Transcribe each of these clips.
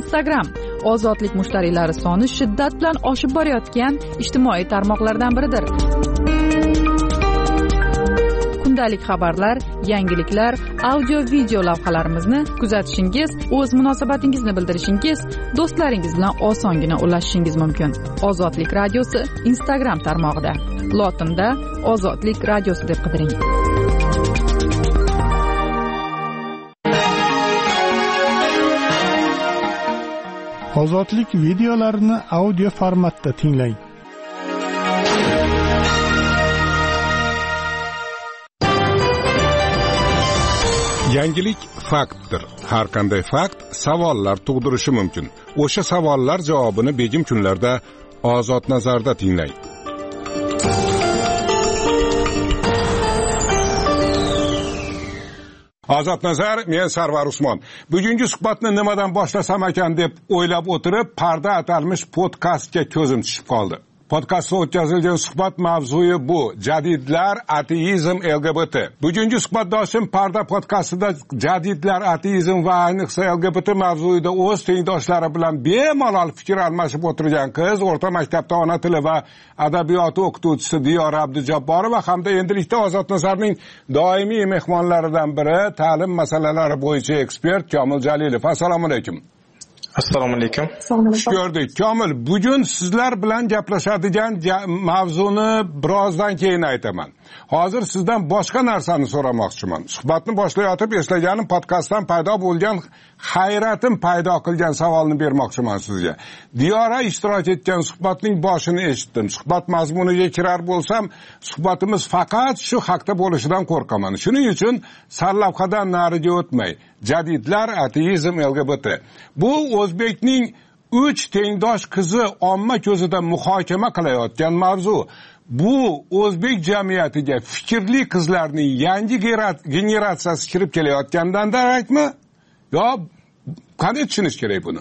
Instagram ozodlik mushtariylari soni shiddat bilan oshib borayotgan ijtimoiy tarmoqlardan biridir. Kundalik xabarlar, yangiliklar, audio video lavhalarimizni kuzatishingiz, o'z munosabatingizni bildirishingiz, do'stlaringiz bilan osongina ulashishingiz mumkin. Ozodlik radiosi Instagram tarmog'ida. Lotinda Ozodlik radiosi deb qidiring. Ozodlik videolarini audio formatda tinglang. Yangilik faktdir. Har qanday fakt savollar tug'dirishi mumkin. O'sha savollar javobini begim kunlarda Ozod nazarda tinglang. Ozod nazar, men Sarvar Usmon. Bugungi suhbatni nimadan boshlasam ekan deb o'ylab o'tirib, parda atalmish podkastga ko'zim tushib qoldi. Podkastda o'tkazilgan suhbat mavzusi bu: jadidlar, ateizm, LGBT. Bugungi suhbatdoshim Parda podkastida jadidlar, ateizm va ayniqsa LGBT mavzuida o'z tengdoshlari bilan bemalol fikr almashib o'tirgan qiz, o'rta maktabda ona tili va adabiyoti o'qituvchisi Diyora Abdujabborova hamda endilikda Ozod nazarning doimiy mehmonlaridan biri, ta'lim masalalari bo'yicha ekspert Komil Jalilov. Assalomu alaykum. Assalomu alaykum. Xush ko'rdik. Komil, bugun sizlar bilan gaplashadigan mavzuni birozdan keyin aytaman. Hozir sizdan boshqa narsani so'ramoqchiman. Suhbatni boshlayotib eslaganim podkastdan paydo bo'lgan hayratim paydo qilgan savolni bermoqchiman sizga. Diyora ishtirok etgan suhbatning boshini eshitdim. Suhbat mazmuniga kirar bo'lsam, suhbatimiz faqat shu haqda bo'lishidan qo'rqaman. Shuning uchun sarlavhadan nariga o'tmay, jadidlar, ateizm, LGBT. Bu O'zbekning 3 tengdosh qizi omma ko'zida muhokama qilayotgan mavzu. Bu o'zbek jamiyatiga fikrli qizlarning yangi generatsiyasi kirib kelayotgandan darakmi? Yo qanday tushunish kerak buni?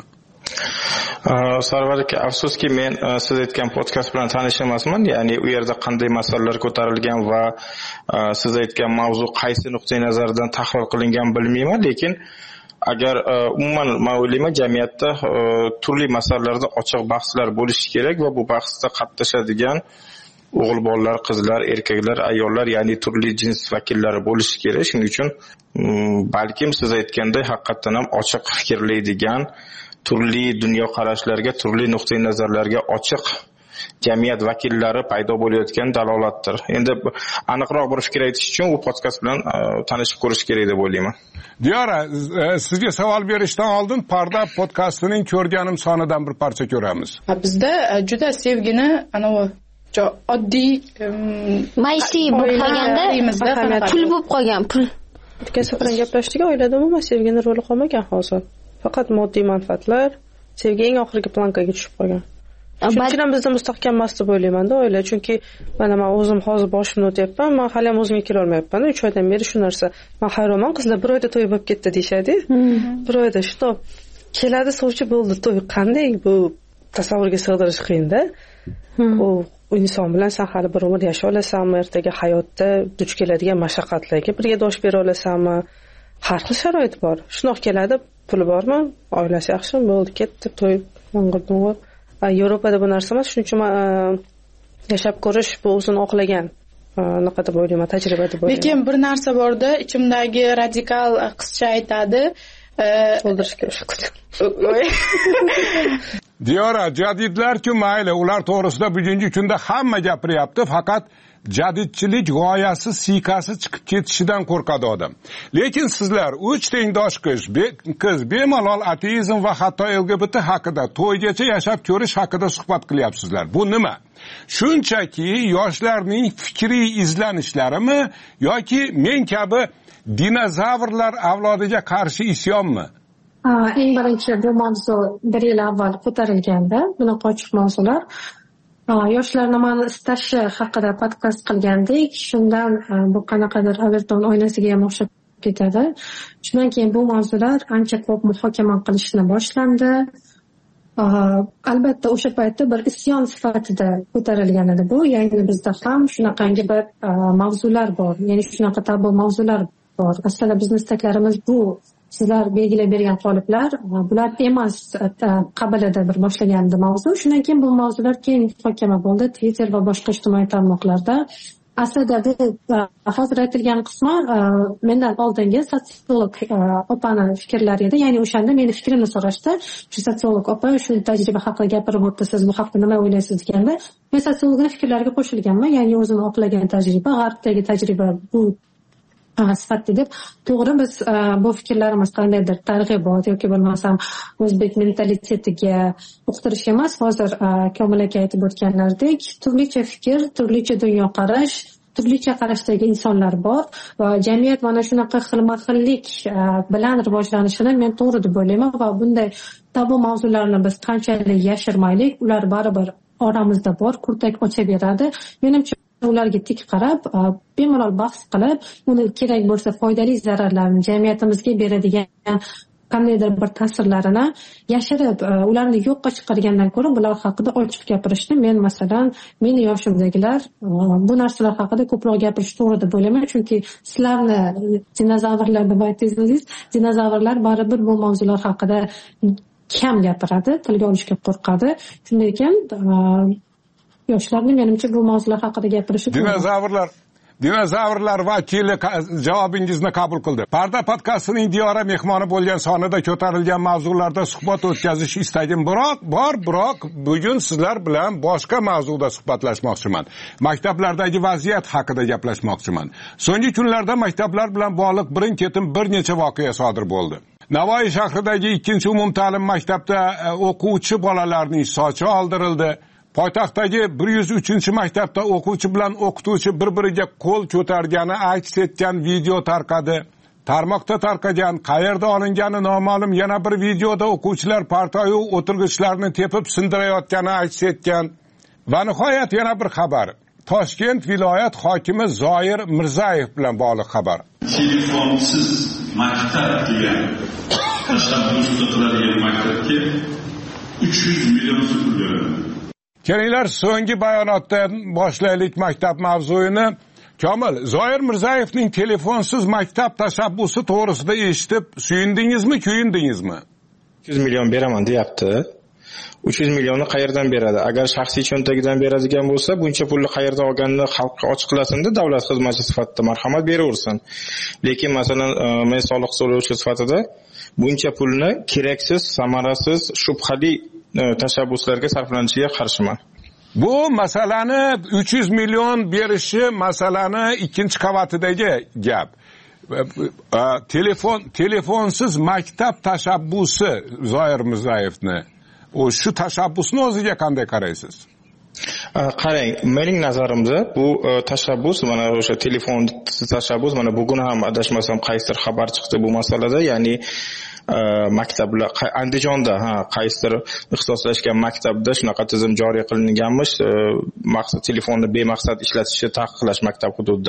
Sarvar aka, afsuski men siz aytgan podkast bilan tanish emasman. Ya'ni u yerda qanday masalalar ko'tarilgan va siz aytgan mavzu qaysi nuqtai nazardan tahlil qilingan bilmayman, lekin agar umuman men o'ylayman jamiyatda turli masalalarda ochiq bahslar bo'lishi kerak va bu bahsda qatnashadigan o'g'il bolalar, qizlar, erkaklar, ayollar, ya'ni turli jins vakillari bo'lishi kerak. Shuning uchun balkim siz aytganday haqiqatan ham ochiq fikrlaydigan, turli dunyoqarashlarga, turli nuqtai nazarlarga ochiq jamiyat vakillari paydo bo'layotgan dalolatdir. Endi aniqroq bir fikr aytish uchun u podkast bilan tanishib ko'rish kerak deb o'ylayman. Diyora, sizga savol berishdan oldin Parda podkastining ko'rganim sonidan bir parcha ko'ramiz. Bizda juda sevgini oddiy maysi bo'lib qolganda, pul bo'lib qolgan, pul. Podkast bilan gaplashdik, oilada umuman sevgini roli qolmagan hozir. Faqat moddiy manfaatlar, sevgi eng oxirgi plankaga tushib qolgan. Chunki ham bizda mustahkam emas deb o'ylayman-da oila, chunki mana men o'zim hozir boshimni o'tyapman, men hali ham o'zimga kela olmayapman. 3 oydan beri shu narsa. Men hayronman, qizlar 1 oyda to'y bo'lib ketdi deyshadi. 1 oyda shu keladi, sovchi bo'ldi, to'y qanday, bu tasavvurga sig'dirish qiyin-da. U inson bilan sen hali bir umr yashay olasanmi, ertaga hayotda duch keladigan mashaqqatlarga birga dosh bera olasanmi? Har xil sharoit bor. Shunoq keladi, puli bormi, oilasi yaxshimi, bo'ldi, ketdi, to'y, o'ng'ir. Yevropada bu narsa emas, shuning uchun yashab ko'rish bu o'zini oqlagan naqa deb o'ylayman, tajriba deb o'ylayman. Lekin bir narsa borda, ichimdagi radikal qizcha aytadi, o'ldirishga o'sha Diyora, jadidlar-ku mayli, ular to'g'risida bugungi kunda hamma gapiryapti, faqat jadidchilik g'oyasi siykasi chiqib ketishidan qo'rqadi odam. Lekin sizlar 3 tengdosh qiz bemalol ateizm va hatto LGBT haqida, to'ygacha yashab ko'rish haqida suhbat qilyapsizlar. Bu nima? Shunchaki yoshlarning fikriy izlanishlarimi yoki men kabi dinozavrlar avlodiga qarshi isyonmi? Eng birinchi bu mavzu 1 yil avval ko'tarilganda, bunaqa ochiq mavzular yoshlarni mani istashi haqida podkast qilgandik. Shundan bu qanaqadir Everton oynasiga ham o'xshab ketadi. Shundan keyin bu mavzular ancha ko'p muhokama qilishni boshlandi. Albatta o'sha paytda bir isyon sifatida ko'tarilgan edi bu. Ya'ni bizda ham shunaqangi bir mavzular bor. Ya'ni shunaqa tabu mavzular bor. Aslida bizning istaklarimiz bu sizlar belgilab bergan qoliplar bular emas qabilida bir boshlagandi mavzu. Shundan keyin bu mavzular keng muhokama bo'ldi Twitter va boshqa ijtimoiy tarmoqlarda. Aslida hozir aytilgan qismi mendan oldingi sotsiolog opani fikrlari edi. Ya'ni o'shanda meni fikrimni so'rashdi. Shu sotsiolog opa shu tajriba haqida gapirib o'tdi, siz bu haqida nima o'ylaysiz deganda, men sotsiologning fikrlariga qo'shilganman. Ya'ni o'zim oqlagan tajriba, g'arbdagi tajriba bu sifatida deb. To'g'ri, biz bu fikrlarimiz qandaydir targ'ibot yoki bo'lmasam o'zbek mentalitetiga uqtirish emas. Hozir Komil aka aytib o'tganlaridek, turlicha fikr, turlicha dunyoqarash, turlicha qarashdagi insonlar bor va jamiyat mana shunaqa xilma-xillik bilan rivojlanishini men to'g'ri deb o'ylayman va bunday tabu mavzularni biz qanchalik yashirmaylik, ular baribir oramizda bor, kurtak ochaveradi. Menimcha ularga tik qarab, bemalol bahs qilib, uni kerak bo'lsa foydali zararlarni, jamiyatimizga beradigan qandaydir bir ta'sirlarini yashirib, ularni yo'qqa chiqargandan ko'ra bular haqida ochiq gapirishni men masalan, meni yoshimdagilar bu narsalar haqida ko'proq gapirish to'g'ri deb o'ylayman. Chunki sizlarni dinozavrlar deb aytdingiz, dinozavrlar baribir bu mavzular haqida kam gapiradi, tilga olishga qo'rqadi. Shunday ekan yoshlarni menimcha bu mavzular haqida gapirishi Dinozavrlar vakili javobingizni qabul qildi. Parda podkastining Diyora mehmoni bo'lgan sonida ko'tarilgan mavzularda suhbat o'tkazish istagim biroq bugun sizlar bilan boshqa mavzuda suhbatlashmoqchiman. Maktablardagi vaziyat haqida gaplashmoqchiman. So'nggi kunlarda maktablar bilan bog'liq birin-ketin bir necha voqea sodir bo'ldi. Navoiy shahridagi 2-umumta'lim maktabda o'quvchi bolalarning sochi oldirildi. Poytaxtdagi 103-maktabda o'quvchi bilan o'qituvchi bir-biriga qo'l ko'targani aks etgan video tarqadi. Tarmoqda tarqagan, qayerda olingani noma'lum yana bir videoda o'quvchilar partayu o'tirg'ichlarni tepib sindirayotgani aks etgan. Va nihoyat yana bir xabar. Toshkent viloyat hokimi Zoir Mirzayev bilan bog'liq xabar. Telefonsiz maktab degan tashabbusda qiladigan maktabga 300 million pul beriladi. Kelinglar, so'nggi bayonotdan boshlaylik maktab mavzuyini. Komil, Zoir Mirzayevning telefonsiz maktab tashabbusi to'g'risida eshitib, suyundingizmi, kuyundingizmi? 300 million beraman deyapti. 300 millionni qayerdan beradi? Agar shaxsiy cho'ntagidan beradigan bo'lsa, buncha pulni qayerdan olganini xalqqa ochiqlasin-da, davlat xizmatchi sifatida marhamat beraversin. Lekin masalan, men soliq to'lovchi sifatida buncha pulni keraksiz, samarasiz, shubhali tashabbuslarga sarflanishiga qarshiman. Bu masalani 300 million berishi masalani ikkinchi qavatidagi gap. Telefonsiz maktab tashabbusi Zoir Mirzayevni. Shu tashabbusni o'ziga qanday qaraysiz? Qarang, mening nazarimda bu tashabbus, mana o'sha telefon tashabbus, mana bugun ham adashmasam qaysidir xabar chiqdi bu masalada, ya'ni maktablar Andijonda qaysidir ixtisoslashgan maktabda shunaqa tizim joriy qilinganmish, maqsad telefonni bemaqsad ishlatishni taqiqlash maktab hududida.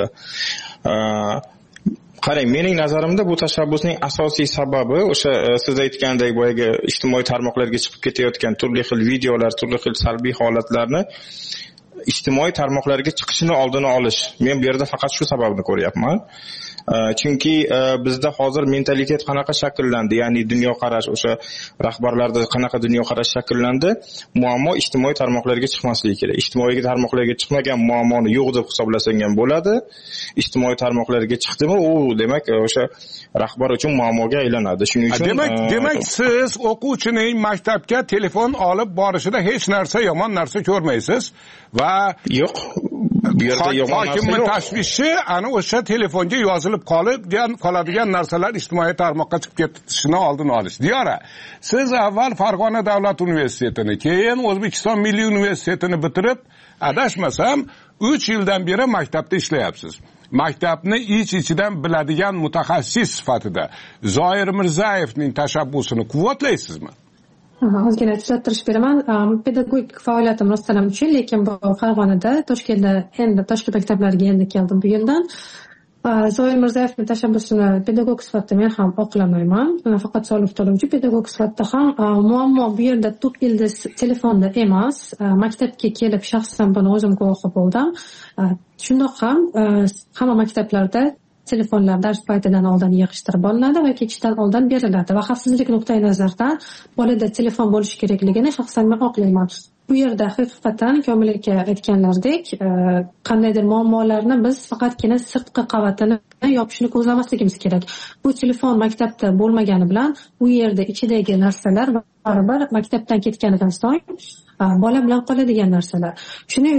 Qarang, mening nazarimda bu tashabbusning asosiy sababi o'sha siz aytgandek boyagi ijtimoiy tarmoqlarga chiqib ketayotgan turli xil videolar, turli xil salbiy holatlarni ijtimoiy tarmoqlarga chiqishini oldini olish. Men bu yerda faqat shu sababni ko'ryapman. Chunki bizda hozir mentalitet qanaqa shakllandi, ya'ni dunyoqarash, o'sha rahbarlarda qanaqa dunyoqarash shakllandi, muammo ijtimoiy tarmoqlarga chiqmasligi kerak. Ijtimoiy tarmoqlarga chiqmagan muammoni yo'q deb hisoblasang ham bo'ladi. Ijtimoiy tarmoqlarga chiqdimi, u demak o'sha rahbar uchun muammoga aylanadi. Shuning uchun demak siz o'quvchining maktabga telefon olib borishida hech narsa, yomon narsa ko'rmaysiz va yo'q. Bu yerda yomon narsa hokimning tashvishi ana o'sha telefonga yozilib qoladigan narsalar ijtimoiy tarmoqqa chiqib ketishini oldini olish. Diyora, siz avval Farg'ona davlat universitetini, keyin O'zbekiston Milliy universitetini bitirib, adashmasam 3 yildan beri maktabda ishlayapsiz. Maktabni ich-ichidan biladigan mutaxassis sifatida Zoir Mirzayevning tashabbusini quvvatlaysizmi? Ozgina tuzatirish beraman. Pedagogik faoliyatim rostdan 3 yil, lekin bu Farg'onada, Toshkentda, endi Toshkent maktablariga endi keldim bu yildan. Zoir Mirzayevning tashabbusini pedagog sifatida men ham oqlamayman. Faqat soliq to'lovchi pedagog sifatida ham muammo bu yerda tub ildiz telefonda emas. Maktabga kelib shaxsan buni o'zim guvohi bo'ldim. Shundoq ham hamma maktablarda telefonlar dars paytidan oldin yig'ishtirib olinadi va ketishdan oldin beriladi va xavfsizlik nuqtai nazaridan bolada telefon bo'lishi kerakligini shaxsan men oqlayman. Bu yerda haqiqatan Komil aka aytganlaridek, qandaydir muammolarni biz faqatgina sirtqi qavatini yopishni ko'zlamasligimiz kerak. Bu telefon maktabda bo'lmagani bilan u yerda ichidagi narsalar baribir maktabdan ketganidan so'ng bola bilan qoladigan narsalar. Shuning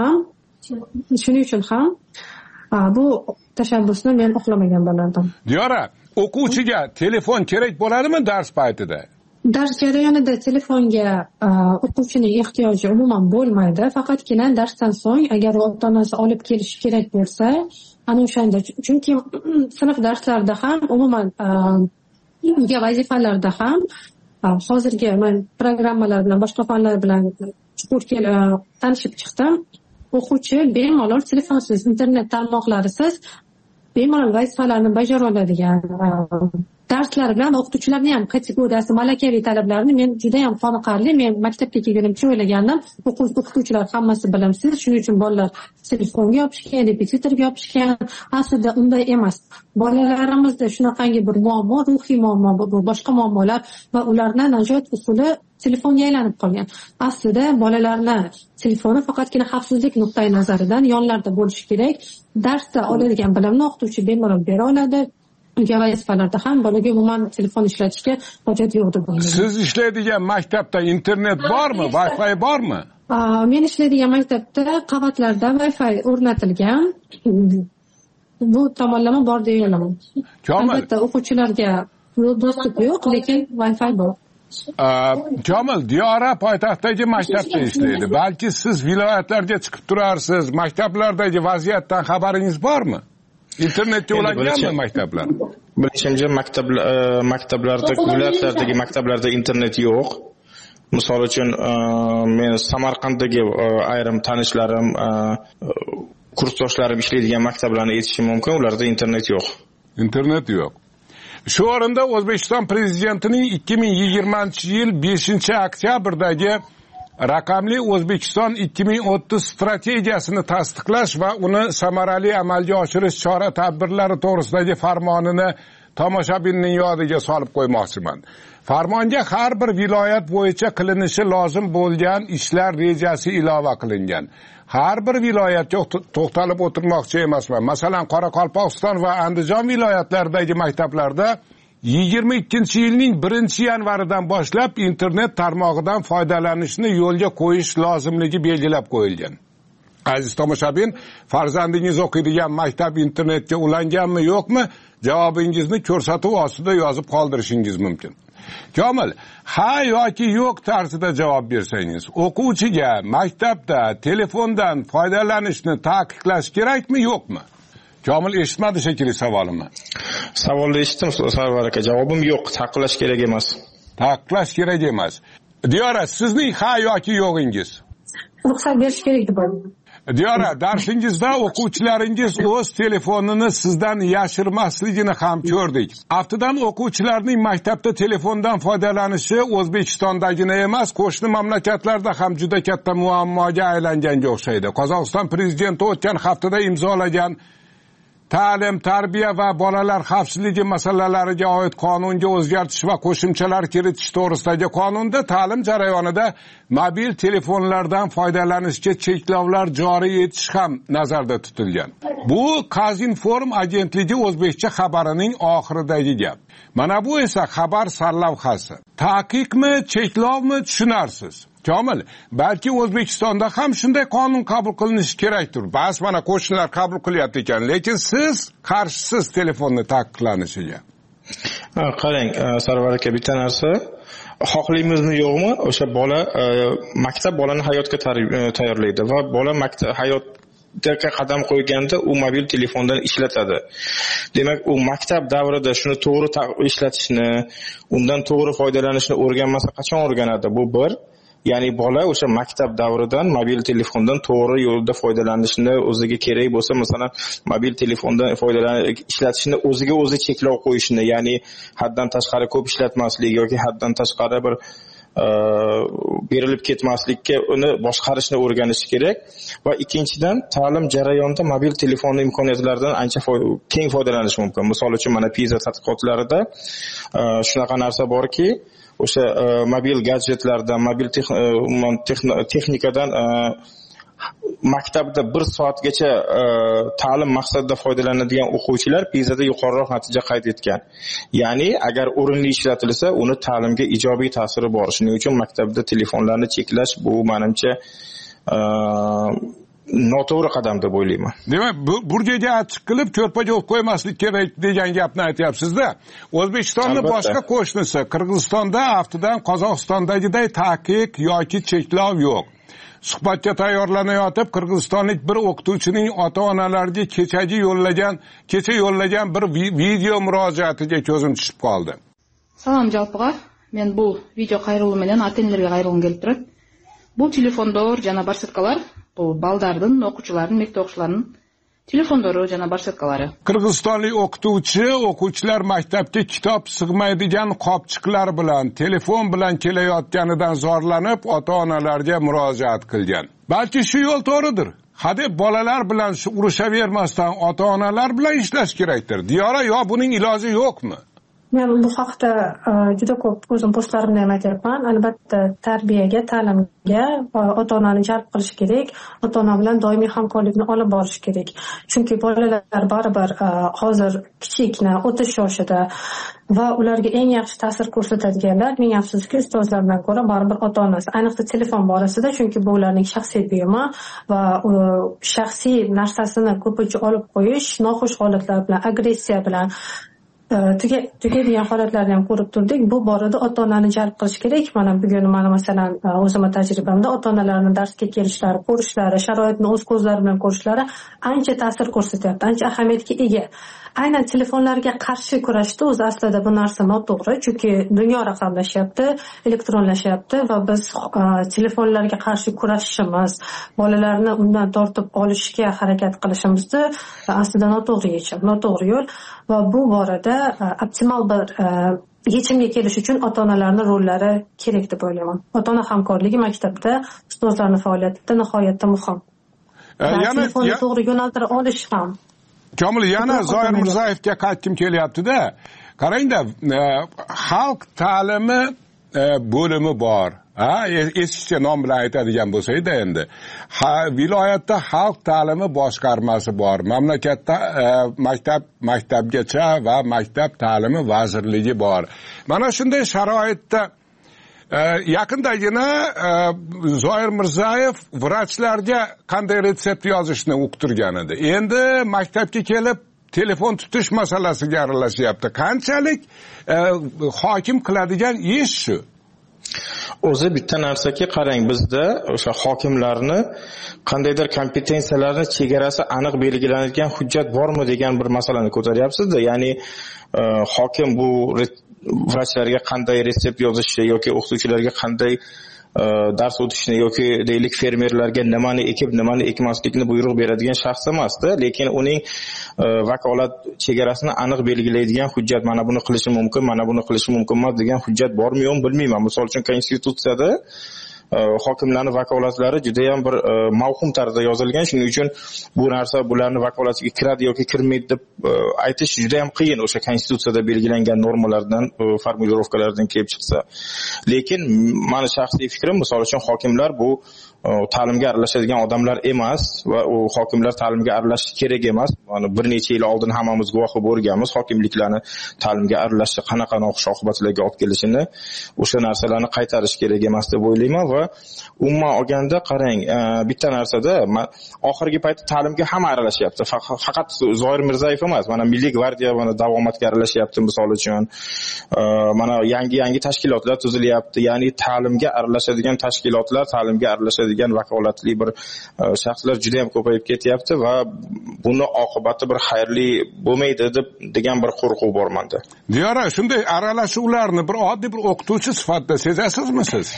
uchun ham bu tashabbusni men oqlamagan bo'lardim. Diyora, o'quvchiga telefon kerak bo'ladimi dars paytida? Dars jarayonida telefonga o'quvchining ehtiyoji umuman bo'lmaydi. Faqatgina darsdan so'ng agar ota-onasi olib kelishi kerak bo'lsa, ana o'shanda, chunki sinf darslarida ham umuman uyga vazifalarda ham hozirgi men programmalar bilan boshqa fanlar bilan chuqur tanishib chiqdim. O'quvchi bemalol telefonsiz, internet tarmoqlarisiz bemalol vazifalarni bajara oladigan darslar bilan o'qituvchilarning ham kategoriyasi malakaviy talablarini men juda ham qoniqarli. Men maktabga kelganimcha o'ylagandim, o'qituvchilar hammasi bilimsiz, shuning uchun bolalar telefonga yopishgan, repetitorga yopishgan. Aslida unday emas. Bolalarimizda shunaqangi bir muammo, ruhiy muammo, boshqa muammolar va ularning najot usuli telefonga aylanib qolgan. Aslida bolalarning telefoni faqatgina xavfsizlik nuqtai nazaridan yonlarda bo'lishi kerak. Darsda oladigan bilimni o'qituvchi bemalol bera oladi. Uyga vazifalarda ham bolaga umuman telefon ishlatishga hojat yo'q deb o'ylayman. Siz ishlaydigan maktabda internet bormi, Wi-Fi bormi? Men ishlaydigan maktabda qavatlarda Wi-Fi o'rnatilgan. Bu tomonlama bor deb o'ylayman. Albatta o'quvchilarga dostуп yo'q, lekin Wi-Fi bor. Komil, Diyora poytaxtdagi maktabda ishlaydi. Balki siz viloyatlarga chiqib turarsiz. Maktablardagi vaziyatdan xabaringiz bormi? Internetga ulanganmi maktablar? Bilishimcha maktablarda, viloyatlardagi maktablarda internet yo'q. Misol uchun men Samarqanddagi ayrim tanishlarim, kursdoshlarim ishlaydigan maktablarni aytishim mumkin, ularda internet yo'q. Internet yo'q. Shu o'rinda O'zbekiston prezidentining 2020-yil 5-oktyabrdagi Raqamli O'zbekiston 2030 strategiyasini tasdiqlash va uni samarali amalga oshirish chora-tadbirlari to'g'risidagi farmonini tomoshabinning yodiga solib qo'ymoqchiman. Farmonga har bir viloyat bo'yicha qilinishi lozim bo'lgan ishlar rejasi ilova qilingan. Har bir viloyatga to'xtalib o'tirmoqchi emasman. Masalan, Qoraqalpog'iston va Andijon viloyatlaridagi maktablarda 22-yilning 1-yanvaridan boshlab internet tarmog'idan foydalanishni yo'lga qo'yish lozimligi belgilab qo'yilgan. Aziz tomoshabin, farzandingiz o'qiydigan maktab internetga ulanganmi, yo'qmi? Javobingizni ko'rsatuv ostida yozib qoldirishingiz mumkin. Komil, ha yoki yo'q tarzida javob bersangiz, o'quvchiga maktabda telefondan foydalanishni taqiqlash kerakmi, yo'qmi? Komil eshitmadi shekilli savolimni. Savolni eshitdim, Sarvar aka. Javobim yo'q, taqiqlash kerak emas. Taqiqlash kerak emas. Diyora, sizning ha yoki yo'g'ingiz? Ruxsat berish kerak deb o'ylayman. Diyora, darsingizda o'quvchilaringiz o'z telefonini sizdan yashirmasligini ham ko'rdik. Aftidan o'quvchilarning maktabda telefondan foydalanishi O'zbekistondagina emas, qo'shni mamlakatlarda ham juda katta muammoga aylanganga o'xshaydi. Qozog'iston prezidenti o'tgan haftada imzolagan ta'lim, tarbiya va bolalar xavfsizligi masalalariga oid qonunga o'zgartish va qo'shimchalar kiritish to'g'risidagi qonunda ta'lim jarayonida mobil telefonlardan foydalanishga cheklovlar joriy etish ham nazarda tutilgan. Bu Qazinform agentligi o'zbekcha xabarining oxiridagi gap. Mana bu esa xabar sarlavhasi. Taqiqmi, cheklovmi tushunarsiz. Komil, balki O'zbekistonda ham shunday qonun qabul qilinishi kerakdir. Bas mana qo'shnilar qabul qilyapti ekan, lekin siz qarshisiz telefonni taqiqlanishiga. Qarang, Sarvar aka, bitta narsa, xohlaymizmi yo'qmi, o'sha bola maktab bolani hayotga tayyorlaydi va bola hayotga qadam qo'yganda u mobil telefondan ishlatadi. Demak, u maktab davrida shuni to'g'ri ishlatishni, undan to'g'ri foydalanishni o'rganmasa qachon o'rganadi? Bu bir. Ya'ni bola o'sha maktab davridan mobil telefondan to'g'ri yo'lda foydalanishni, o'ziga kerak bo'lsa, masalan, mobil telefondan ishlatishni o'ziga o'zi cheklov qo'yishni, ya'ni haddan tashqari ko'p ishlatmaslik yoki haddan tashqari bir berilib ketmaslikka uni boshqarishni o'rganish kerak va ikkinchidan ta'lim jarayonida mobil telefon imkoniyatlaridan ancha keng foydalanish mumkin. Misol uchun mana PISA tadqiqotlarida shunaqa narsa borki, o'sha mobil gadjetlardan, mobil texnikadan maktabda 1 soatgacha ta'lim maqsadida foydalanadigan o'quvchilar PISAda yuqoriroq natija qayd etgan. Ya'ni agar o'rinli ishlatilsa, uni ta'limga ijobiy ta'siri bor. Shuning uchun maktabda telefonlarni cheklash bu menimcha noto'g'ri qadam deb o'ylayman. Demak, burgaga achchiq qilib ko'rpaga o'q qo'ymaslik kerak degan gapni aytyapsiz-da. O'zbekistonning boshqa qo'shnisi Qirg'izistonda aftidan Qozog'istondagiday taqiq yoki cheklov yo'q. Suhbatga tayyorlanayotib Qirg'izistonlik bir o'qituvchining ota-onalariga kecha yo'llagan bir video murojaatiga ko'zim tushib qoldi. Salom jalpiga. Men bu video qayrilumi bilan ota-onalarga qayrilgim kelib turadi. Bu telefondor jana barsetkalar, bu baldardın, o'quvchilarning, maktab o'quvchilarining telefondori jana barsetkalari. Qirg'izistonlik o'quvchilar maktabga kitob sig'maydigan qopchiqlar bilan, telefon bilan kelayotganidan zorlanib, ota-onalarga murojaat qilgan. Balki shu yo'l to'g'ridir. Hadeb bolalar bilan urushavermasdan ota-onalar bilan ishlash kerakdir. Diyora, yo buning iloji yo'qmi? Men bu haqda juda ko'p o'zim postlarimda ham aytyapman. Albatta tarbiyaga, ta'limga ota-onani jalb qilish kerak. Ota-ona bilan doimiy hamkorlikni olib borish kerak. Chunki bolalar baribir hozir kichikna, o'tish yoshida va ularga eng yaxshi ta'sir ko'rsatadiganlar ming afsuski ustozlardan ko'ra baribir ota-onasi. Ayniqsa telefon borasida, chunki bu ularning shaxsiy buyumi va shaxsiy narsasini ko'pincha olib qo'yish, noxush holatlar bilan, agressiya bilan tugaydigan holatlarni ham ko'rib turdik. Bu borada ota-onani jalb qilish kerak. Mana bugun masalan o'zimning tajribamda ota-onalarning darsga kelishlari, ko'rishlari, sharoitni o'z ko'zlari bilan ko'rishlari ancha ta'sir ko'rsatyapti, ancha ahamiyatga ega. Aynan telefonlarga qarshi kurashda o'z aslida bu narsa noto'g'ri, chunki dunyo raqamlashyapti, elektronlashyapti va biz telefonlarga qarshi kurashishimiz, bolalarni undan tortib olishga harakat qilishimizni aslida noto'g'ri yechim, noto'g'ri yo'l va bu borada optimal bir yechimga kelish uchun ota-onalarning rollari kerak deb o'ylayman. Ota-ona hamkorligi maktabda ustozlarning faoliyatida nihoyatda muhim. Telefonni to'g'ri yo'naltira olish ham. Komil, yana Zoir Mirzayevga qaytkim kelyapti-da. Qarangda, xalq ta'limi bo'limi bor. Eskicha nom bilan aytadigan bo'lsak-da endi. Viloyatda xalq ta'limi boshqarmasi bor. Mamlakatda maktabgacha va maktab ta'limi vazirligi bor. Mana shunday sharoitda yaqindagina Zoir Mirzayev vrachlarga qanday retsept yozishni o'qitirgan edi. Endi maktabga kelib telefon tutish masalasiga aralashyapti. Qanchalik hokim qiladigan ish shu? O'zi bitta narsaki, qarang, bizda o'sha hokimlarni qandaydir kompetensiyalarni chegarasi aniq belgilanadigan hujjat bormi degan bir masalani ko'taryapsiz-da. Ya'ni hokim bu vrachlarga qanday retsept yozishi yoki o'qituvchilarga qanday dars o'tishni yoki deylik fermerlarga nimani ekib, nimani ekmaslikni buyruq beradigan shaxs emasda, lekin uning vakolat chegarasini aniq belgilaydigan hujjat, mana buni qilishi mumkin, mana buni qilishi mumkin emas degan hujjat bormi-yo'qmi bilmayman. Misol uchun konstitutsiyada hokimlarning vakolatlari juda ham bir mavhum tarzda yozilgan. Shuning uchun bu narsa bularning vakolatiga kiradi yoki kirmaydi deb aytish juda ham qiyin, o'sha konstitutsiyada belgilangan normalardan, formulirovkalardan kelib chiqsa. Lekin meni shaxsiy fikrim, misol uchun hokimlar bu ta'limga aralashadigan odamlar emas va u hokimlar ta'limga aralashishi kerak emas. Mana bir necha yil oldin hammamiz guvohi bo'lganmiz hokimliklarni ta'limga aralashishi qanaqa noxush oqibatlarga olib kelishini. O'sha narsalarni qaytarish kerak emas deb o'ylayman va umuman olganda qarang, bitta narsada oxirgi paytda ta'limga hamma aralashyapti. Faqat Zoir Mirzayev emas, mana Milliy gvardiya mana davomatga aralashyapti misol uchun. Mana yangi tashkilotlar tuzilyapti. Ya'ni ta'limga aralashadigan tashkilotlar, ta'limga aralashadigan vakolatli bir shaxslar juda ham ko'payib ketyapti va buni oqibati bir xayrli bo'lmaydi degan bir qo'rquv bor menda. Diyora, shunday aralashuvlarni bir oddiy bir o'qituvchi sifatida sezasizmi siz?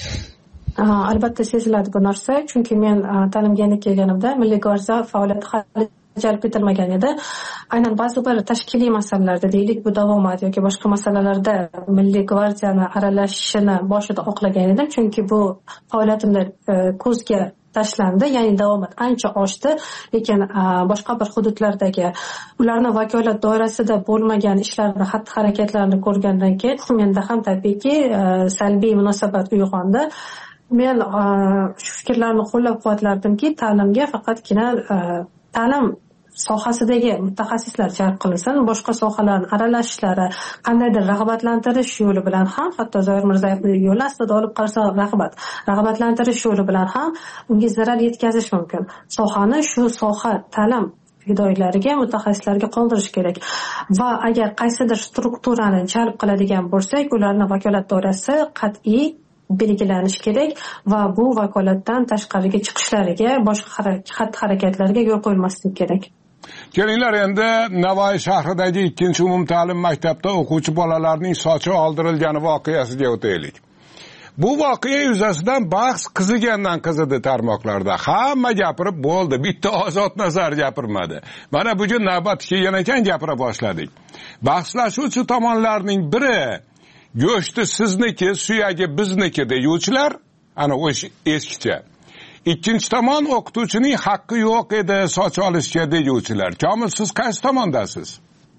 Albatta seziladi bu narsa, chunki men ta'limga kelganimda Milliy gvardiya faoliyati hali bajarib bitirmagan edi. Aynan ba'zi bir tashkiliy masalalarda deylik, bu davomat yoki boshqa masalalarda Milliy gvardiyani aralashishini boshida oqlagan edim, chunki bu faoliyatimda ko'zga tashlandi, ya'ni davomat ancha oshdi, lekin boshqa bir hududlardagi ularning vakolat doirasida bo'lmagan ishlarni, xatti-harakatlarni ko'rgandan keyin menda ham tabiiyki salbiy munosabat uyg'ondi. Men shu fikrlarni qo'llab-quvvatlardimki, ta'limga faqatgina ta'lim sohasidagi mutaxassislar jalb qilinsin, boshqa sohalarning aralashishlari, qandaydir rag'batlantirish yo'li bilan ham, hatto Zoir Mirzayevning yo'li aslida olib qarasa rag'batlantirish yo'li bilan ham unga zarar yetkazish mumkin. Sohani shu soha ta'lim fidoyilariga, mutaxassislarga qoldirish kerak va agar qaysidir strukturani jalb qiladigan bo'lsak, ularning vakolat doirasi qat'iy belgilanishi kerak va bu vakolatdan tashqariga chiqishlariga, boshqa xatti-harakatlarga yo'l qo'yilmasligi kerak. Kelinglar, endi Navoiy shahridagi 2-umumta'lim maktabda o'quvchi bolalarning sochi oldirilgani voqeasiga o'taylik. Bu voqea yuzasidan bahs qizigandan qizidi tarmoqlarda. Hamma gapirib bo'ldi, bitta Ozod Nazar gapirmadi. Mana bugun navbat kelgan ekan, gapira boshladik. Bahslashuvchi tomonlarning biri go'shti sizniki, suyagi bizniki deyuvchilar, ana o'sha eskicha. Ikkinchi tomon o'qituvchining haqqi yo'q edi soch olishga deyuvchilar. Komil, siz qaysi tomondasiz?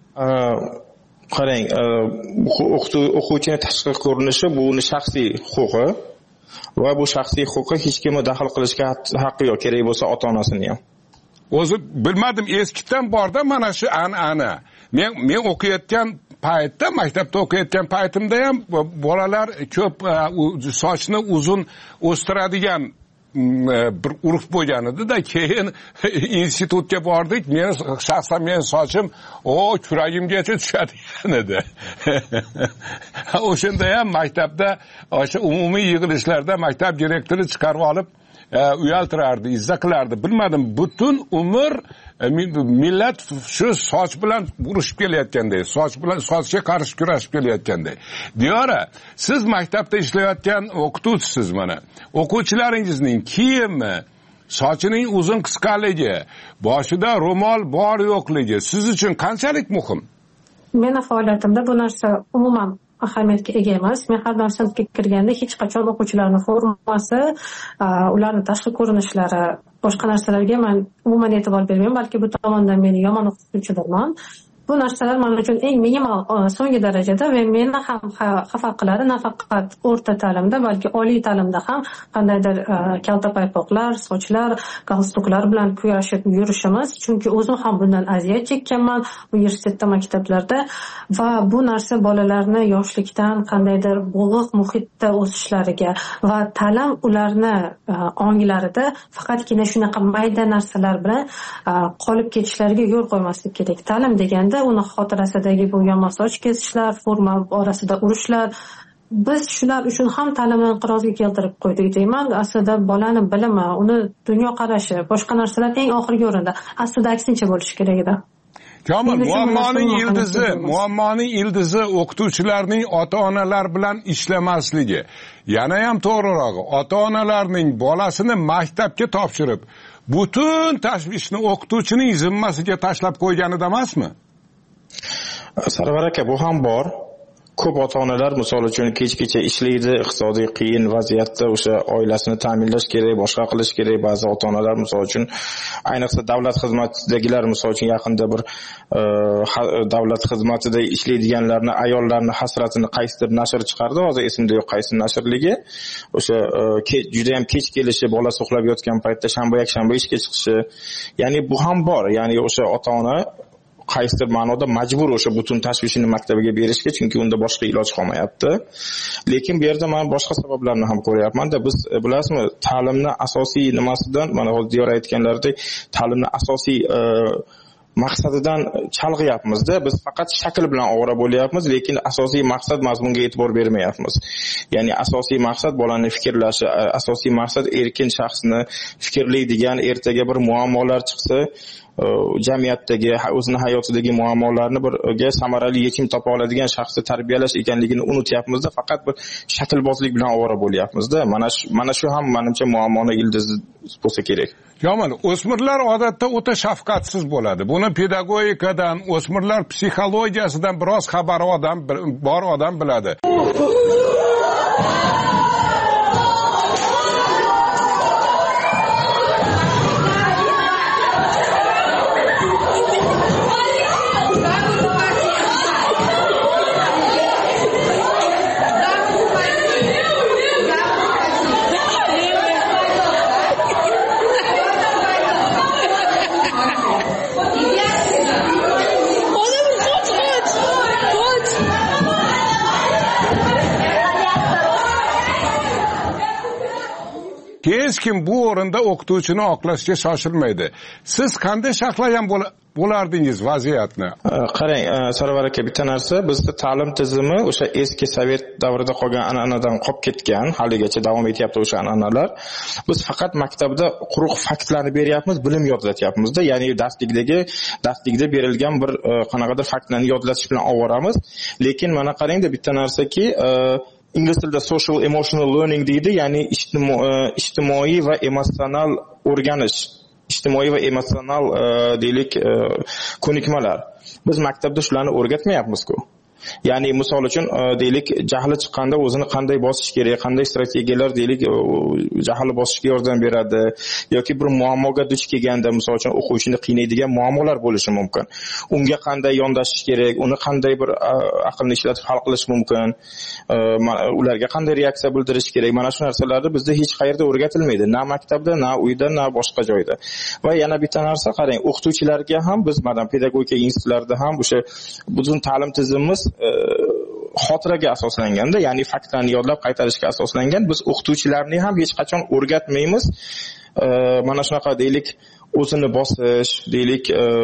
Qarang, o'quvchining tashqi ko'rinishi bu uning shaxsiy huquqi va bu shaxsiy huquqqa hech kimni daxl qilishga haqqi yo'q, kerak bo'lsa ota-onasini ham. O'zi bilmadim, eskidan borda mana shu an'ana. Men o'qiyotgan paytda, maktabda o'qiyotgan paytimda ham bolalar ko'p sochni uzun o'stiradigan bir urf bo'lgan edi-da, keyin institutga bordik. Men shaxsan sochim kuragimgacha tushadigan edi. O'shanda ham maktabda o'sha umumiy yig'ilishlarda maktab direktori chiqarib olib uyaltirardi, izza qilardi. Bilmadim, butun umr millat shu soch bilan urushib kelayotganday, sochga qarshi kurashib kelayotganday. Diyora, siz maktabda ishlayotgan o'qituvchisiz mana. O'quvchilaringizning kiyimi, sochining uzun qisqaligi, boshida ro'mol bor yo'qligi siz uchun qanchalik muhim? Meni faoliyatimda bu narsa umuman ahamiyatga ega emas. Men har bir sinfga kirganda hech qachon o'quvchilarning formasi, ularning tashqi ko'rinishlari, boshqa narsalarga men umuman e'tibor bermayman, balki bu tomondan meni yomon o'qituvchidirman. Bu narsalar men uchun eng minimal so'nggi darajada va meni ham xafa qiladi, nafaqat o'rta ta'limda, balki oliy ta'limda ham qandaydir kalta paypoqlar, sochlar, galstuklar bilan kurashib yurishimiz, chunki o'zim ham bundan aziyat chekkanman universitetda, maktablarda va bu narsa bolalarni yoshlikdan qandaydir bo'g'iq muhitda o'sishlariga va ta'lim ularni onglarida faqatgina shunaqa mayda narsalar bilan qolib ketishlariga yo'l qo'ymaslik kerak. Ta'lim deganda uni xotirasidagi bu yomon soch kesishlar, forma orasida urushlar, biz shular uchun ham ta'limni inqirozga keltirib qo'ydik deyman. Aslida bolani bilimi, uni dunyoqarashi, boshqa narsalar eng oxirgi o'rinda. Aslida aksincha bo'lishi kerak edi. Komil, muammoning ildizi o'qituvchilarning ota-onalar bilan ishlamasligi. Yana ham to'g'rirog'i, ota-onalarning bolasini maktabga topshirib, butun tashvishni o'qituvchining zimmasiga tashlab qo'yganida emasmi? Sarvar aka, bu ham bor. Ko'p ota-onalar misol uchun kech-kecha ishlaydi, iqtisodiy qiyin vaziyatda o'sha oilasini ta'minlash kerak, boshqa qilish kerak. Ba'zi ota-onalar misol uchun, ayniqsa davlat xizmatidagilar misol uchun yaqinda bir davlat xizmatida ishlaydiganlarni, ayollarni hasratini qaysidir nashr chiqardi, hozir esimda yo'q qaysi nashrligi. O'sha juda ham kech kelishi, bolasi uxlab yotgan paytda shanba-yakshanba ishga chiqishi. Ya'ni bu ham bor. Ya'ni o'sha ota-ona qaysidir ma'noda majbur o'sha butun tashvishini maktabiga berishga, chunki unda boshqa iloj qolmayapti. Lekin bu yerda men boshqa sabablarni ham ko'ryapman-da. Biz bilasizmi, ta'limni asosiy nimasidan, mana hozir Diyor aytganlaridek, ta'limni asosiy maqsadidan chalg'iyapmiz-da. Biz faqat shakl bilan ovora bo'lyapmiz, lekin asosiy maqsad mazmunga e'tibor bermayapmiz. Ya'ni asosiy maqsad bolaning fikrlashi, asosiy maqsad erkin shaxsni fikrlaydigan, ertaga bir muammolar chiqsa jamiyatdagi o'zini hayotidagi muammolarni birga samarali yechim topa oladigan shaxsni tarbiyalash ekanligini unutyapmizda, faqat bir shaklbozlik bilan ovora bo'lyapmizda. Mana shu ham menimcha muammoni ildizi bo'lsa kerak. Yomon, o'smirlar odatda o'ta shafqatsiz bo'ladi. Buni pedagogikadan, o'smirlar psixologiyasidan biroz xabari bor odam biladi. Hech kim bu o'rinda o'qituvchini oqlashga shoshilmaydi. Siz qanday saqlagan bo'lardingiz vaziyatni? Qarang, Sarvar aka, bitta narsa, bizda ta'lim tizimi o'sha eski sovet davrida qolgan an'anadan qolib ketgan, haligacha davom etyapti o'sha an'analar. Biz faqat maktabda quruq faktlarni beryapmiz, bilim yodlatyapmiz-da, ya'ni darslikda berilgan bir qanaqadir faktlarni yodlatish bilan ovoramiz. Lekin mana qarangda, bitta narsaki, ingliz tilida social emotional learning deydi, ya'ni ijtimoiy va emotsional o'rganish, ijtimoiy va emotsional deylik ko'nikmalar. Biz maktabda shularni o'rgatmayapmiz-ku. Ya'ni misol uchun deylik jahli chiqqanda o'zini qanday bosish kerak, qanday strategiyalar deylik jahli bosishga yordam beradi yoki bir muammoga duch kelganda misol uchun o'quvchini qiynaydigan muammolar bo'lishi mumkin. Unga qanday yondashish kerak, uni qanday bir aqlni ishlatib hal qilish mumkin, ularga qanday reaksiya bildirish kerak. Mana shu narsalarni bizda hech qayerda o'rgatilmaydi, na maktabda, na uyda, na boshqa joyda. Va yana bitta narsa qarang, o'qituvchilarga ham biz mana pedagogika institutlarida ham o'sha butun ta'lim tizimimiz xotiraga asoslanganda, ya'ni faktlarni yodlab qaytarishga asoslangan. Biz o'qituvchilarni ham hech qachon o'rgatmaymiz. Mana shunaqa deylik o'zini bosish, deylik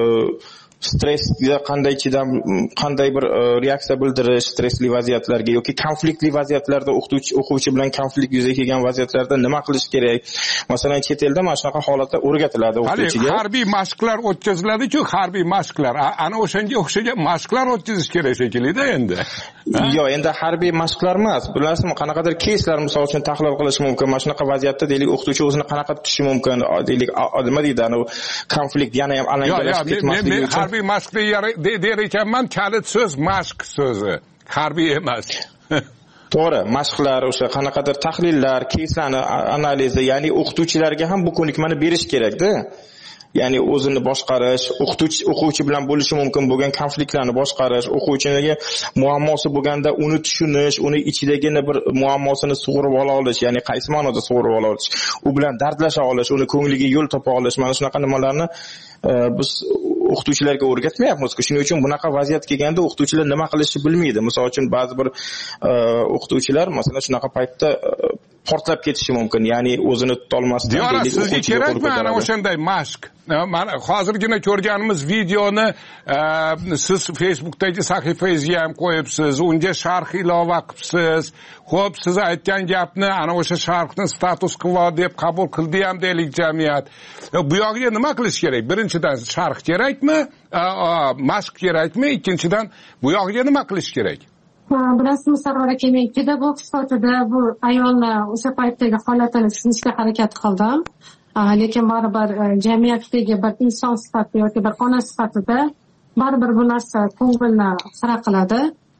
stressga qanday chidam, qanday bir reaksiya bildirish stresli vaziyatlarga yoki konfliktli vaziyatlarda o'quvchi bilan konflikt yuzaga kelgan vaziyatlarda nima qilish kerak. Masalan, chet elda mana shunaqa holatlar o'rgatiladi o'quvchiga. Harbiy mashqlar o'tkaziladi-ku, harbiy mashqlar. Ana o'shanga o'xshagan mashqlar o'tkazish kerak shekilli-da endi. Yo'q, endi harbiy mashqlar emas. Bilasizmi, qanaqadir keyslar misol uchun tahlil qilish mumkin. Mana shunaqa vaziyatda deylik o'qituvchi o'zini qanaqa tutishi mumkin, deylik nima deydi, konflikt yana ham alangalashib ketmasligi uchun. Harbiy mashq der ekanman, kalit so'z mashq so'zi, harbiy emas. To'g'ri, mashqlar, o'sha qanaqadir tahlillar, keyslarni analizi, ya'ni o'qituvchilarga ham bu ko'nikmani berish kerak-da. Ya'ni o'zini boshqarish, o'quvchi bilan bo'lishi mumkin bo'lgan konfliktlarni boshqarish, o'quvchiga muammosi bo'lganda uni tushunish, uni ichidagi bir muammosini sug'urib ola olish, ya'ni qaysi ma'noda sug'urib ola olish, u bilan dardlasha olish, uni ko'ngliga yo'l topa olish, mana shunaqa nimalarni biz o'qituvchilarga o'rgatmayapmiz-ku. Shuning uchun bunaqa vaziyat kelganda o'qituvchilar nima qilishni bilmaydi. Misol uchun ba'zi bir o'qituvchilar masalan shunaqa paytda portlab ketishi mumkin, ya'ni o'zini tutolmasdan deylik. Sizga kerakmi ana o'shanday mashq? Mana hozirgina ko'rganimiz videoni siz Facebookdagi sahifangizga ham qo'yibsiz, unga sharh ilova qilibsiz. Xo'p, siz aytgan gapni ana o'sha sharhni status quo deb qabul qildi ham deylik jamiyat. Bu yoqga nima qilish kerak? Birinchidan sharh kerakmi? Mashq kerakmi? Ikkinchidan bu yoqga nima qilish kerak? Bilasizmi, Sarvar aka, men pedagog sifatida bu ayolni o'sha paytdagi holatini tushunishga harakat qildim. Lekin baribir jamiyatdagi bir inson sifatida yoki bir ona sifatida baribir bu narsa ko'ngilni xira qiladi.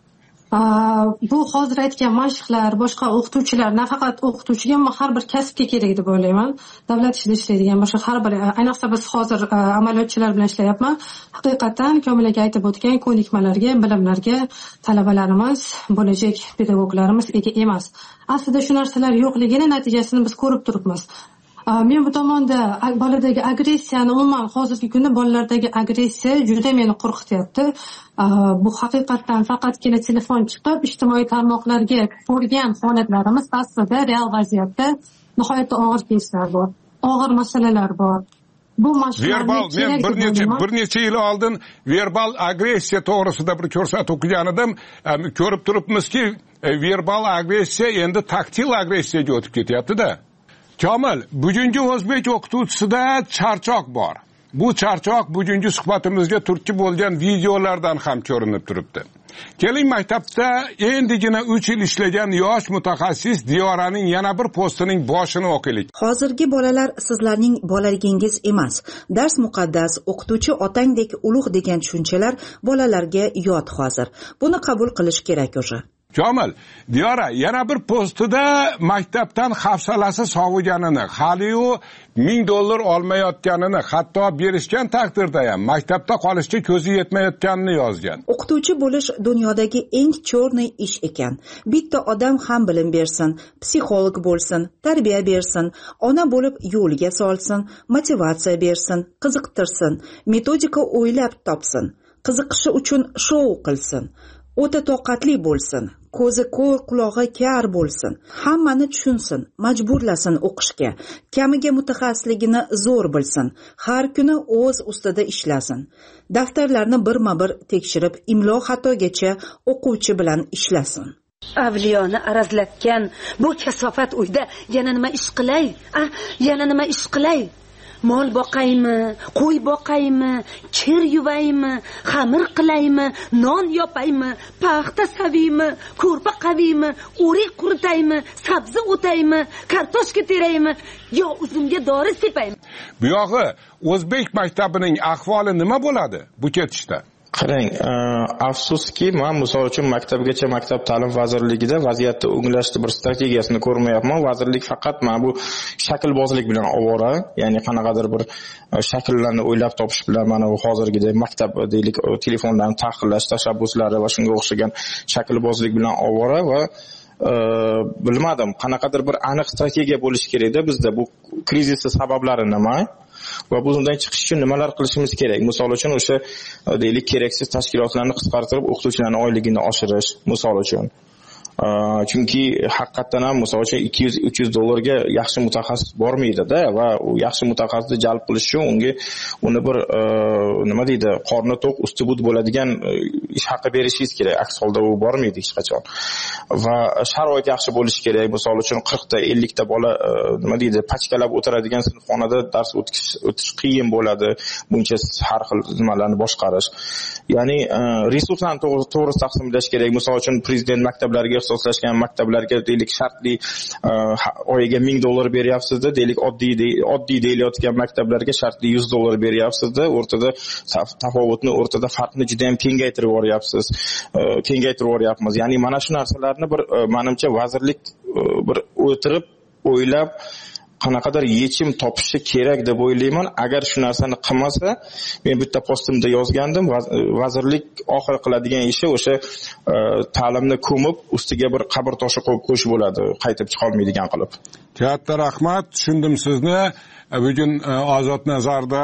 Bu hozir aytgan mashqlar, boshqa o'qituvchilar, nafaqat o'qituvchiga, har bir kasbga kerak deb o'ylayman. Davlat ishida ishlaydigan boshqa har bir, ayniqsa biz hozir amaliyotchilar bilan ishlayapman. Haqiqatan Komil aka aytib o'tgan ko'nikmalarga, bilimlarga talabalarimiz, bo'lajak pedagoglarimiz ega emas. Aslida shu narsalar yo'qligini natijasini biz ko'rib turibmiz. Men bu tomonda boladagi agressiyani, umuman hozirgi kunda bolalardagi agressiya juda meni qo'rqityapti. Bu haqiqatdan faqatgina telefon chiqib, ijtimoiy tarmoqlarga ko'rgan holatlarimiz aslida real vaziyatda nihoyatda og'ir keyslar bor, og'ir masalalar bor. Bu verbal, men bir necha yil oldin verbal agressiya to'g'risida bir ko'rsatib o'qigan edim. Ko'rib turibmizki, verbal agressiya endi taktil agressiyaga o'tib ketyapti-da. Komil, bugungi o'zbek o'qituvchisida charchoq bor. bu charchoq bugungi suhbatimizga turtki bo'lgan videolardan ham ko'rinib turibdi. Keling, maktabda endigina 3 yil ishlagan yosh mutaxassis Diyoraning yana bir postining boshini o'qiylik. Hozirgi bolalar sizlarning bolaligingiz emas. Dars muqaddas, o'qituvchi otangdek ulug' degan tushunchalar bolalarga yod hozir. Buni qabul qilish kerak o'sha. Komil, Diyora yana bir postida maktabdan hafsalasi soviganini, hali-yu $1000 olmayotganini, hatto berishgan taqdirda ham maktabda qolishga ko'zi yetmayotganini yozgan. O'qituvchi bo'lish dunyodagi eng cho'rniy ish ekan. Bitta odam ham bilim bersin, psixolog bo'lsin, tarbiya bersin, ona bo'lib yo'lga solsin, motivatsiya bersin, qiziqtirsin, metodika o'ylab topsin, qiziqishi uchun shou qilsin, o'ta toqatli bo'lsin, ko'zi ko'r, qulog'i kar bo'lsin, hammani tushunsin, majburlasin o'qishga, kamiga mutaxassisligini zo'r bilsin, har kuni o'z ustida ishlasin, daftarlarni birma-bir tekshirib, imlo xatogacha o'quvchi bilan ishlasin. Avliyoni arazlatgan bu kasofat uyda yana nima ish qilay? Yana nima ish qilay? Mol boqaymi, qo'y boqaymi, kir yuvaymi, xamir qilaymi, non yopaymi, paxta savaymi, ko'rpa qavaymi, o'rik quritaymi, sabzi o'taymi, kartoshka teraymi, yo uzumga dori sepaymi? Bu yog'i o'zbek maktabining ahvoli nima bo'ladi bu ketishda? Qarang, afsuski, men misol uchun maktabgacha maktab ta'lim vazirligida vaziyatni o'nglashni bir strategiyasini ko'rmayapman. Vazirlik faqat men bu shaklbozlik bilan ovora, ya'ni qanaqadir bir shakllarni o'ylab topish bilan mana bu hozirgidek maktab deylik telefonlarni tahqirlash tashabbuslari va shunga o'xshagan shaklbozlik bilan ovora va bilmadim, qanaqadir bir aniq strategiya bo'lishi kerak-da bizda. Bu krizisning sabablari nima? Va bundan chiqish uchun nimalar qilishimiz kerak? Misol uchun o'sha deylik keraksiz tashkilotlarni qisqartirib, o'qituvchilarning oyligini oshirish, misol uchun. Chunki haqiqatan ham misol uchun $200-300 ga yaxshi mutaxassis bormaydi-da va u yaxshi mutaxassisni jalb qilish uchun unga uni bir nima deydi, qorni to'q, usti bud bo'ladigan ish haqi berishingiz kerak. Aks holda u bormaydi hech qachon. Va sharoit yaxshi bo'lishi kerak. Misol uchun 40 ta 50 ta bola nima deydi, pachkalab o'tiradigan sinfxonada dars o'tish qiyin bo'ladi. Buncha har xil nimalarni boshqarish. Ya'ni resurslarni to'g'ri taqsimlash kerak. Misol uchun prezident maktablariga ixtisoslashgan maktablarga deylik shartli oyiga $1000 beryapsizda, deylik oddiy deyilayotgan maktablarga shartli $100 beryapsizda, o'rtada tafovutni, o'rtada farqni juda ham kengaytirib yuboryapmiz. Ya'ni mana shu narsalarni bir menimcha vazirlik bir o'tirib, o'ylab qanaqadir yechim topishi kerak deb o'ylayman. Agar shu narsani qilmasa, men bitta postimda yozgandim, vazirlik oxir qiladigan ishi o'sha ta'limni ko'mib, ustiga bir qabr toshi qo'yib qo'yish bo'ladi, qaytib chiqa olmaydigan qilib. Katta rahmat, tushundim sizni. Bugun Ozod nazarda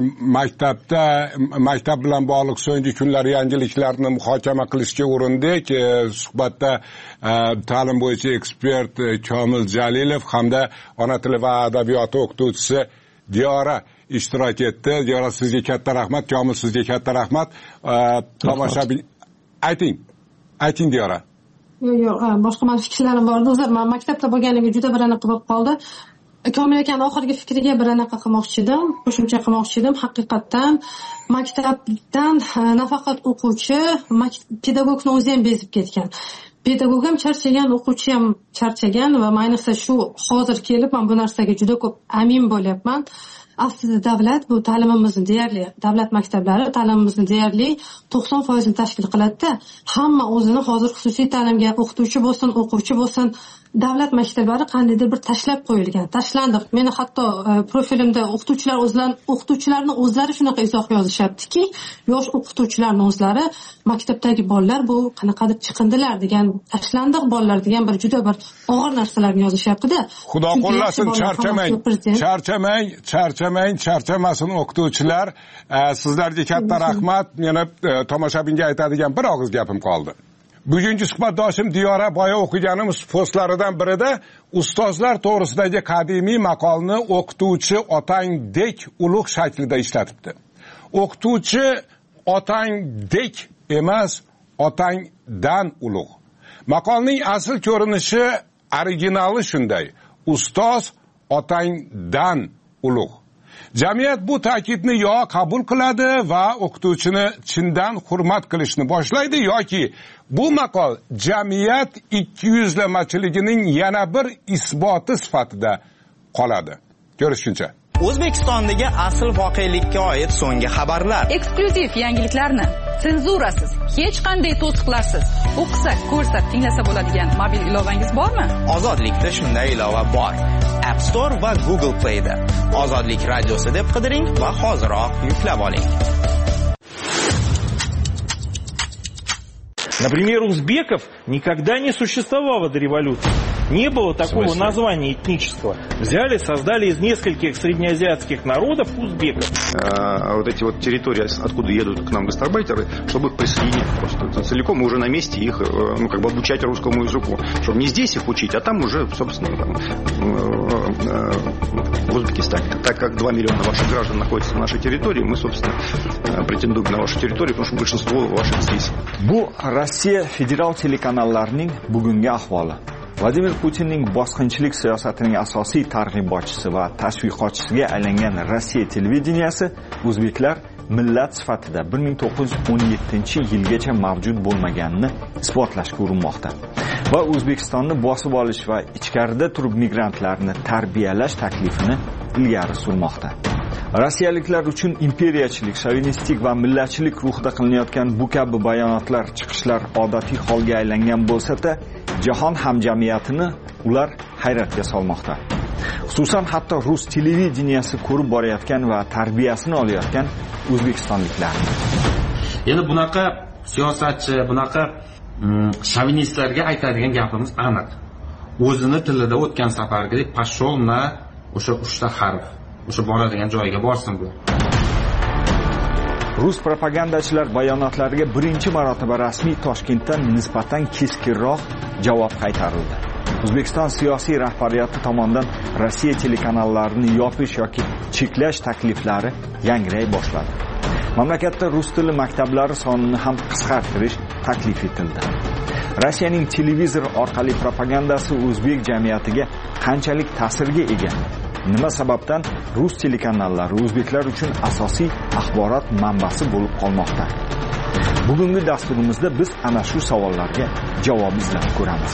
maktab bilan bog'liq so'nggi kunlar yangiliklarni muhokama qilishga urindik. Suhbatda ta'lim bo'yicha ekspert Komil Jalilov hamda ona tili va adabiyoti o'qituvchisi Diyora ishtirok etdi. Diyora, sizga katta rahmat, Komil sizga katta rahmat. Tomoshabin ayting Diyora. Yo'q, boshqa men fikrlarim bor. O'zim men maktabda bo'lganimga juda bir anaqa bo'lib qoldi. Komil akaning oxirgi fikriga bir anaqa qilmoqchi edim, qo'shimcha qilmoqchi edim. Haqiqatan maktabdan nafaqat o'quvchi, pedagogning o'zi ham bezib ketgan. Pedagog ham charchagan, o'quvchi ham charchagan va ayniqsa shu hozir kelib men bu narsaga juda ko'p amin bo'lyapman. Aslida davlat bu ta'limimizni deyarli, davlat maktablari ta'limimizni deyarli 90% tashkil qiladi-da. Hamma o'zini hozir xususiy ta'limga o'qituvchi bo'lsin, o'quvchi bo'lsin, davlat maktablari qandaydir bir tashlab qo'yilgan. Tashlandiq. Meni hatto profilimda o'qituvchilarning o'zlari shunaqa izoh yozishyaptiki, yosh o'qituvchilarning o'zlari maktabdagi bolalar bu qanaqadir chiqindilar degan, tashlandiq bolalar degan bir juda bir og'ir narsalarni yozishyapti-da. Xudo qo'llasin, charchamasin o'qituvchilar. Sizlarga katta rahmat. Meni tomoshabinga aytadigan bir og'iz gapim qoldi. Bugungi suhbatdoshim Diyora boya o'qiganimiz postlaridan birida ustozlar to'g'risidagi qadimiy maqolni o'qituvchi otangdek ulug' shaklida ishlatibdi. O'qituvchi otangdek emas, otangdan ulug'. Maqolning asl ko'rinishi, originali shunday. Ustoz otangdan ulug'. Jamiyat bu ta'kidni yo qabul qiladi va o'qituvchini chindan hurmat qilishni boshlaydi yoki bu maqol jamiyat ikkiyuzlamachiligining yana bir isboti sifatida qoladi. Ko'rishguncha. O'zbekistondagi asl voqelikka oid so'nggi xabarlar. Eksklyuziv yangiliklarni senzurasiz, hech qanday to'siqlarsiz o'qisak, ko'rsak, tinglasa bo'ladigan mobil ilovangiz bormi? Ozodlikda shunday ilova bor. App Store va Google Play'da. Ozodlik radiosi deb qidiring va hoziroq yuklab oling. Например, узбеков никогда не существовало до революции. Не было такого названия этнического. Взяли, создали из нескольких среднеазиатских народов узбеков. Вот эти вот территории, откуда едут к нам гастарбайтеры, чтобы их присоединить просто целиком, и уже на месте их, обучать русскому языку. Чтобы не здесь их учить, а там уже, собственно, в Узбекистане. Так как 2 миллиона ваших граждан находятся на нашей территории, мы, собственно, претендуем на вашу территорию, потому что большинство ваших здесь. Bu Rossiya federal telekanallarining bugungi ahvoli. Vladimir Putinning bosqinchilik siyosatining asosiy targ'ibotchisi va tashviqotchisiga aylangan Rossiya televideniyasi o'zbeklar millat sifatida 1917-yilgacha mavjud bo'lmaganini isbotlashga urinmoqda. Va O'zbekistonni bosib olish va ichkarida turib migrantlarni tarbiyalash taklifini ilgari surmoqda. Rossiyaliklar uchun imperiyachilik, shovinistik va millatchilik ruhida qilinayotgan bu kabi bayonotlar, chiqishlar odatiy holga aylangan bo'lsa-da, jahon hamjamiyatini ular hayratga solmoqda. Xususan hatto rus televideniyasi ko'rib borayotgan va tarbiyasini olayotgan o'zbekistonliklarni. Endi bunaqa siyosatchi, bunaqa shovinistlarga aytadigan gapimiz aniq. O'zini tilida o'tgan safargidek pashol na o'sha 3 ta harf, o'sha boradigan joyiga borsin bu. Rus propagandachilar bayonotlariga birinchi marotaba rasmiy Toshkentdan nisbatan keskinroq javob qaytarildi. O'zbekiston siyosiy rahbariyati tomonidan Rossiya telekanallarini yopish yoki cheklash takliflari yangray boshladi. Mamlakatda rus tili maktablari sonini ham qisqartirish taklif etildi. Rossiyaning televizor orqali propagandasi o'zbek jamiyatiga qanchalik ta'sirga ega? Nima sababdan rus telekanallari o'zbeklar uchun asosiy axborot manbasi bo'lib qolmoqda? Bugungi dasturimizda biz ana shu savollarga javob izlab ko'ramiz.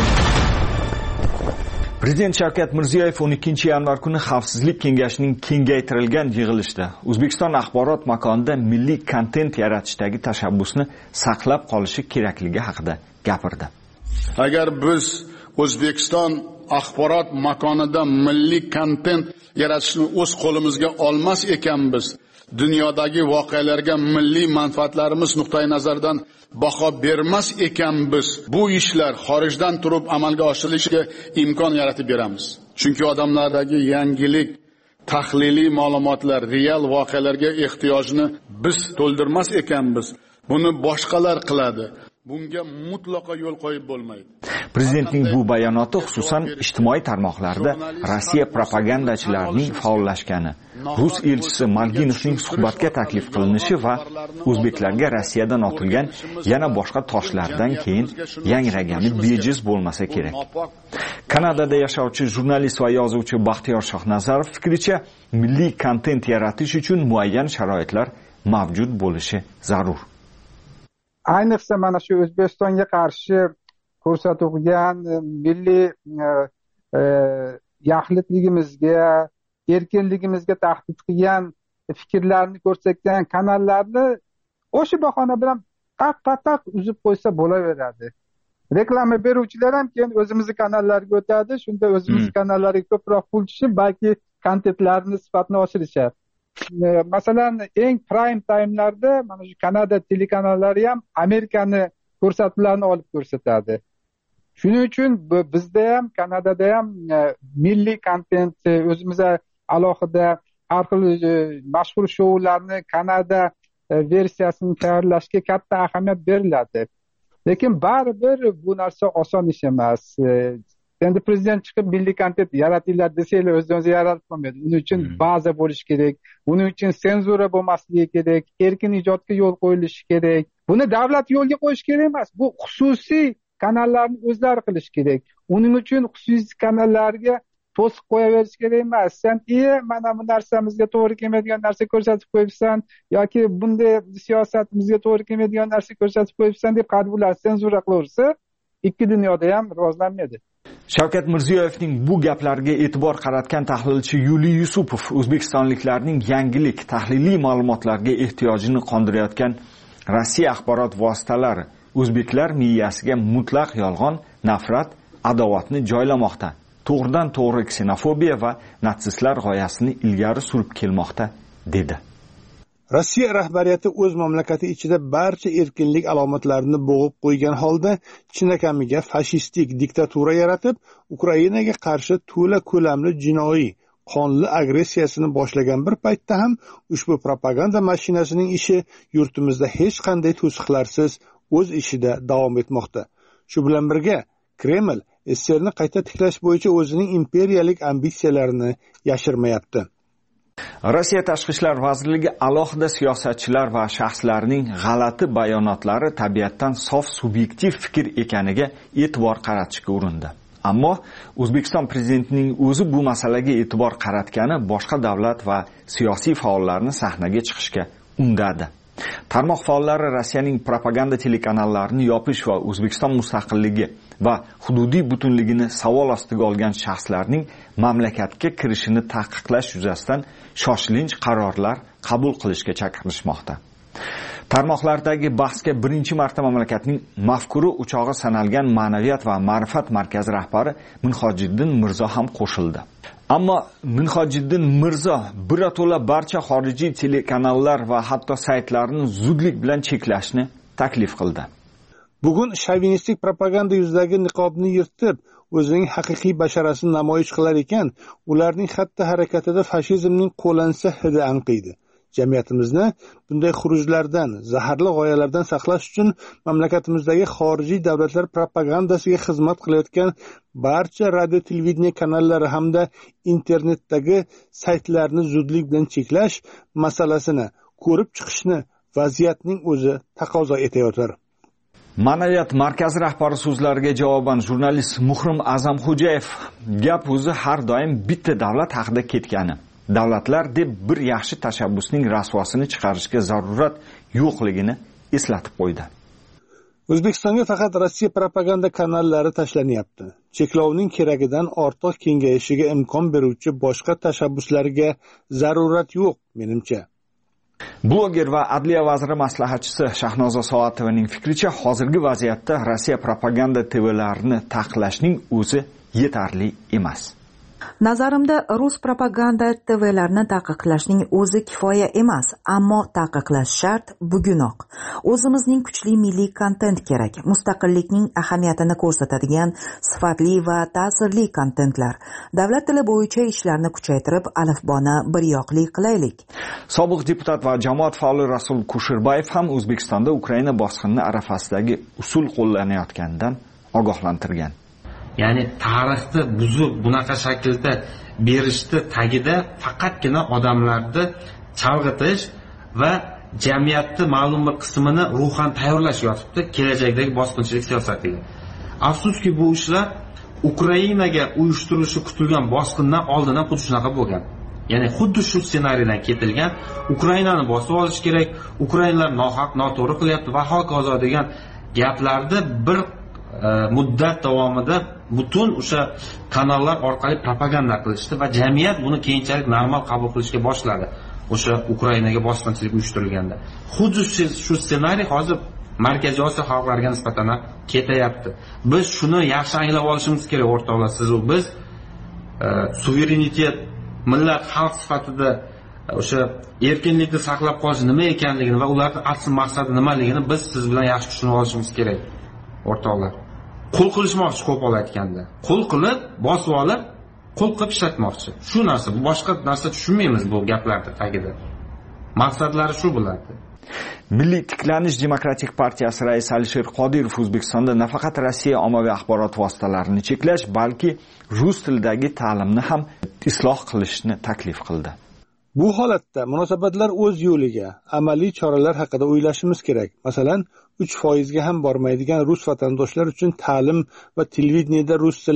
Prezident Shavkat Mirziyoyev 12-yanvar kuni Xavfsizlik kengashining kengaytirilgan yig'ilishida O'zbekiston axborot makonida milliy kontent yaratishdagi tashabbusni saqlab qolishi kerakligi haqida gapirdi. Agar biz O'zbekiston axborot makonida milliy kontent yaratishni o'z qo'limizga olmas ekanmiz, dunyodagi voqealarga milliy manfaatlarimiz nuqtai nazaridan baho bermas ekanmiz, bu ishlar xorijdan turib amalga oshirilishiga imkon yaratib beramiz. Chunki odamlardagi yangilik, tahliliy ma'lumotlar, real voqealarga ehtiyojni biz to'ldirmas ekanmiz. Buni boshqalar qiladi. Bunga mutlaqo yo'l qo'yib bo'lmaydi. Prezidentning bu bayonoti xususan ijtimoiy tarmoqlarda Rossiya propagandachilarining faollashgani, rus elchisi Malginovning suhbatga taklif qilinishi va o'zbeklarga Rossiyadan otilgan yana boshqa toshlardan keyin yangragani bejiz bo'lmasa kerak. Kanadada yashovchi jurnalist va yozuvchi Baxtiyor Shohnazarov fikricha, milliy kontent yaratish uchun muayyan sharoitlar mavjud bo'lishi zarur. Ayniqsa mana shu O'zbekistonga qarshi ko'rsatilgan milliy yaxlitligimizga, erkinligimizga tahdid qilgan fikrlarni ko'rsatgan kanallarni o'sha bahona bilan taq uzib qo'ysa bo'laveradi. Reklama beruvchilar ham keyin o'zimizni kanallarga o'tadi, shunda o'zimizni kanallariga ko'proq pul tushib, balki kontentlarni sifatini oshirishadi. Masalan, eng prime time'larda mana shu Kanada telekanallari ham Amerikani ko'rsatuvlarni olib ko'rsatadi. Shuning uchun bizda ham, Kanadada ham milliy kontent, o'zimizga alohida har xil mashhur shoularni Kanada versiyasini tayyorlashga katta ahamiyat beriladi. Lekin baribir bu narsa oson ish emas. Endi prezident chiqib milliy kontent yaratinglar desanglar o'zingizga yaratib qo'ymaydi. Uning uchun baza bo'lish kerak. Uning uchun senzura bo'lmasligi kerak, erkin ijodga yo'l qo'yilishi kerak. Buni davlat yo'lga qo'yish kerak emas. Bu xususiy kanallarni o'zlari qilish kerak. Uning uchun xususiy kanallarga to'sib qo'yaverish kerak emas. Sen mana bu narsamizga to'g'ri kelmaydigan narsa ko'rsatib qo'yibsan yoki bunday siyosatimizga to'g'ri kelmaydigan narsa ko'rsatib qo'yibsan deb qadrlar senzura qilaversa, ikki dunyoda ham rivojlanmaydi. Shavkat Mirziyoyevning bu gaplariga e'tibor qaratgan tahlilchi Yuliy Yusupov o'zbekistonliklarning yangilik, tahliliy ma'lumotlarga ehtiyojini qondirayotgan Rossiya axborot vositalari o'zbeklar miyasiga mutlaq yolg'on, nafrat, adovatni joylamoqda. To'g'ridan to'g'ri ksenofobiya va natsistlar g'oyasini ilgari surib kelmoqda, dedi. Rossiya rahbariyati o'z mamlakati ichida barcha erkinlik alomatlarini bo'g'ib qo'ygan holda chinakamiga fashistik diktatura yaratib, Ukrainaga qarshi to'la ko'lamli jinoiy, qonli agressiyasini boshlagan bir paytda ham ushbu propaganda mashinasining ishi yurtimizda hech qanday to'siqlarsiz o'z ishida davom etmoqda. Shu bilan birga Kreml SSRni qayta tiklash bo'yicha o'zining imperiyalik ambitsiyalarini yashirmayapti. Rossiya Tashqi ishlar vazirligi alohida siyosatchilar va shaxslarning g'alati bayonotlari tabiatdan sof subyektiv fikr ekaniga e'tibor qaratishga urindi. Ammo O'zbekiston prezidentining o'zi bu masalaga e'tibor qaratgani boshqa davlat va siyosiy faollarni sahnaga chiqishga undadi. Tarmoq faollari Rossiyaning propaganda telekanallarini yopish va O'zbekiston mustaqilligi va hududiy butunligini savol ostiga olgan shaxslarning mamlakatga kirishini taqiqlash yuzasidan shoshilinch qarorlar qabul qilishga chaqirishmoqda. Tarmoqlardagi bahsga birinchi marta mamlakatning mafkuri o'chog'i sanalgan Ma'naviyat va ma'rifat markazi rahbari Minhojiddin Mirzo ham qo'shildi. Ammo Minhojiddin Mirzo birato'la barcha xorijiy telekanallar va hatto saytlarni zudlik bilan cheklashni taklif qildi. Bugun shovinistik propaganda yuzidagi niqobni yirtib, o'zining haqiqiy basharasini namoyish qilar ekan, ularning xatti-harakatida fashizmning qo'lansa hidi anqiydi. Jamiyatimizni bunday xurujlardan, zaharli g'oyalardan saqlash uchun mamlakatimizdagi xorijiy davlatlar propagandasiga xizmat qilayotgan barcha radio televideniya kanallari hamda internetdagi saytlarni zudlik bilan cheklash masalasini ko'rib chiqishni vaziyatning o'zi taqozo etayotir. Ma'naviyat markazi rahbari so'zlariga javoban jurnalist Muhrim Azamxo'jayev gap o'zi har doim bitta davlat haqida ketgani. Davlatlar deb bir yaxshi tashabbusning rasvosini chiqarishga zarurat yo'qligini eslatib qo'ydi. O'zbekistonga faqat Rossiya propaganda kanallari tashlanyapti. Cheklovning keragidan ortiq kengayishiga imkon beruvchi boshqa tashabbuslarga zarurat yo'q, menimcha. Bloger va Adliya vaziri maslahatchisi Shahnoza Soatovaning fikricha, hozirgi vaziyatda Rossiya propaganda TVlarini taqiqlashning o'zi yetarli emas. Nazarimda rus propaganda TVlarini taqiqlashning o'zi kifoya emas, ammo taqiqlash shart bugunoq. O'zimizning kuchli milliy kontent kerak. Mustaqillikning ahamiyatini ko'rsatadigan sifatli va ta'sirli kontentlar. Davlat tili bo'yicha ishlarni kuchaytirib, alifboni biryoqli qilaylik. Sobiq deputat va jamoat faoli Rasul Kushirbayev ham O'zbekistonda Ukraina bosqini arafasidagi usul qo'llanayotganidan ogohlantirgan. Ya'ni tarixni buzib bunaqa shaklda berishni tagida faqatgina odamlarni chalg'itish va jamiyatni ma'lum bir qismini ruhan tayyorlash yotibdi kelajakdagi bosqinchilik siyosatiga. Afsuski bu ishlar Ukrainaga uyushtirilishi kutilgan bosqindan oldin ham xuddi shunaqa bo'lgan. Ya'ni xuddi shu ssenariydan ketilgan, Ukrainani bosib olish kerak, Ukrainalar nohaq, noto'g'ri qilyapti va hokazo degan gaplarni bir muddat davomida butun o'sha kanallar orqali propaganda qilishdi va jamiyat buni keyinchalik normal qabul qilishga boshladi. O'sha Ukrainaga bosqinchilik uyushtirilganda. Xuddi shu ssenariy hozir Markaziy Osiyo xalqlariga nisbatan ketayapti. Biz shuni yaxshi anglab olishimiz kerak o'rtoqlar. Siz u biz suverenitet, millat, xalq sifatida o'sha erkinlikni saqlab qolish nima ekanligini va ularning asl maqsadi nimaligini biz siz bilan yaxshi tushunib olishimiz kerak. O'rtoqlar, qul qilishmoqchi qo'pol aytganda. Qul qilib, bosib olib, qul qilib ishlatmoqchi. Shu narsa, bu boshqa narsa tushunmaymiz bu gaplarda tagida. Maqsadlari shu bo'ladi. Milliy tiklanish demokratik partiyasi raisi Alisher Qodirov O'zbekistonda nafaqat Rossiya ommaviy axborot vositalarini cheklash, balki rus tilidagi ta'limni ham isloh qilishni taklif qildi. Bu holatda munosabatlar o'z yo'liga, amaliy choralar haqida o'ylashimiz kerak. Masalan, 3% ga ham bormaydigan rus vatandoshlar uchun ta'lim va televideniyada rus tili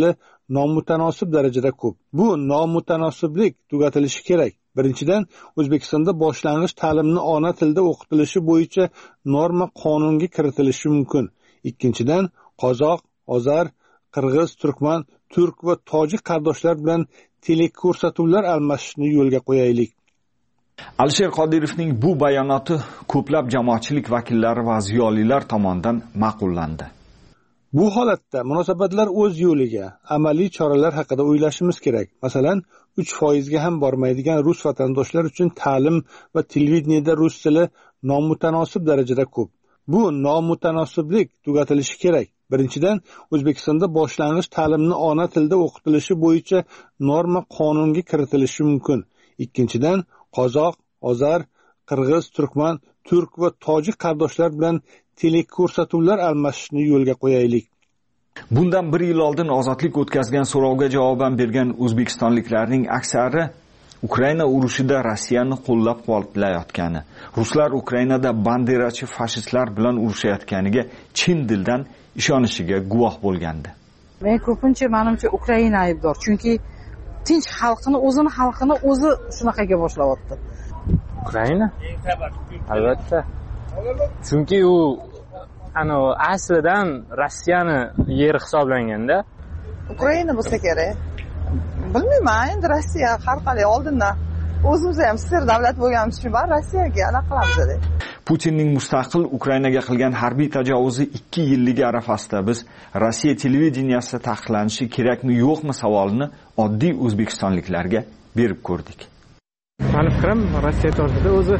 nomutanosib darajada ko'p. Bu nomutanosiblik tugatilishi kerak. Birinchidan, O'zbekistonda boshlang'ich ta'limni ona tilda o'qitilishi bo'yicha norma qonunga kiritilishi mumkin. Ikkinchidan, qozoq, ozar, qirg'iz, turkman, turk va tojik qardoshlar bilan teleko'rsatuvlar almashishni yo'lga qo'yaylik. Alisher Qodirovning bu bayonoti ko'plab jamoatchilik vakillari va ziyolilar tomonidan ma'qullandi. Bu holatda munosabatlar o'z yo'liga, amaliy choralar haqida o'ylashimiz kerak. Masalan, 3% ga ham bormaydigan rus vatandoshlar uchun ta'lim va televideniyada rus tili nomutanosib darajada ko'p. Bu nomutanosiblik tugatilishi kerak. Birinchidan, O'zbekistonda boshlang'ich ta'limni ona tilda o'qitilishi bo'yicha norma qonunga kiritilishi mumkin. Ikkinchidan, qozoq, ozar, qirg'iz, turkman, turk va tojik qardoshlar bilan teleko'rsatuvlar almashishni yo'lga qo'yaylik. Bundan 1 yil oldin ozodlik o'tkazgan so'rovga javoban bergan o'zbekistonliklarning aksari Ukraina urushida Rossiyani qo'llab-quvvatlayotgani, ruslar Ukrainada banderachi fashistlar bilan urushayotganiga chin dildan ishonishiga guvoh bo'lgandi. Men ko'pincha menimcha Ukraina aybdor, chunki tinch xalqini, o'zini xalqini o'zi shunaqaga boshlayapti. Ukraina? Albatta. Chunki u aslidan Rossiyani yeri hisoblanganda Ukraina bo'lsa kerak. Bilmayman, endi Rossiya har qalay oldindan o'zimiz ham sir davlat bo'lganimiz uchun bar Rossiyaga anaqa qilamiz. Putinning mustaqil Ukrainaga qilgan harbiy tajovuzi 2 yilligi arafasida biz Rossiya televideniyasida taqiqlanishi kerakmi yo'qmi savolini oddiy o'zbekistonliklarga berib ko'rdik. Meni fikrim Rossiya to'g'risida o'zi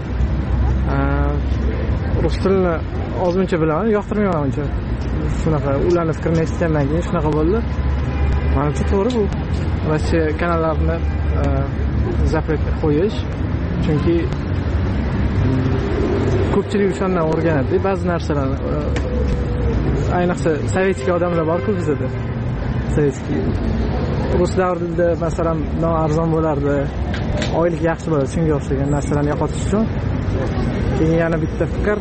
rus tilini ozmuncha bilaman, yoqtirmayman uncha. Shunaqa ularning fikrini eshitgandan keyin shunaqa bo'ldi. Menimcha to'g'ri bu. Rossiya kanallarini zapret qo'yish, chunki ko'pchilik o'shandan o'rganadi ba'zi narsalarni. Ayniqsa sovetskiy odamlar bor-ku bizda. Sovetskiy rus davrida masalan arzon bo'lardi, oylik yaxshi bo'ladi, shunga o'xshagan narsalarni yo'qotish uchun. Keyin yana bitta fikr,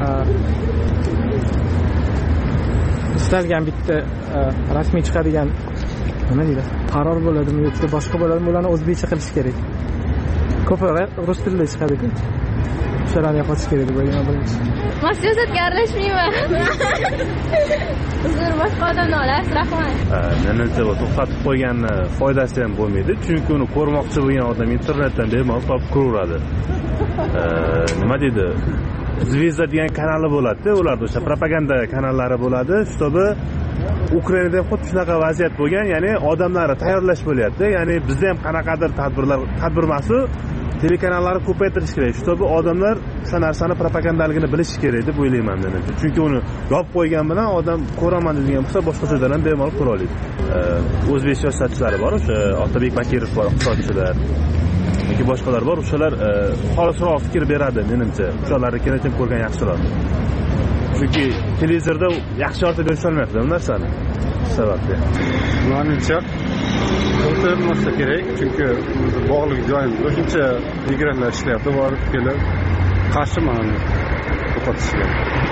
istalgan bitta rasmiy chiqadigan nima deydi, qaror bo'ladimi yoki boshqa bo'ladimi, ularni o'zbekcha qilish kerak. Ko'proq rus tilida chiqadi-ku. Shularni yo'qotish kerak deb o'ylayman. Men siyosatga aralashmayman. Uzr, boshqa odamni olasiz, rahmat. Menimcha bu to'xtatib qo'yganni foydasi ham bo'lmaydi, chunki uni ko'rmoqchi bo'lgan odam internetdan bemalol topib ko'raveradi. Nima deydi? Zvezda degan kanali bo'ladi-da, ularda o'sha propaganda kanallari bo'ladi. Shtobi Ukrainada xuddi shunaqa vaziyat bo'lgan, ya'ni odamlarni tayyorlash bo'lyapti. Ya'ni bizda ham qanaqadir tadbir mahsul telekanallarni ko'paytirish kerak. Shtobi odamlar o'sha narsani propagandaligini bilishi kerak deb o'ylayman men. Chunki uni yopib qo'ygan bilan odam ko'raman degan bo'lsa boshqa joydan ham bemalol ko'ra oladi. O'zbek siyosatchilari bor, o'sha Otabek Bakirov bor, iqtisodchilar. Yoki boshqalar bor, o'shalar xolisroq fikr beradi menimcha. O'shalarni kerakini ko'rgan yaxshiroq. Chunki televizorda yaxshi ortib berisholmayapti bu narsani. Sababli. Menimcha to'xtatmasa kerak, chunki bog'liq joyimiz o'shuncha migrantlar ishlayapti, borib kelib qarshiman to'xtatishga.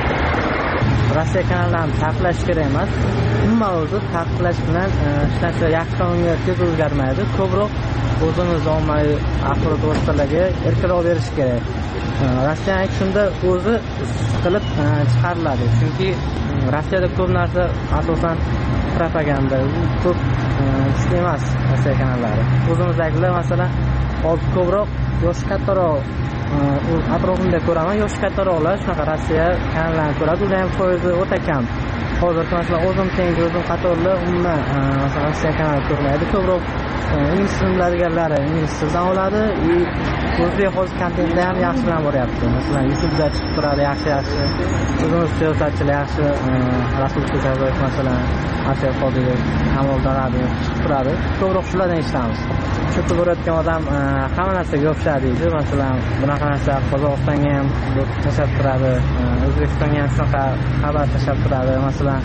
Rossiya kanalini taqiqlash kerak emas. Umuman o'zi taqiqlash bilan hech narsa yaxshi tomonga tez o'zgarmaydi. Ko'proq o'zimiz ommaviy axborot vositalariga erkinroq berish kerak. Rossiya shunda o'zi qilib chiqariladi. Chunki Rossiyada ko'p narsa asosan propaganda, ko'p kuchli emas Rossiya kanallari. O'zimizdagilar masalan hozir ko'proq yoshi kattaroq atrofimda ko'raman, yoshi kattaroqlar shunaqa Rossiya kanallarini ko'radi, ular ham foizi o'ta kam. Hozir masalan o'zim tengi o'zim qatorlar umuman masalan Rossiya kanalini ko'rmaydi, ko'proq ingliz tilini biladiganlari ingliz tilidan oladi. O'zbek hozir kontentda ham yaxshilanib boryapti. Masalan YouTube'da chiqib turadi yaxshi. O'zimiz siyosatchilar yaxshi, Rasul Kusherbayev masalan, Alisher Qodirov, Kamol Donadiyev chiqib turadi. Ko'proq shulardan eshitamiz. Shu ko'rayotgan odam hamma narsaga yopishadi deydi. Masalan, bunaqa narsa Qozog'istonga ham tashab turadi, O'zbekistonga ham shunaqa xabar tashab turadi. Masalan,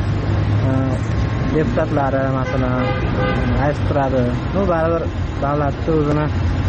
deputatlari masalan aytib turadi. Baribir davlatni o'zini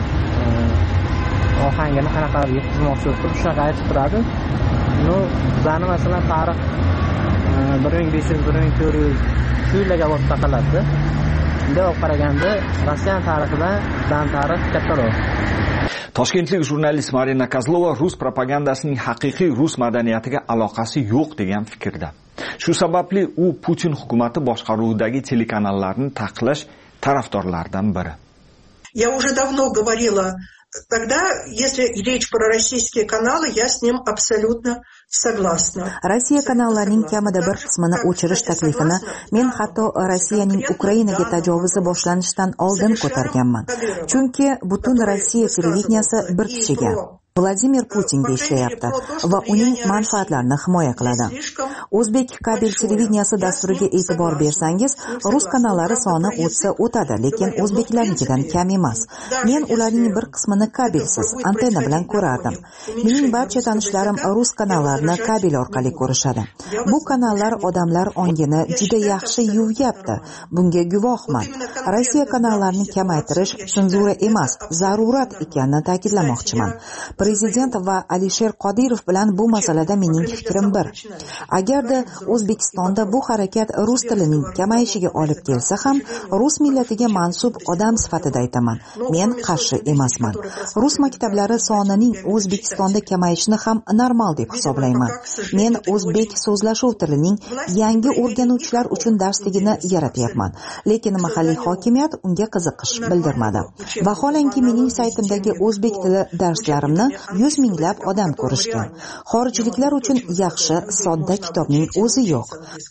ohangini qanaqadir yetkazmoqchi bo'lib shunaqa aytib turadi. Bizlarni masalan tarix 1500-1400 shu yillarga borib taqaladi. bunday olib qaraganda Rossiya tarixidan bizning tarix kattaroq. Toshkentlik jurnalist Marina Kozlova rus propagandasining haqiqiy rus madaniyatiga aloqasi yo'q degan fikrda. Shu sababli u Putin hukumati boshqaruvidagi telekanallarni taqiqlash tarafdorlaridan biri. Я уже давно говорила, тогда, если речь про российские каналы, я с ним абсолютно согласна. Rossiya kanallarining kamida bir qismini o'chirish taklifini men hatto Rossiyaning Ukrainaga tajovuzi boshlanishidan oldin ko'targanman. Chunki butun Rossiya televideniyasi bir kishiga, Vladimir Putinga ishlayapti va uning manfaatlarini himoya qiladi. O'zbek kabel televideniyasi dasturiga e'tibor bersangiz, rus kanallari soni o'tsa o'tadi, lekin o'zbeklarnikidan kam emas. Men ularning bir qismini kabelsiz, antenna bilan ko'rardim. Mening barcha tanishlarim rus kanallarini kabel orqali ko'rishadi. Bu kanallar odamlar ongini juda yaxshi yuvyapti. Bunga guvohman. Rossiya kanallarini kamaytirish senzura emas, zarurat ekanini ta'kidlamoqchiman. Prezident va Alisher Qodirov bilan bu masalada mening fikrim bir. Agarda O'zbekistonda bu harakat rus tilining kamayishiga olib kelsa ham, rus millatiga mansub odam sifatida aytaman. Men qarshi emasman. Rus maktablari sonining O'zbekistonda kamayishini ham normal deb hisoblayman. Men o'zbek so'zlashuv tilining yangi o'rganuvchilar uchun darsligini yaratyapman. Lekin mahalliy hokimiyat unga qiziqish bildirmadi. Vaholanki mening saytimdagi o'zbek tili darslarimni 100 minglab odam ko'rishgan. Xorijliklar uchun yaxshi, sodda kitobning o'zi yo'q.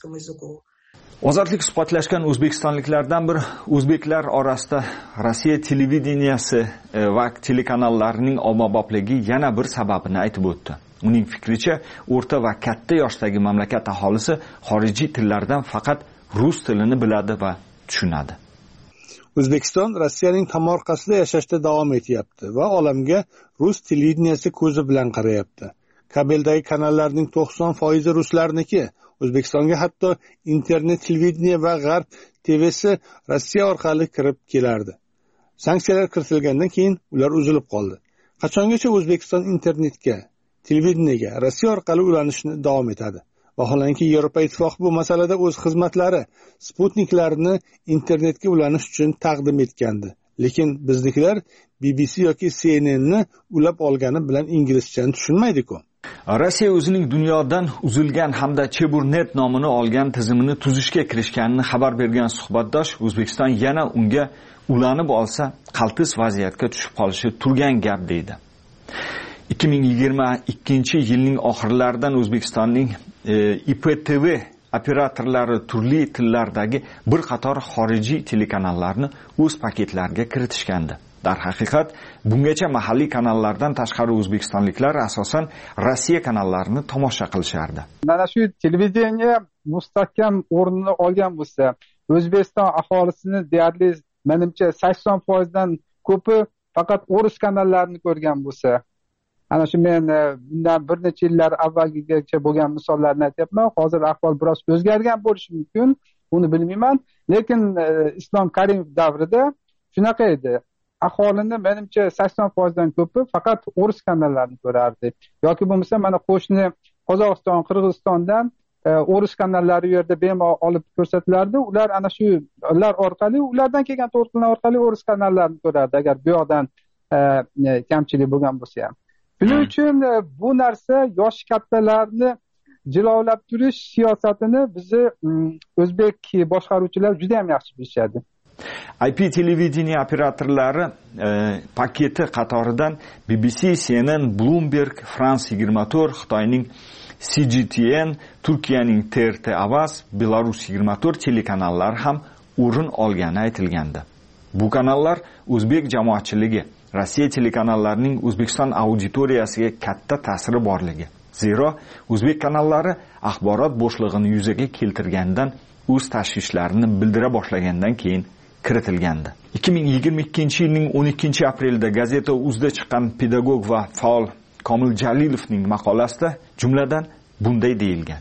Ozodlik suhbatlashgan o'zbekistonliklardan bir o'zbeklar orasida Rossiya televideniyasi va telekanallarining ommabopligi yana bir sababini aytib o'tdi. Uning fikricha, o'rta va katta yoshdagi mamlakat aholisi xorijiy tillardan faqat rus tilini biladi va tushunadi. O'zbekiston Rossiyaning tomorqasida yashashda davom etyapti va olamga rus televideniyasi ko'zi bilan qarayapti. Kabeldagi kanallarning 90% ruslarniki. O'zbekistonga hatto internet televideniya va G'arb TVsi Rossiya orqali kirib kelardi. Sanksiyalar kiritilgandan keyin ular uzilib qoldi. Qachongacha O'zbekiston internetga, televideniyaga Rossiya orqali ulanishni davom etadi? Vaholanki Yevropa Ittifoqi bu masalada o'z xizmatlari, Sputniklarni internetga ulanish uchun taqdim etgandi. Lekin biznikilar BBC yoki CNNni ulab olgani bilan inglizchani tushunmaydi-ku. Rossiya o'zining dunyodan uzilgan hamda Cheburnet nomini olgan tizimini tuzishga kirishganini xabar bergan suhbatdosh O'zbekiston yana unga ulanib olsa, qaltis vaziyatga tushib qolishi turgan gap deydi. 2022-yilning oxirlaridan O'zbekistonning IPTV operatorlari turli tillardagi bir qator xorijiy telekanallarni o'z paketlariga kiritishgandi. Darhaqiqat, bungacha mahalliy kanallardan tashqari o'zbekistonliklar asosan Rossiya kanallarini tomosha qilishardi. Mana shu televideniya mustahkam o'rnini olgan bo'lsa, O'zbekiston aholisini deyarli menimcha 80% dan ko'pi faqat o'ris kanallarini ko'rgan bo'lsa, ana shu men bundan bir necha yillar avvalgigacha bo'lgan misollarni aytyapman. Hozir ahvol biroz o'zgargan bo'lishi mumkin, buni bilmayman, lekin Islom Karimov davrida shunaqa edi. Aholini menimcha 80% dan ko'pi faqat o'ris kanallarini ko'rardi. Yoki bo'lmasa mana qo'shni Qozog'iston, Qirg'izistondan o'ris kanallari u yerda bemalol olib ko'rsatilardi. Ular ana shu ular orqali, ulardan kelgan to'lqinlar orqali o'ris kanallarini ko'rardi, agar bu yoqdan kamchilik bo'lgan bo'lsa ham. Shuning uchun bu narsa yosh kattalarni jilovlab turish siyosatini bizni o'zbek boshqaruvchilar juda ham yaxshi bilishadi. IP televideniya operatorlari paketi qatoridan BBC, CNN, Bloomberg, France 24, Xitoyning CGTN, Turkiyaning TRT Avaz, Belarus 24 telekanallari ham o'rin olgani aytilgandi. Bu kanallar o'zbek jamoatchiligi, Rossiya telekanallarining O'zbekiston auditoriyasiga katta ta'siri borligi. Zero, o'zbek kanallari axborot bo'shlig'ini yuzaga keltirgandan o'z tashvishlarini bildira boshlagandan keyin kiritilgandi. 2022-yilning 12-aprelida gazeta UZda chiqqan pedagog va faol Komil Jalilovning maqolasida jumladan bunday deyilgan.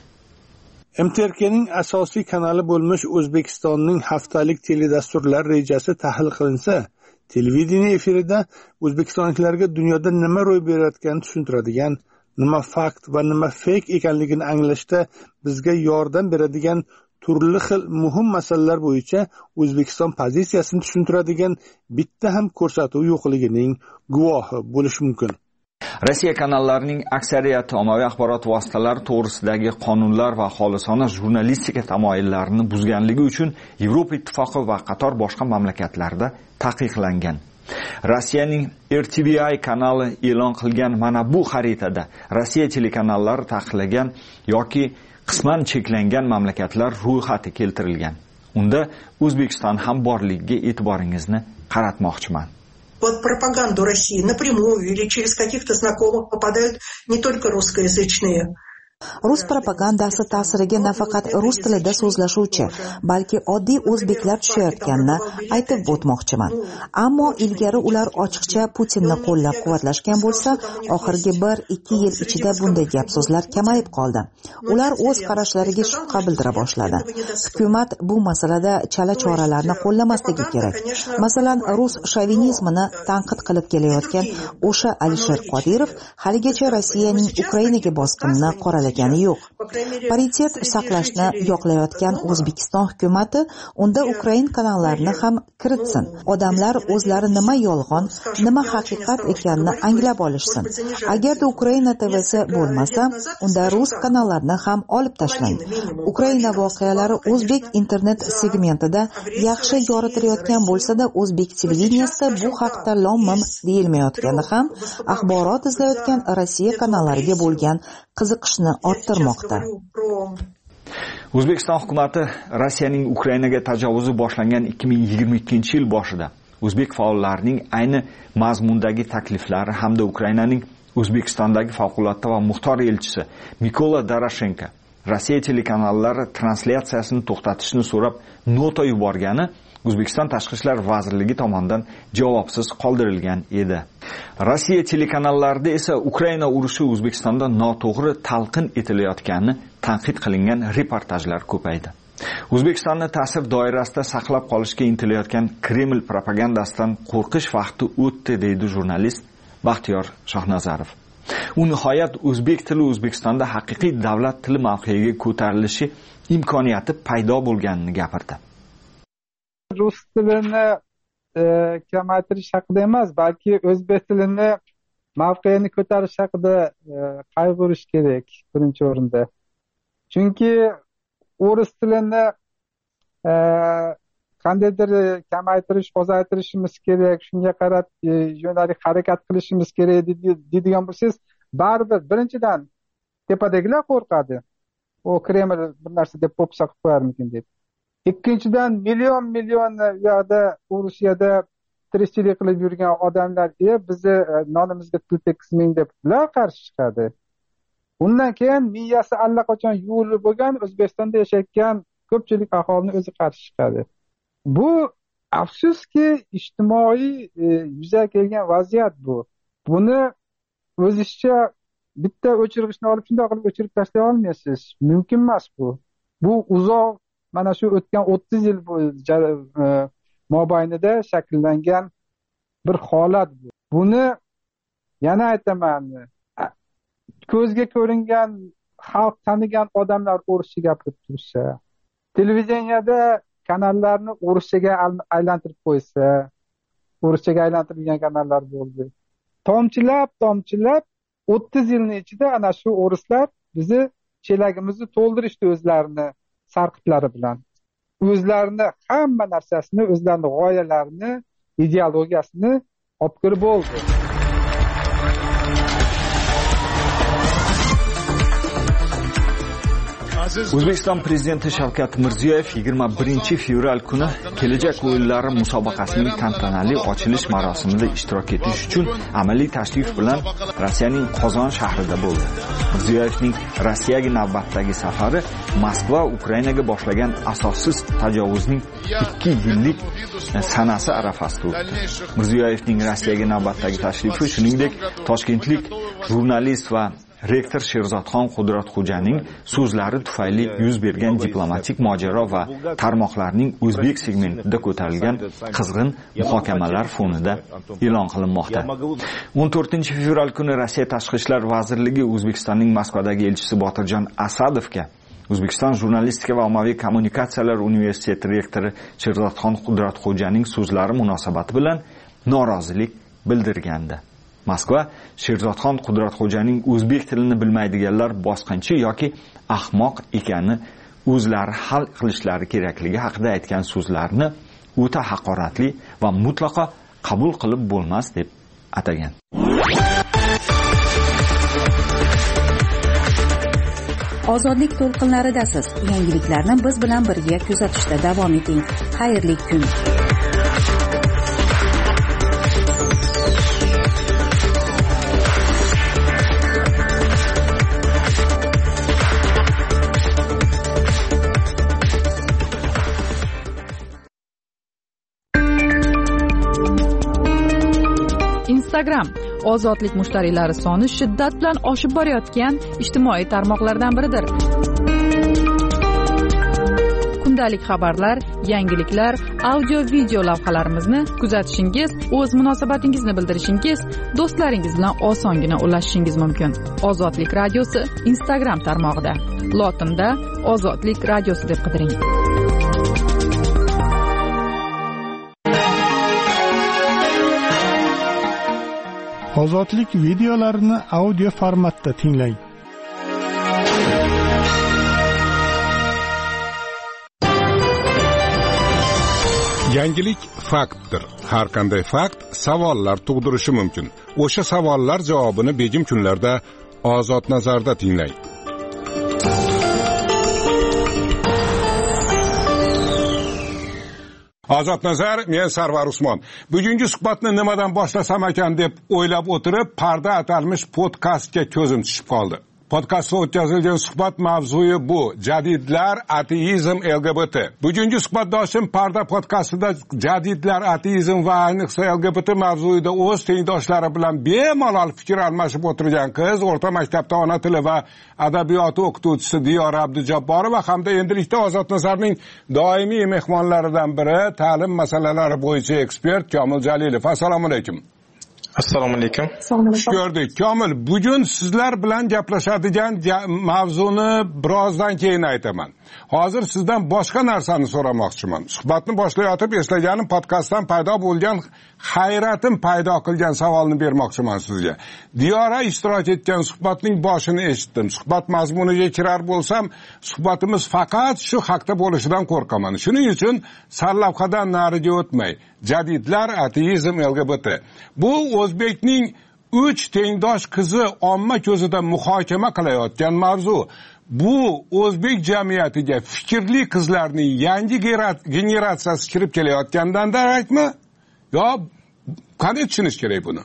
MTRKning asosiy kanali bo'lmish O'zbekistonning haftalik teledasturlar rejasi tahlil qilinsa, televideniya efirida o'zbekistonliklarga dunyoda nima ro'y berayotganini tushuntiradigan, nima fakt va nima fake ekanligini anglashda bizga yordam beradigan turli xil muhim masalalar bo'yicha O'zbekiston pozitsiyasini tushuntiradigan bitta ham ko'rsatuv yo'qligining guvohi bo'lish mumkin. Rossiya kanallarining aksariyati ommaviy axborot vositalari to'g'risidagi qonunlar va xolisona jurnalistika tamoyillarini buzganligi uchun Yevropa ittifoqi va qator boshqa mamlakatlarda taqiqlangan. Rossiyaning RTVI kanali e'lon qilgan mana bu xaritada Rossiya telekanallari taqiqlagan yoki qisman cheklangan mamlakatlar ro'yxati keltirilgan. Unda O'zbekiston ham borligiga e'tiboringizni qaratmoqchiman. Под пропаганду России напрямую или через каких-то знакомых попадают не только русскоязычные. Rus propagandasi ta'siriga nafaqat rus tilida so'zlashuvchi, balki oddiy o'zbeklar tushayotganini aytib o'tmoqchiman. Ammo ilgari ular ochiqcha Putinni qo'llab-quvvatlashgan bo'lsa, oxirgi 1-2 yil ichida bunday gap so'zlar kamayib qoldi. Ular o'z qarashlariga shubha bildira boshladi. Hukumat bu masalada chala choralarni qo'llamasligi kerak. Masalan, rus shovinizmini tanqid qilib kelayotgan o'sha Alisher Qodirov haligacha Rossiyaning Ukrainaga bosqinini qoralagani yo'q. Paritet saqlashni yoqlayotgan O'zbekiston hukumati unda Ukrain kanallarini ham kiritsin. Odamlar o'zlari nima yolg'on, nima haqiqat ekanini anglab olishsin. Agarda Ukraina TVsi bo'lmasa, unda rus kanallarini ham olib tashlang. Ukraina voqealari o'zbek internet segmentida yaxshi yoritilayotgan bo'lsa-da, o'zbek televideniyasida bu haqda lom-mim deyilmayotgani ham axborot izlayotgan Rossiya kanallariga bo'lgan qiziqishni orttirmoqda. O'zbekiston hukumati Rossiyaning Ukrainaga tajovuzi boshlangan 2022-yil boshida o'zbek faollarining ayni mazmundagi takliflari hamda Ukrainaning O'zbekistondagi favqulodda va muxtor elchisi Mikola Doroshenko Rossiya telekanallari translyatsiyasini to'xtatishni so'rab nota yuborgani O'zbekiston Tashqi ishlar vazirligi tomonidan javobsiz qoldirilgan edi. Rossiya telekanallarida esa Ukraina urushi O'zbekistonda noto'g'ri talqin etilayotgani tanqid qilingan reportajlar ko'paydi. O'zbekistonni ta'sir doirasida saqlab qolishga intilayotgan Kreml propagandasidan qo'rqish vaqti o'tdi, deydi jurnalist Baxtiyor Shohnazarov. U nihoyat o'zbek tili O'zbekistonda haqiqiy davlat tili mavqeyiga ko'tarilishi imkoniyati paydo bo'lganini gapirdi. Rus tilini kamaytirish haqida emas, balki o'zbek tilini mavqeini ko'tarish haqida qayg'urish kerak birinchi o'rinda. Chunki o'ris tilini qandaydir kamaytirish, ozaytirishimiz kerak, shunga qarab yo'nalik harakat qilishimiz kerak deydigan bo'lsangiz, baribir birinchidan tepadagilar qo'rqadi. O Kreml bir narsa deb po'pisa qilib qo'yarmikin deb. Ikkinchidan million yoqda Rusiyada tirikchilik qilib yurgan odamlar bizni nonimizga til tekkizmang deb ular qarshi chiqadi. Undan keyin miyasi allaqachon yuvilib bo'lgan O'zbekistonda yashayotgan ko'pchilik aholini o'zi qarshi chiqadi. Bu afsuski ijtimoiy yuzaga kelgan vaziyat bu. Buni o'zingizcha bitta o'chirgichni olib shunday qilib o'chirib tashlay olmaysiz. Mumkin emas bu. Bu uzoq mana shu o'tgan 30 yil mobaynida shakllangan bir holat bu. Buni yana aytaman, ko'zga ko'ringan xalq tanigan odamlar o'rischa gapirib tursa, televideniyada kanallarni o'rischaga aylantirib qo'ysa, o'rischaga aylantirilgan kanallar bo'ldi. Tomchilab 30 yilning ichida ana shu o'rislar bizni chelagimizni to'ldirishdi o'zlarini sarqitlari bilan. O'zlarini hamma narsasini, o'zlarini g'oyalarini, ideologiyasini olib kirib bo'ldi. O'zbekiston prezidenti Shavkat Mirziyoyev 21 fevral kuni kelajak o'yinlari musobaqasining tantanali ochilish marosimida ishtirok etish uchun amaliy tashrif bilan Rossiyaning Qozon shahrida bo'ldi. Mirziyoyevning Rossiyaga navbatdagi safari Moskva Ukrainaga boshlagan asossiz tajovuzning 2 yillik sanasi arafasida o'tdi. Mirziyoyevning Rossiyaga navbatdagi tashrifi shuningdek Toshkentlik jurnalist va rektor Sherzodxon Qudratxo'janing so'zlari tufayli yuz bergan diplomatik mojaro va tarmoqlarning o'zbek segmentida ko'tarilgan qizg'in muhokamalar fonida e'lon qilinmoqda. 14 fevral kuni Rossiya Tashqi ishlar vazirligi O'zbekistonning Moskvadagi elchisi Botirjon Asadovga O'zbekiston jurnalistika va ommaviy kommunikatsiyalar universiteti rektori Sherzodxon Qudratxo'janing so'zlari munosabati bilan norozilik bildirgandi. Moskva Sherzodxon Qudratxo'janing o'zbek tilini bilmaydiganlar bosqinchi yoki ahmoq ekani o'zlari hal qilishlari kerakligi haqida aytgan so'zlarni o'ta haqoratli va mutlaqo qabul qilib bo'lmas deb atagan. Ozodlik to'lqinlaridasiz. Yangiliklarni biz bilan birga kuzatishda davom eting. Xayrli kun. Instagram ozodlik mushtariylari soni shiddat bilan oshib borayotgan ijtimoiy tarmoqlardan biridir. Kundalik xabarlar, yangiliklar, audio-video lavhalarimizni kuzatishingiz, o'z munosabatingizni bildirishingiz, do'stlaringiz bilan osongina ulashishingiz mumkin. Ozodlik radiosi Instagram tarmog'ida. Lotinda Ozodlik radiosi deb qidiring. Ozodlik videolarini audio formatda tinglang. Yangilik faktdir. Har qanday fakt savollar tug'dirishi mumkin. O'sha savollar javobini begim kunlarda Ozod nazarda tinglang. Ozod nazar, men Sarvar Usmon. Bugungi suhbatni nimadan boshlasam ekan deb o'ylab o'tirib, parda atalmish podkastga ko'zim tushib qoldi. Podkastda o'tkazilgan suhbat mavzusi bu: jadidlar, ateizm, LGBT. Bugungi suhbatdoshim Parda podkastida jadidlar, ateizm va ayniqsa LGBT mavzuida o'z tengdoshlari bilan bemalol fikr almashib o'tirgan qiz, o'rta maktabda ona tili va adabiyoti o'qituvchisi Diyora Abdujabborova hamda endilikda Ozod nazarning doimiy mehmonlaridan biri, ta'lim masalalari bo'yicha ekspert Komil Jalilov. Assalomu alaykum. Assalomu alaykum. Xush ko'rdik. Komil, bugun sizlar bilan gaplashadigan mavzuni birozdan keyin aytaman. Hozir sizdan boshqa narsani so'ramoqchiman. Suhbatni boshlayotib eslaganim podkastdan paydo bo'lgan hayratim paydo qilgan savolni bermoqchiman sizga. Diyora ishtirok etgan suhbatning boshini eshitdim. Suhbat mazmuniga kirar bo'lsam, suhbatimiz faqat shu haqda bo'lishidan qo'rqaman. Shuning uchun sarlavhadan nariga o'tmay, jadidlar, ateizm, LGBT. Bu o'zbekning 3 tengdosh qizi omma ko'zida muhokama qilayotgan mavzu. Bu o'zbek jamiyatiga fikrli qizlarning yangi generatsiyasi kirib kelayotgandan darakmi? Yo qanday tushunish kerak buni?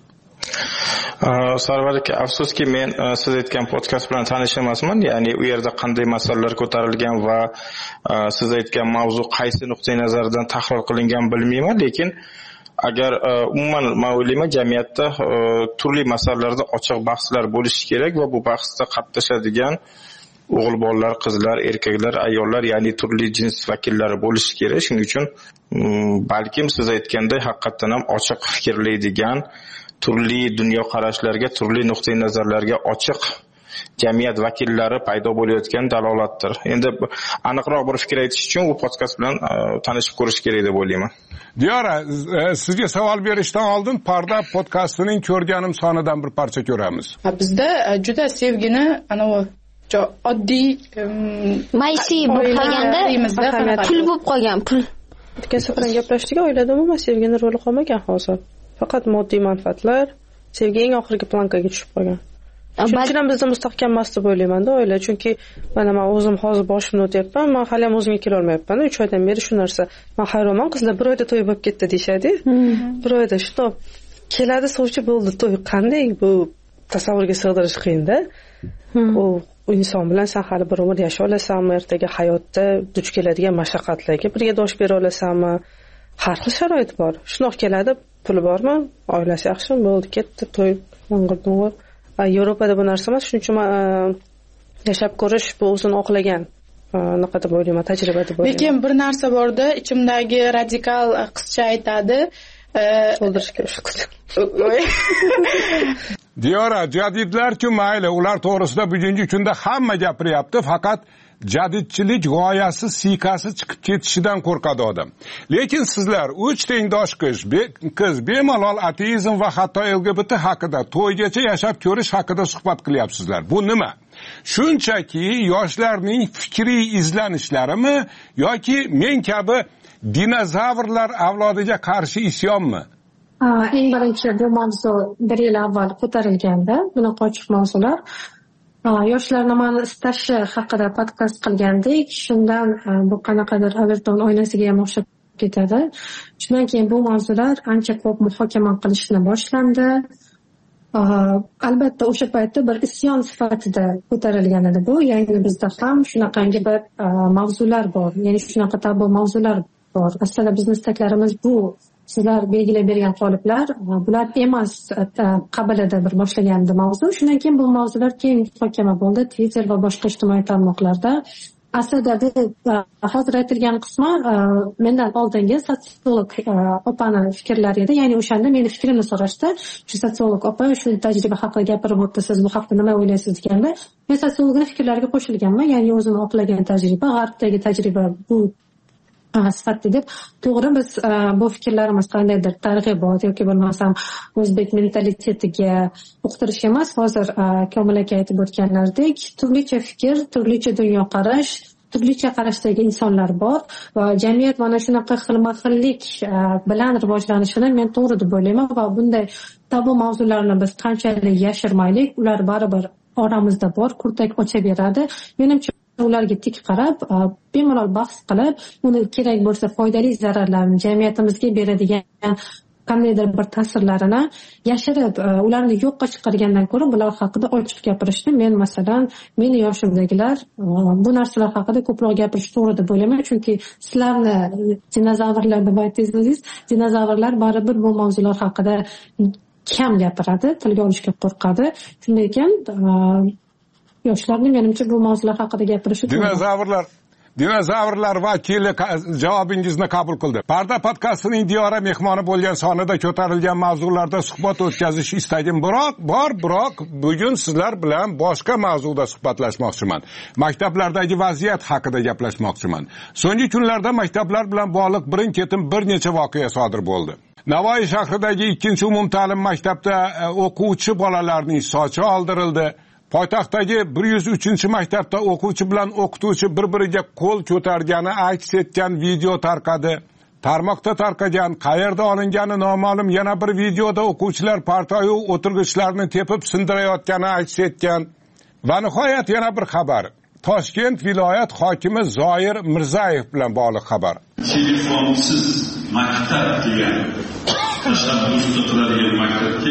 Sarvar aka, afsuski men siz aytgan podkast bilan tanish emasman. Ya'ni u yerda qanday masalalar ko'tarilgan va siz aytgan mavzu qaysi nuqtai nazardan tahlil qilingan bilmayman, lekin agar umuman men o'ylayman jamiyatda turli masalalarda ochiq bahslar bo'lishi kerak va bu bahsda qatnashadigan o'g'il bolalar, qizlar, erkaklar, ayollar, ya'ni turli jins vakillari bo'lishi kerak. Shuning uchun balkim siz aytganday haqiqatan ham ochiq fikrlaydigan, turli dunyoqarashlarga, turli nuqtai nazarlarga ochiq jamiyat vakillari paydo bo'layotgan dalolatdir. Endi aniqroq bir fikr aytish uchun bu podkast bilan tanishib ko'rish kerak deb o'ylayman. Diyora, sizga savol berishdan oldin Parda podkastining ko'rganim sonidan bir parcha ko'ramiz. Bizda juda sevgini oddiy maysi bo'lib qolganda pul bo'lib qolgan, pul. Ikkisi bilan gaplashdik, oilada umuman sevgini roli qolmagan hozir. Faqat moddiy manfaatlar, sevgi eng oxirgi plankaga tushib qolgan. Shuning ham bizda mustahkam emas deb o'ylayman-da oila, chunki mana men o'zim hozir boshimni o'tyapman, men hali ham o'zimga kela olmayapman. 3 oydan beri shu narsa. Men hayronman, qizlar 1 oyda to'y bo'lib ketdi deyshadi. 1 oyda shundoq keladi, sovchi bo'ldi to'y. Qanday bu tasavvurga sig'dirish qiyin-da. U inson bilan sen hali bir umr yashay olasanmi, ertaga hayotda duch keladigan mashaqqatlarga birga dosh bera olasanmi? Har xil sharoit bor. Shundoq keladi, puli bormi, oilasi yaxshimi, bo'ldi, ketdi, to'y, o'ng'ir-do'ng'ir. Yevropada bu narsa emas, shuning uchun yashab ko'rish bu o'zini oqlagan naqa deb o'ylayman, tajriba deb o'ylayman. Lekin bir narsa borda, ichimdagi radikal qizcha aytadi, o'ldirishga o'sha Diyora, jadidlar-ku mayli, ular to'g'risida bugungi kunda hamma gapiryapti, faqat jadidchilik g'oyasi siykasi chiqib ketishidan qo'rqadi odam. Lekin sizlar 3 tengdosh qiz bemalol ateizm va hatto LGBT haqida, to'ygacha yashab ko'rish haqida suhbat qilyapsizlar. Bu nima? Shunchaki yoshlarning fikriy izlanishlarimi yoki men kabi dinozavrlar avlodiga qarshi isyonmi? Eng birinchi bu mavzu 1 yil avval ko'tarilganda, bunaqa ochiq mavzular yoshlar nimani istashi haqida podkast qilgandik. Shundan bu qanaqadir Everton o'ynasiga ham o'xshab ketadi. Shundan keyin bu mavzular ancha ko'p muhokama qilishni boshlandi. Albatta o'sha paytda bir isyon sifatida ko'tarilgan edi bu. Ya'ni bizda ham shunaqangi bir mavzular bor. Ya'ni shunaqa tabu mavzular bor. Aslida bizning istaklarimiz bu. Sizlar belgilab bergan qoliplar, bular emas qabilida bir boshlagandi mavzu. Shundan keyin bu mavzular keng muhokama bo'ldi Twitter va boshqa ijtimoiy tarmoqlarda. Aslida hozir aytilgan qismi mendan oldingi sotsiolog opani fikrlari edi. Ya'ni o'shanda meni fikrimni so'rashdi. Shu sotsiolog opa shu tajriba haqida gapirib o'tdingiz, bu haqida nima o'ylaysiz deganda, men sotsiologning fikrlariga qo'shilganman. Ya'ni o'zim oqlagan tajriba, g'arbdagi tajriba bu sifatida deb. To'g'ri, biz bu fikrlarimiz qandaydir targ'ibot yoki bo'lmasam o'zbek mentalitetiga uqtirish emas. Hozir Komil aka aytib o'tganlaridek, turlicha fikr, turlicha dunyoqarash, turlicha qarashdagi insonlar bor va jamiyat mana shunaqa xilma-xillik bilan rivojlanishini men to'g'ri deb o'ylayman va bunday tabu mavzularni biz qanchalik yashirmaylik, ular baribir oramizda bor, kurtak ochaveradi. Menimcha ularga tik qarab, bemalol bahs qilib, uni kerak bo'lsa foydali zararlarini, jamiyatimizga beradigan qandaydir bir ta'sirlarini yashirib, ularni yo'qqa chiqargandan ko'ra bular haqida ochiq gapirishni men masalan, meni yoshimdagilar bu narsalar haqida ko'proq gapirish to'g'ri deb o'ylayman. Chunki sizlarni dinozavrlar deb aytdingiz, dinozavrlar baribir bu mavzular haqida kam gapiradi, tilga olishga qo'rqadi. Shunday ekan, yoshlarning menimcha bu mavzular haqida gapirishi Dinozavrlar vakili javobingizni qabul qildi. Parda podkastining Diyora mehmoni bo'lgan sonida ko'tarilgan mavzularda suhbat o'tkazish istagim biroq bugun sizlar bilan boshqa mavzuda suhbatlashmoqchiman. Maktablardagi vaziyat haqida gaplashmoqchiman. So'nggi kunlarda maktablar bilan bog'liq birin-ketin bir necha voqea sodir bo'ldi. Navoiy shahridagi 2-umumta'lim maktabda o'quvchi bolalarning sochi oldirildi. Poytaxtdagi 103-maktabda o'quvchi bilan o'qituvchi bir-biriga qo'l ko'targani aks etgan video tarqadi. Tarmoqda tarqagan, qayerda olingani noma'lum yana bir videoda o'quvchilar partayu o'tirg'ichlarni tepib sindirayotgani aks etgan. Va nihoyat yana bir xabar. Toshkent viloyat hokimi Zoir Mirzayev bilan bog'liq xabar. Telefonsiz maktab degan tashabbusni qiladigan maktabga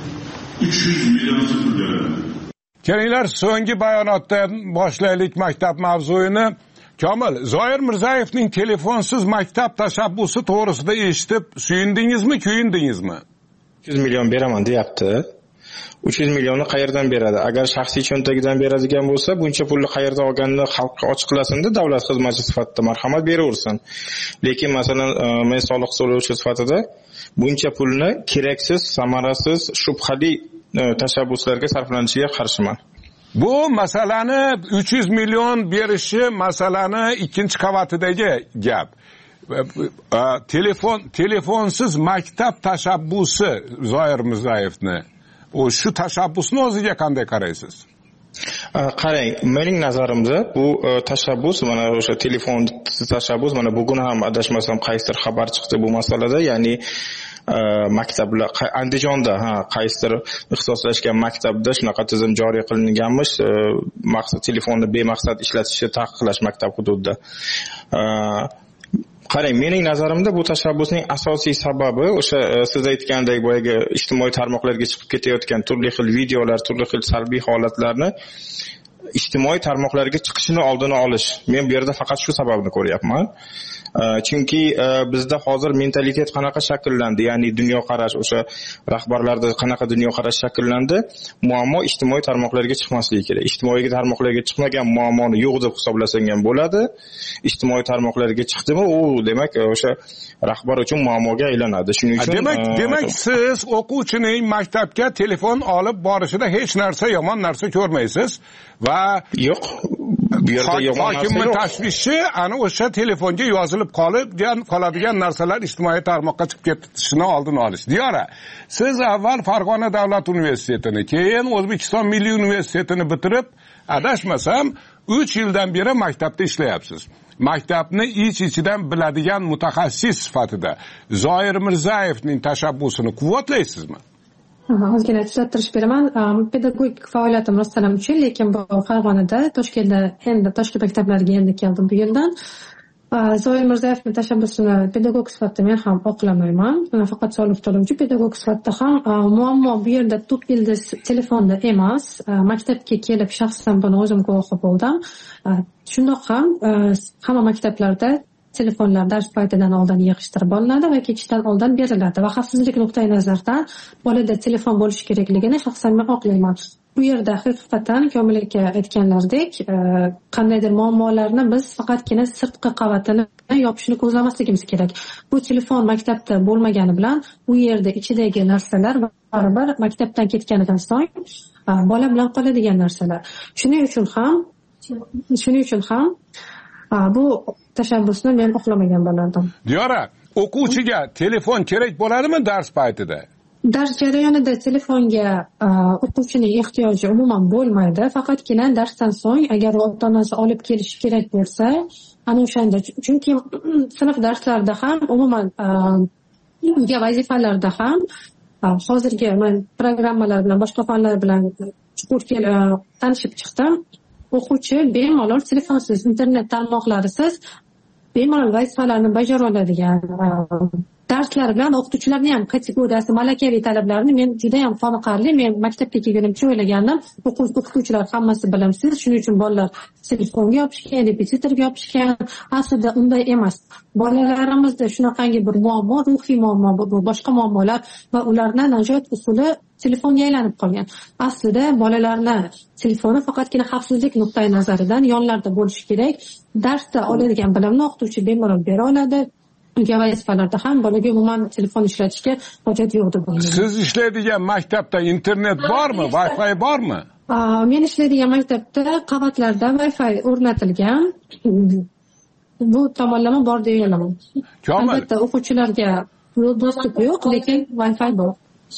300 million pul beriladi. Kelinglar, so'nggi bayonotdan boshlaylik maktab mavzuyini. Komil, Zoir Mirzayevning telefonsiz maktab tashabbusi to'g'risida eshitib, suyundingizmi, kuyundingizmi? 300 million beraman deyapti. 300 millionni qayerdan beradi? Agar shaxsiy cho'ntagidan beradigan bo'lsa, buncha pulni qayerdan olganini xalqqa ochiqlasin-da, davlat xizmatchi sifatida marhamat beraversin. Lekin masalan, men soliq to'lovchi sifatida buncha pulni keraksiz, samarasiz, shubhali tashabbuslarga sarflanishiga qarshiman. Bu masalani 300 million berishi masalani ikkinchi qavatidagi gap. Telefonsiz maktab tashabbusi Zoir Mirzayevni. Shu tashabbusni o'ziga qanday qaraysiz? Qarang, mening nazarimda bu tashabbus, mana o'sha telefon tashabbus, mana bugun ham adashmasam qaysidir xabar chiqdi bu masalada, ya'ni maktablar Andijonda qaysidir ixtisoslashgan maktabda shunaqa tizim joriy qilinganmish, maqsad telefonni bemaqsad ishlatishni taqiqlash maktab hududida. Qarang, mening nazarimda bu tashabbusning asosiy sababi o'sha siz aytgandek boyagi ijtimoiy tarmoqlarga chiqib ketayotgan turli xil videolar, turli xil salbiy holatlarni ijtimoiy tarmoqlarga chiqishini oldini olish. Men bu yerda faqat shu sababni ko'ryapman. Chunki bizda hozir mentalitet qanaqa shakllandi, ya'ni dunyoqarash, o'sha rahbarlarda qanaqa dunyoqarash shakllandi, muammo ijtimoiy tarmoqlarga chiqmasligi kerak. Ijtimoiy tarmoqlarga chiqmagan muammoni yo'q deb hisoblasang ham bo'ladi. Ijtimoiy tarmoqlarga chiqdimi, u demak o'sha rahbar uchun muammoga aylanadi. Shuning uchun demak siz o'quvchining maktabga telefon olib borishida hech narsa, yomon narsa ko'rmaysiz va yo'q. bu yerda yomon narsa hokimni yo'q. tashvishi ana o'sha telefonga yozilib qoladigan narsalar ijtimoiy tarmoqqa chiqib ketishini oldini olish. Diyora, siz avval Farg'ona davlat universitetini, keyin O'zbekiston Milliy universitetini bitirib, adashmasam 3 yildan beri maktabda ishlayapsiz. Maktabni ich-ichidan biladigan mutaxassis sifatida Zoir Mirzayevning tashabbusini quvvatlaysizmi? Ozgina tuzatirish beraman. Pedagogik faoliyatim rostdan 3 yil, lekin bu Farg'onada, Toshkentda endi Toshkent maktablariga endi keldim bu yildan. Zoir Mirzayevning tashabbusini pedagog sifatida men ham oqlamayman. Faqat soliq to'lovchi pedagog sifatida ham muammo bu yerda tub ildiz telefonda emas. Maktabga kelib shaxsan buni o'zim guvohi bo'ldim. Shundoq ham hamma maktablarda telefonlar dars paytidan oldin yig'ishtirib olinadi va ketishdan oldin beriladi va xavfsizlik nuqtai nazaridan bolada telefon bo'lishi kerakligini shaxsan men oqlayman. Bu yerda haqiqatan Komil aka aytganlaridek, qandaydir muammolarni biz faqatgina sirtqi qavatini yopishni ko'zlamasligimiz kerak. Bu telefon maktabda bo'lmagani bilan u yerda ichidagi narsalar baribir maktabdan ketganidan so'ng bola bilan qoladigan narsalar. Shuning uchun ham bu tashabbusni men oqlamagan bo'lardim. Diyora, o'quvchiga telefon kerak bo'ladimi dars paytida? Dars jarayonida telefonga o'quvchining ehtiyoji umuman bo'lmaydi. Faqatgina darsdan so'ng agar ota-onasi olib kelishi kerak bo'lsa, ana o'shanda, chunki sinf darslarida ham umuman uyga vazifalarda ham hozirgi men programmalar bilan, boshqa fanlar bilan chuqur tanishib chiqdim. O'quvchi bemalol telefonsiz, internet tarmoqlarisiz bemalol vazifalarni bajara oladigan darslar bilan o'qituvchilarning ham kategoriyasi, malakaviy talablarini men juda ham qoniqarli. Men maktabga kelganimcha o'ylagandim, o'qituvchilar hammasi bilimsiz, shuning uchun bolalar telefonga yopishgan, repetitorga yopishgan. Aslida unday emas. Bolalarimizda shunaqangi bir muammo, ruhiy muammo, boshqa muammolar va ularning najot usuli telefonga aylanib qolgan. Aslida bolalarni telefoni faqatgina xavfsizlik nuqtai nazaridan yonlarda bo'lishi kerak. Darsda oladigan bilimni o'qituvchi bemalol bera oladi. Uyga vazifalarda ham bolaga umuman telefon ishlatishga hojat yo'q deb o'ylayman. Siz ishlaydigan maktabda internet bormi, Wi-Fi bormi? Men ishlaydigan maktabda qavatlarda Wi-Fi o'rnatilgan. Bu tomonlama bor deb o'ylayman. Albatta o'quvchilarga dostuk yo'q, lekin Wi-Fi bor.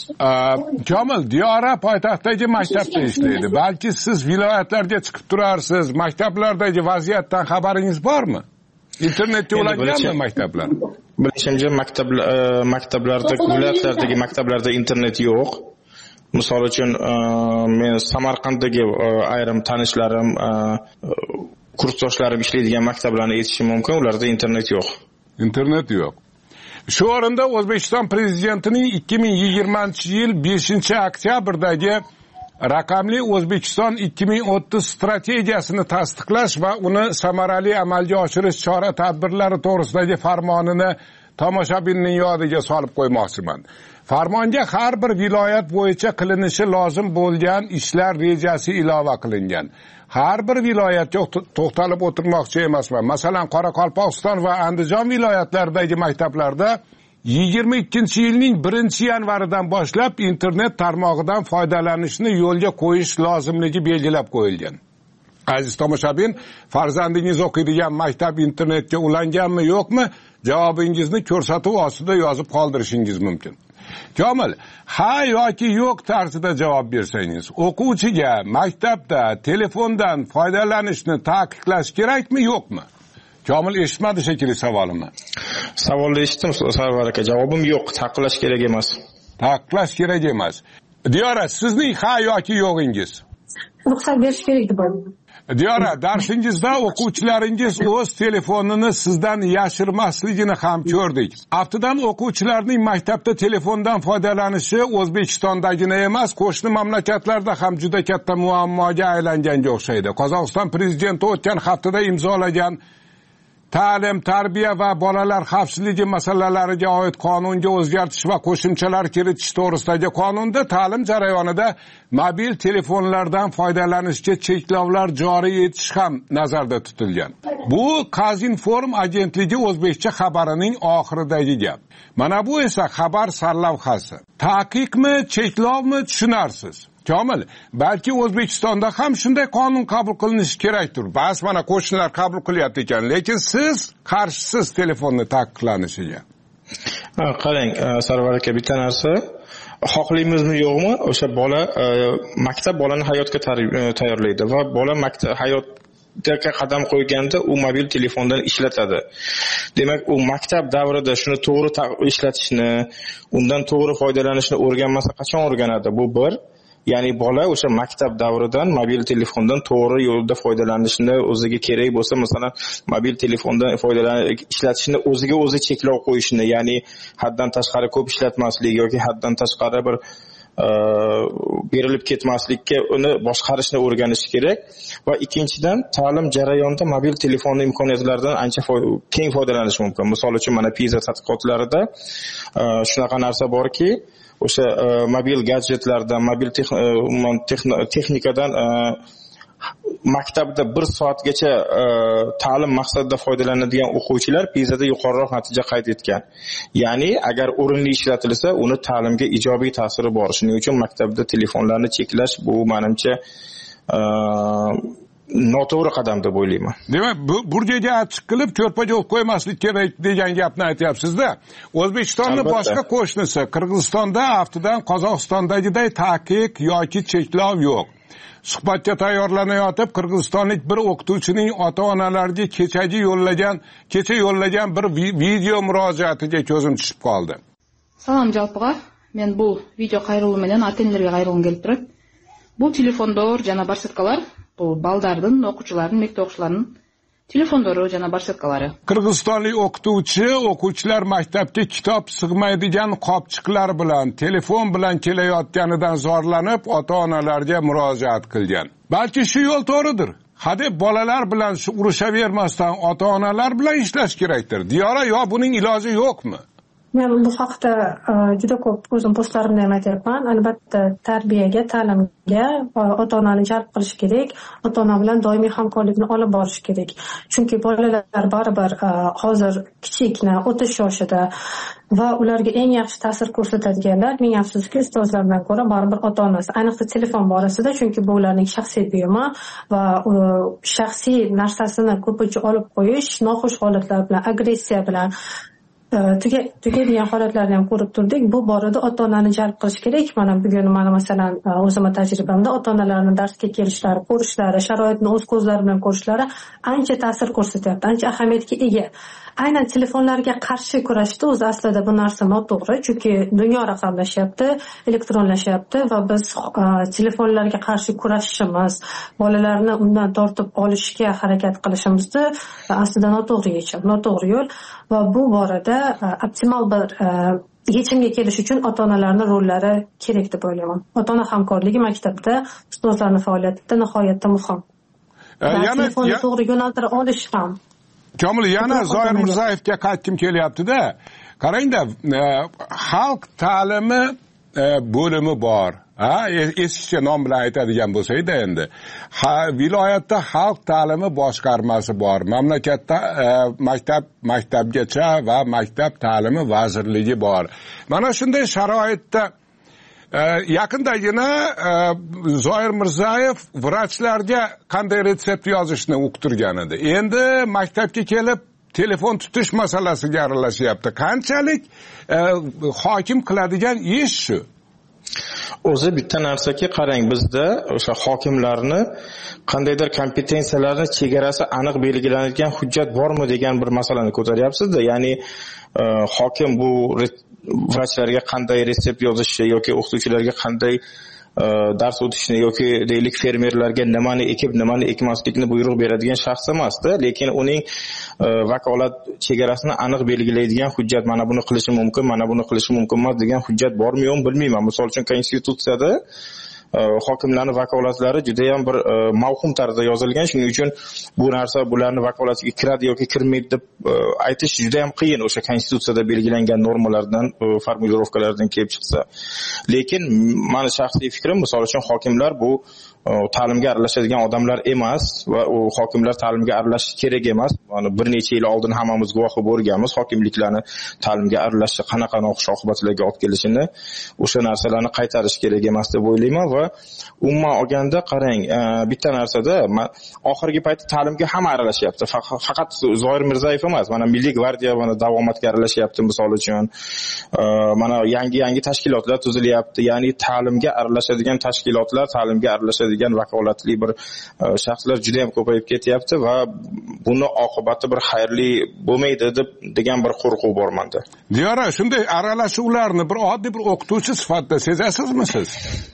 Komil, Diyora poytaxtdagi maktabda ishlaydi. Balki siz viloyatlarga chiqib turarsiz. Maktablardagi vaziyatdan xabaringiz bormi? Internetga ulanganmi maktablar? Bilishimcha maktablarda, viloyatlardagi maktablarda internet yo'q. Misol uchun men Samarqanddagi ayrim tanishlarim, kursdoshlarim ishlaydigan maktablarni aytishim mumkin, ularda internet yo'q. Internet yo'q. Shu o'rinda O'zbekiston prezidentining 2020-yil 5-oktyabrdagi Raqamli O'zbekiston 2030 strategiyasini tasdiqlash va uni samarali amalga oshirish chora-tadbirlari to'g'risidagi farmonini tomoshabinning yodiga solib qo'ymoqchiman. Farmonga har bir viloyat bo'yicha qilinishi lozim bo'lgan ishlar rejasi ilova qilingan. Har bir viloyatga to'xtalib o'tirmoqchi emasman. Masalan, Qoraqalpog'iston va Andijon viloyatlaridagi maktablarda 22-yilning 1-yanvaridan boshlab internet tarmog'idan foydalanishni yo'lga qo'yish lozimligi belgilab qo'yilgan. Aziz tomoshabin, farzandingiz o'qiydigan maktab internetga ulanganmi, yo'qmi? Javobingizni ko'rsatuv ostida yozib qoldirishingiz mumkin. Komil, ha yoki yo'q tarzida javob bersangiz, o'quvchiga maktabda telefondan foydalanishni taqiqlash kerakmi, yo'qmi? Komil eshitmadi shekilli savolimni. Savolni eshitdim, Sarvar aka. Javobim yo'q, taqiqlash kerak emas. Taqiqlash kerak emas. Diyora, sizning ha yoki yo'g'ingiz? Ruxsat berish kerak deb o'ylayman. Diyora, darsingizda o'quvchilaringiz o'z telefonini sizdan yashirmasligini ham ko'rdik. Aftidan o'quvchilarning maktabda telefondan foydalanishi O'zbekistondagina emas, qo'shni mamlakatlarda ham juda katta muammoga aylanganga o'xshaydi. Qozog'iston prezidenti o'tgan haftada imzolagan ta'lim, tarbiya va bolalar xavfsizligi masalalariga oid qonunga o'zgartish va qo'shimchalar kiritish to'g'risidagi qonunda ta'lim jarayonida mobil telefonlardan foydalanishga cheklovlar joriy etish ham nazarda tutilgan. Bu Qazinform agentligi o'zbekcha xabarining oxiridagi gap. Mana bu esa xabar sarlavhasi. Taqiqmi, cheklovmi tushunarsiz. Komil, balki O'zbekistonda ham shunday qonun qabul qilinishi kerakdir. Ba'zi mana qo'shnilar qabul qilyapti ekan, lekin siz qarshisiz telefonni taqiqlanishiga. Qarang, Sarvar aka, bitta narsa, xohlaymizmi yo'qmi, o'sha bola maktab bolani hayotga tayyorlaydi va bola hayotga qadam qo'yganda u mobil telefondan ishlatadi. Demak, u maktab davrida shuni to'g'ri ishlatishni, undan to'g'ri foydalanishni o'rganmasa qachon o'rganadi? Bu bir. Ya'ni bola o'sha maktab davridan mobil telefondan to'g'ri yo'lda foydalanishni, o'ziga kerak bo'lsa, masalan, mobil telefondan ishlatishni o'ziga o'zi cheklov qo'yishni, ya'ni haddan tashqari ko'p ishlatmaslik yoki haddan tashqari bir berilib ketmaslikka uni boshqarishni o'rganish kerak. Va ikkinchidan, ta'lim jarayonida mobil telefonning imkoniyatlaridan ancha keng foydalanish mumkin. Misol uchun, mana PISA tadqiqotlarida shunaqa narsa borki, o'sha mobil gadjetlardan, mobil texnikadan maktabda 1 soatgacha ta'lim maqsadida foydalanadigan o'quvchilar PISAda yuqoriroq natija qayd etgan. Ya'ni agar o'rinli ishlatilsa, uni ta'limga ijobiy ta'siri bor. Shuning uchun maktabda telefonlarni cheklash bu menimcha noto'g'ri qadam deb o'ylayman. Demak, burgaga achchiq qilib ko'rpa-jo'q qo'ymaslik kerak degan gapni aytyapsiz-da. O'zbekistonning boshqa qo'shnisi Qirg'izistonda aftidan Qozog'istondagiday taqiq yoki cheklov yo'q. Suhbatga tayyorlanayotib, qirg'izistonlik bir o'qituvchining ota-onalariga kecha yo'llagan bir video murojaatiga ko'zim tushib qoldi. Salom jalpiga, men bu video qayriluvim bilan ota-onalarga qayrilgim kelib turib, bu telefondor jana barsetkalar, bu baldardın, o'quvchilarning, maktab o'quvchilarining telefondori jana barsetkalari. Qirg'izistonlik o'quvchilar maktabga kitob sig'maydigan qopchiqlar bilan, telefon bilan kelayotganidan zorlanib, ota-onalarga murojaat qilgan. Balki shu yo'l to'g'ridir. Hadeb bolalar bilan urushavermasdan ota-onalar bilan ishlash kerakdir. Diyora, yo buning iloji yo'qmi? Men bu haqda juda ko'p o'zim postlarimda ham aytyapman. Albatta, tarbiyaga, ta'limga ota-onani jalb qilish kerak. Ota-ona bilan doimiy hamkorlikni olib borish kerak. Chunki bolalar baribir hozir kichikna, o'tish yoshida va ularga eng yaxshi ta'sir ko'rsatadiganlar, ming afsuski, ustozlardan ko'ra baribir ota-onasi. Ayniqsa telefon borasida, chunki bu ularning shaxsiy buyumi va shaxsiy narsasini ko'pincha olib qo'yish, noxush holatlar bilan, agressiya bilan tugaydigan holatlarni ham ko'rib turdik. Bu borada ota-onani jalb qilish kerak. Mana bugun masalan o'zimning tajribamda ota-onalarning darsga kelishlari, ko'rishlari, sharoitni o'z ko'zlari bilan ko'rishlari ancha ta'sir ko'rsatyapti, ancha ahamiyatga ega. Aynan telefonlarga qarshi kurashda o'zi aslida bu narsa noto'g'ri, chunki dunyo raqamlashyapti, elektronlashyapti va biz telefonlarga qarshi kurashishimiz, bolalarni undan tortib olishga harakat qilishimizni aslida noto'g'ri yechim, noto'g'ri yo'l va bu borada optimal bir yechimga kelish uchun ota-onalarning rollari kerak deb o'ylayman. Ota-ona hamkorligi maktabda, ustozlarning faoliyatida nihoyatda muhim. Telefonni to'g'ri yo'naltira olish ham. Komil, yana Zoir Mirzayevga qaytkim kelyapti-da. Qarangda, xalq ta'limi bo'limi bor. Eskicha nom bilan aytadigan bo'lsak-da endi. Viloyatda xalq ta'limi boshqarmasi bor. Mamlakatda maktabgacha va maktab ta'limi vazirligi bor. Mana shunday sharoitda yaqindagina Zoir Mirzayev vrachlarga qanday retsept yozishni o'qitirgan edi. Endi maktabga kelib telefon tutish masalasiga aralashyapti. Qanchalik hokim qiladigan ish shu? O'zi bitta narsaki, qarang, bizda o'sha hokimlarni qandaydir kompetensiyalarni chegarasi aniq belgilanadigan hujjat bormi degan bir masalani ko'taryapsiz-da. Ya'ni hokim bu vrachlarga qanday retsept yozishi yoki o'qituvchilarga qanday dars o'tishni yoki deylik fermerlarga nimani ekib, nimani ekmaslikni buyruq beradigan shaxs emasdi, lekin uning vakolat chegarasini aniq belgilaydigan hujjat, mana buni qilishi mumkin, mana buni qilishi mumkin emas degan hujjat bormi yo'qmi bilmayman. Misol uchun konstitutsiyada hokimlarning vakolatlari juda ham bir mavhum tarzda yozilgan. Shuning uchun bu narsa bularning vakolatiga kiradi yoki kirmaydi deb aytish juda ham qiyin, o'sha konstitutsiyada belgilangan normalardan, formulirovkalardan kelib chiqsa. Lekin meni shaxsiy fikrim, misol uchun hokimlar bu ta'limga aralashadigan odamlar emas va u hokimlar ta'limga aralashishi kerak emas. Mana bir necha yil oldin hammamiz guvohi bo'lganmiz hokimliklarni ta'limga aralashishi qanaqa noxush oqibatlarga olib kelishini. O'sha narsalarni qaytarish kerak emas deb o'ylayman va umuman olganda qarang, bitta narsada oxirgi paytda ta'limga hamma aralashyapti. Faqat Zoir Mirzayev emas, mana Milliy gvardiya mana davomatga aralashyapti misol uchun. Mana yangi tashkilotlar tuzilyapti. Ya'ni ta'limga aralashadigan tashkilotlar, ta'limga aralashadigan vakolatli bir shaxslar juda ham ko'payib ketyapti va buni oqibati bir xayrli bo'lmaydi degan bir qo'rquv bor menda. Diyora, shunday aralashuvlarni bir oddiy bir o'qituvchi sifatida sezasizmi siz?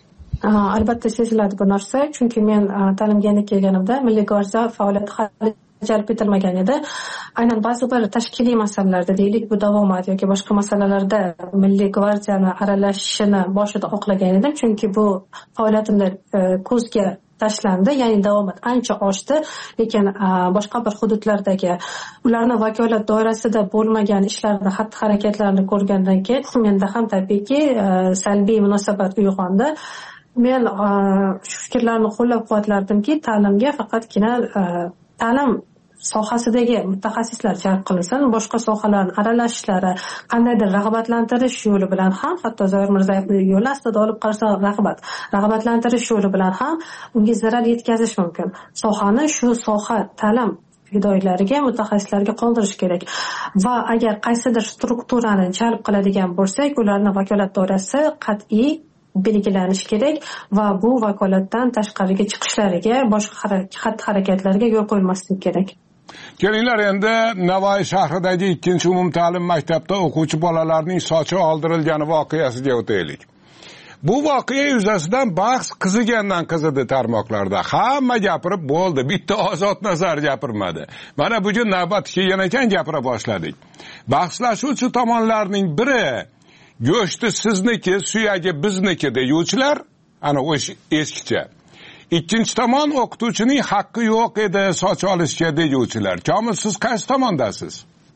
Albatta seziladi bu narsa, chunki men ta'limga kelganimda Milliy gvardiya faoliyati hali jalb etilmagan edi. Aynan ba'zi bir tashkiliy masalalarda deylik, bu davomat yoki boshqa masalalarda Milliy gvardiyani aralashishini boshida oqlagan edim, chunki bu faoliyatimda ko'zga tashlandi, ya'ni davomat ancha oshdi, lekin boshqa bir hududlardagi ularni vakolat doirasida bo'lmagan ishlarni, xatti-harakatlarni ko'rgandan keyin menda ham tabiiyki salbiy munosabat uyg'ondi. Men shu fikrlarni qo'llab-quvvatlardimki, ta'limga faqatgina ta'lim sohasidagi mutaxassislar jalb qilinsin, boshqa sohalarni aralashishlari qandaydir rag'batlantirish yo'li bilan ham, hatto Zoir Mirzayevning yo'li aslida olib qarasa rag'batlantirish yo'li bilan ham unga zarar yetkazish mumkin. Sohani shu soha ta'lim fidoyilariga, mutaxassislarga qoldirish kerak va agar qaysidir strukturani jalb qiladigan bo'lsak, ularning vakolat doirasi qat'iy belgilanishi kerak va bu vakolatdan tashqariga chiqishlariga, boshqa xatti-harakatlarga yo'l qo'yilmasligi kerak. Kelinglar, endi Navoiy shahridagi 2-umumta'lim maktabda o'quvchi bolalarning sochi oldirilgani voqeasiga o'taylik. Bu voqea yuzasidan bahs qizigandan qizidi tarmoqlarda. Hamma gapirib bo'ldi, bitta Ozod Nazar gapirmadi. Mana bugun navbat kelgan ekan, gapira boshladik. Bahslashuvchi tomonlarning biri go'shti sizniki, suyagi bizniki deyuvchilar, ana o'sha eskicha. Ikkinchi tomon o'qituvchining haqqi yo'q edi soch olishga deyuvchilar. Komil, siz qaysi tomondasiz?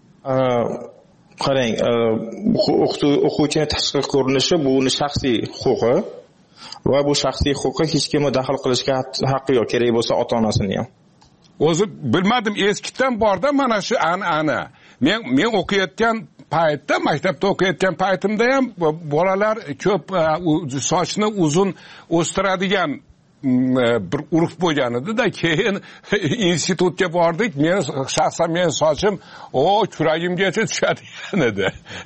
Qarang, o'quvchining tashqi ko'rinishi bu uning shaxsiy huquqi va bu shaxsiy huquqqa hech kimni daxl qilishga haqqi yo'q, kerak bo'lsa ota-onasini ham. O'zi bilmadim, eskidan borda mana shu an'ana. Men o'qiyotgan paytda, maktabda o'qiyotgan paytimda ham bolalar ko'p sochni uzun o'stiradigan bir urf bo'lgan edi-da, keyin institutga bordik, men sochim kuragimgacha tushadigan edi.